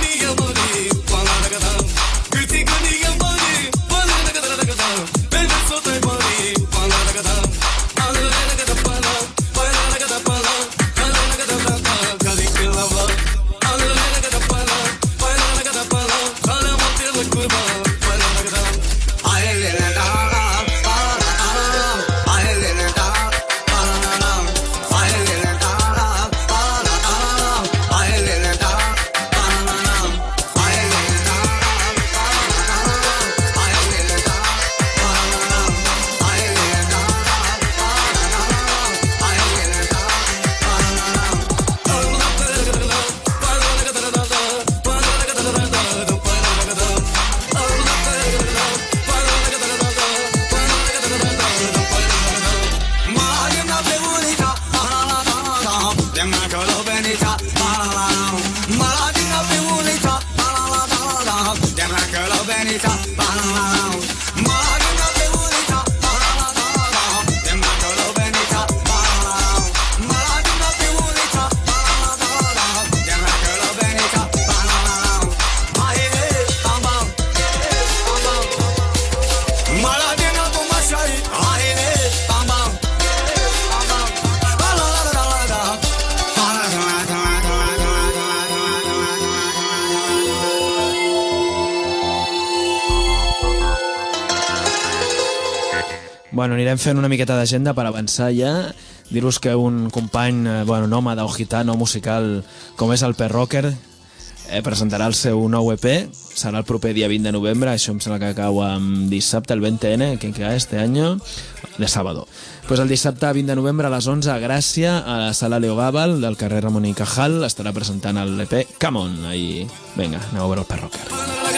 bueno, anirem fent una miqueta d'agenda per avançar ja. Dir-vos que un company, eh, bueno, nòmada o gitano musical com és el Per Rocker, eh, presentarà el seu nou E P. Serà el proper dia vint de novembre, això em sembla que cau amb dissabte, el veinte ene, que cae este año, de sábado. Pues el dissabte vint de novembre a les onze a Gràcia, a la sala Leo Gàbal del carrer Ramon i Cajal, estarà presentant el E P Come On. Ahí, venga, aneu a veure el Per Rocker.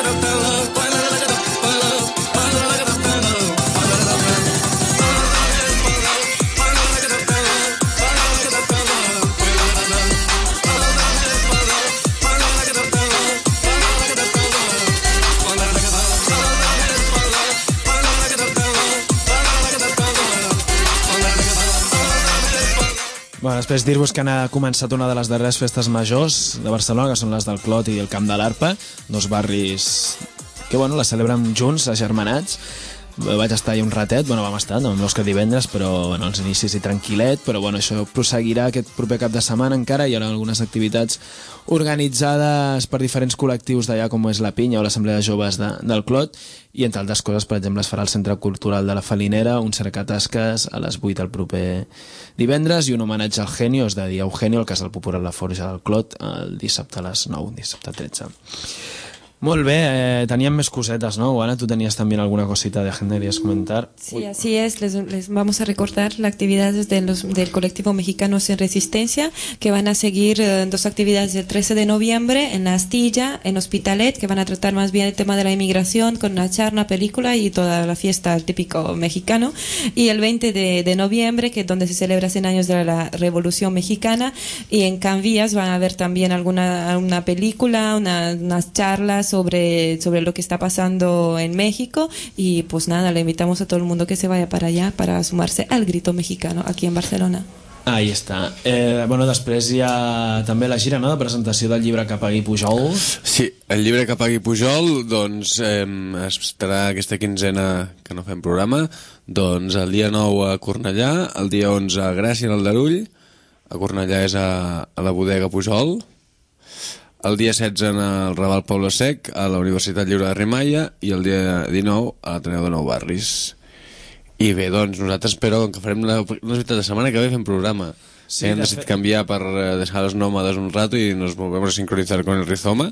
Bueno, després dir-vos que ha començat una de les darreres festes majors de Barcelona, que són les del Clot i el Camp de l'Arpa, dos barris que, bueno, les celebren junts, agermanats. Vaig estar allà un ratet, bueno, vam estar, no, amb l'Òscar divendres, però, bueno, els inicis i tranquil·let, però, bueno, això proseguirà aquest proper cap de setmana encara. Hi haurà algunes activitats organitzades per diferents col·lectius d'allà, com és la Pinya o l'Assemblea de Joves de, del Clot, i entre altres coses, per exemple, es farà al Centre Cultural de la Falinera un cercatasques a les vuit el proper divendres i un homenatge al Genio, és de dir, Eugenio, el Casal Popular La Forja del Clot, el dissabte a les nou, dissabte tretze. Molt bé, eh, teníem més cosetes, ¿no? Ana, tú tenías también alguna cosita de agenda que querías comentar. Sí, Uy. así es. Les, les vamos a recordar las actividades de los, del colectivo Mexicanos en Resistencia, que van a seguir eh, dos actividades el trece de noviembre en La Astilla, en Hospitalet, que van a tratar más bien el tema de la inmigración con una charla, película y toda la fiesta típico mexicano. Y el veinte de noviembre, que es donde se celebra cien años de la Revolución Mexicana, y en Can Vías van a haber también alguna una película, una, unas charlas sobre, sobre lo que está pasando en México, y pues nada, le invitamos a todo el mundo que se vaya para allá para sumarse al grito mexicano aquí en Barcelona. Ahí està. Eh, bueno, després hi ha també la gira, no?, de presentació del llibre Que pagui Pujol. Sí, el llibre Que pagui Pujol, doncs eh, estarà aquesta quinzena que no fem programa, doncs el dia nou a Cornellà, el dia onze a Gràcia, en el Darull, a Cornellà és a, a la bodega Pujol, el dia setze en el Raval Poble Sec, a la Universitat Lliure de Rimaia, i el dia dinou a l'Ateneu de Nou Barris. I bé, doncs nosaltres, però, que farem la, la veritat, la setmana que ve fem programa. Sí, hem decidit fet... canviar per deixar los nòmades un rato i nos volvemos a sincronizar con el rizoma.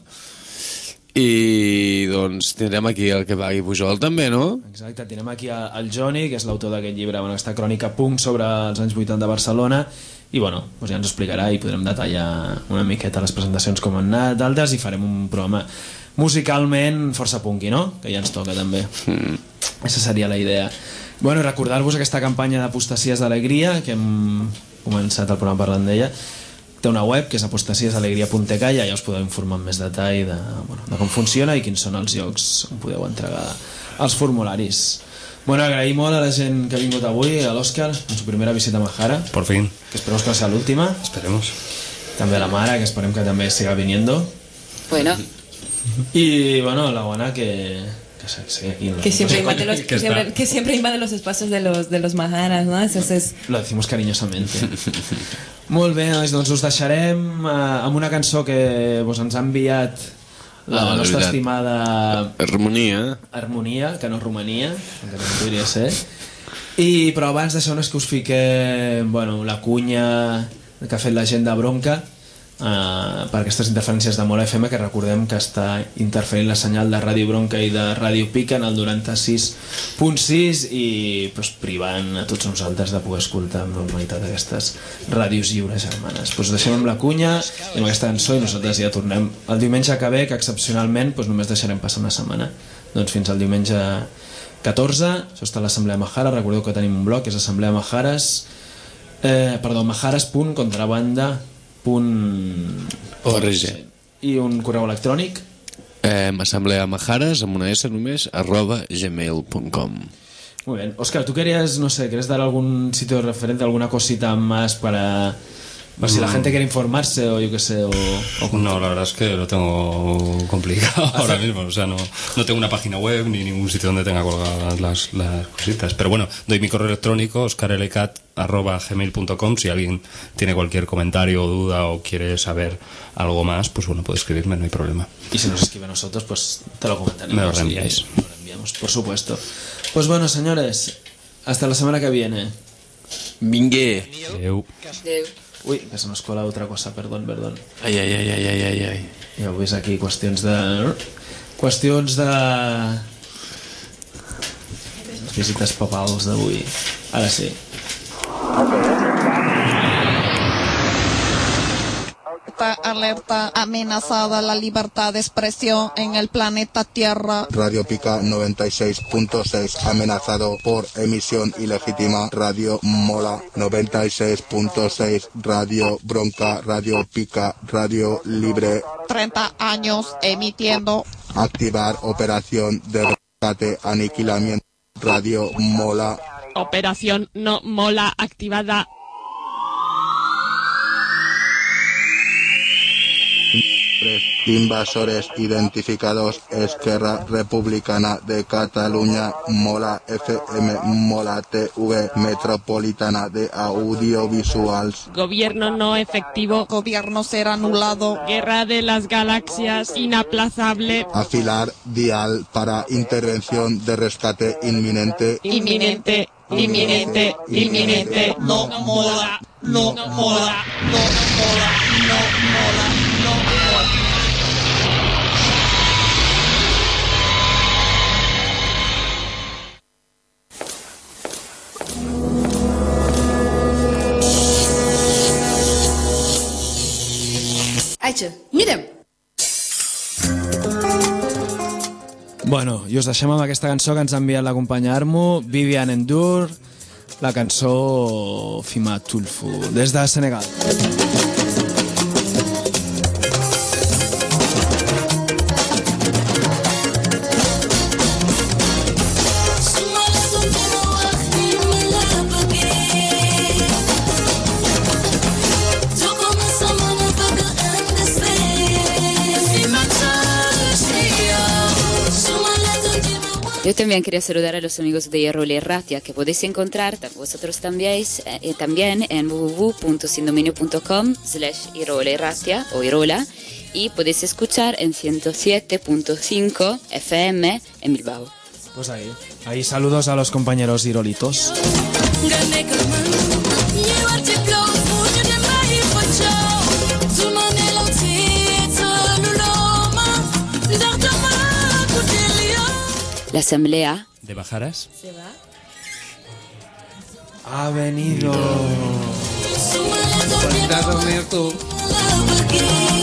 I doncs tindrem aquí el Que pagui Pujol també, no? Exacte, tindrem aquí el Johnny, que és l'autor d'aquest llibre, bueno, aquesta crònica punk sobre els anys vuitanta de Barcelona, i bueno, doncs ja ens ho explicarà i podrem detallar una miqueta les presentacions com han anat d'altres, i farem un programa musicalment força punky, no? Que ja ens toca també. Mm. Aquesta seria la idea. Bueno, recordar-vos aquesta campanya d'Apostasies d'Alegria, que hem començat el programa parlant d'ella. Té una web que és apostasies alegria punt e ca, i allà us podeu informar amb més detall de, bueno, de com funciona i quins són els llocs on podeu entregar els formularis. Bueno, agraïm molt a la gent que ha vingut avui, a l'Òscar, en su primera visita a Majara. Por fin. Que esperemos que sea l'última. Esperemos. També a la Mara, que esperem que també siga viniendo. Bueno. Y bueno, la Guana, que... Que, aquí que, siempre invade los, que, siempre, que siempre invade los espacios de los, de los Maharas, ¿no? Eso es... Lo decimos cariñosamente. Molt bé, doncs us deixarem eh, amb una cançó que vos ens ha enviat la, ah, la nostra veritat. estimada... Harmonia. Harmonia, que no és Romania, encara no podria ser. I, però abans d'això no és que us fiquem, bueno, la cunya que ha fet la gent de Bronca, Uh, per aquestes interferències de Mola F M, que recordem que està interferint la senyal de Ràdio Bronca i de Ràdio Pica en el noranta-sis punt sis i pues, privant a tots nosaltres de poder escoltar amb normalitat aquestes ràdios lliures germanes. Pues deixem amb la cunya i amb aquesta cançó, i nosaltres ja tornem el diumenge que ve, que excepcionalment pues, només deixarem passar una setmana. Doncs fins al diumenge catorze. Això està a l'Assemblea Majara. Recordeu que tenim un blog, és Assemblea Majares eh, perdó, majares punt contrabanda punt org i un correu electrònic eh, assembleamajares amb una S només arroba gmail punt com. Muy bien. Óscar, ¿tú querías, no sé, quieres dar algún sitio referente, alguna cosita más para, para si la gente quiere informarse o yo qué sé? O, o no, la verdad es que lo tengo complicado ahora mismo. O sea, no, no tengo una página web ni ningún sitio donde tenga colgadas las, las cositas. Pero bueno, doy mi correo electrónico, oscarelcat arroba gmail punto com. Si alguien tiene cualquier comentario o duda o quiere saber algo más, pues bueno, puede escribirme, no hay problema. Y si nos escribe a nosotros, pues te lo comentaremos. Me lo reenviáis. Lo reenviamos, por supuesto. Pues bueno, señores, Hasta la semana que viene. Vingué. Adeu. Adeu. Uy, que se nos cola otra cosa, perdón, perdón. Ai, ai, ai, ai, ai, ai. Ja ho veus aquí, qüestions de... Qüestions de... visites papals d'avui. Ara sí. Alerta amenazada la libertad de expresión en el planeta Tierra. Radio Pica noventa y seis punto seis amenazado por emisión ilegítima. Radio Mola noventa y seis punto seis, Radio Bronca, Radio Pica, Radio Libre. treinta años emitiendo. Activar operación de rescate, aniquilamiento. Radio Mola. Operación no mola activada. Invasores identificados. Esquerra Republicana de Cataluña, Mola F M, Mola T V, Metropolitana de Audiovisuals. Gobierno no efectivo. Gobierno ser anulado. Guerra de las galaxias inaplazable. Afilar dial para intervención de rescate inminente. Inminente, inminente, inminente. No mola, no mola, no mola, no mola, no mola. Aixa, mira'm! Bueno, i us deixem amb aquesta cançó que ens ha enviat la companya Armo, Vivian Endur, la cançó Fima Tulfu, des de Senegal. Yo también quería saludar a los amigos de Irola Erratia, que podéis encontrar vosotros también, eh, también en w w w punto sindominio punto com slash Irola Erratia o Irola, y podéis escuchar en ciento siete punto cinco F M en Bilbao. Pues ahí, ahí saludos a los compañeros irolitos. La asamblea de Bajaras se va. Ha venido. Cuéntame tú.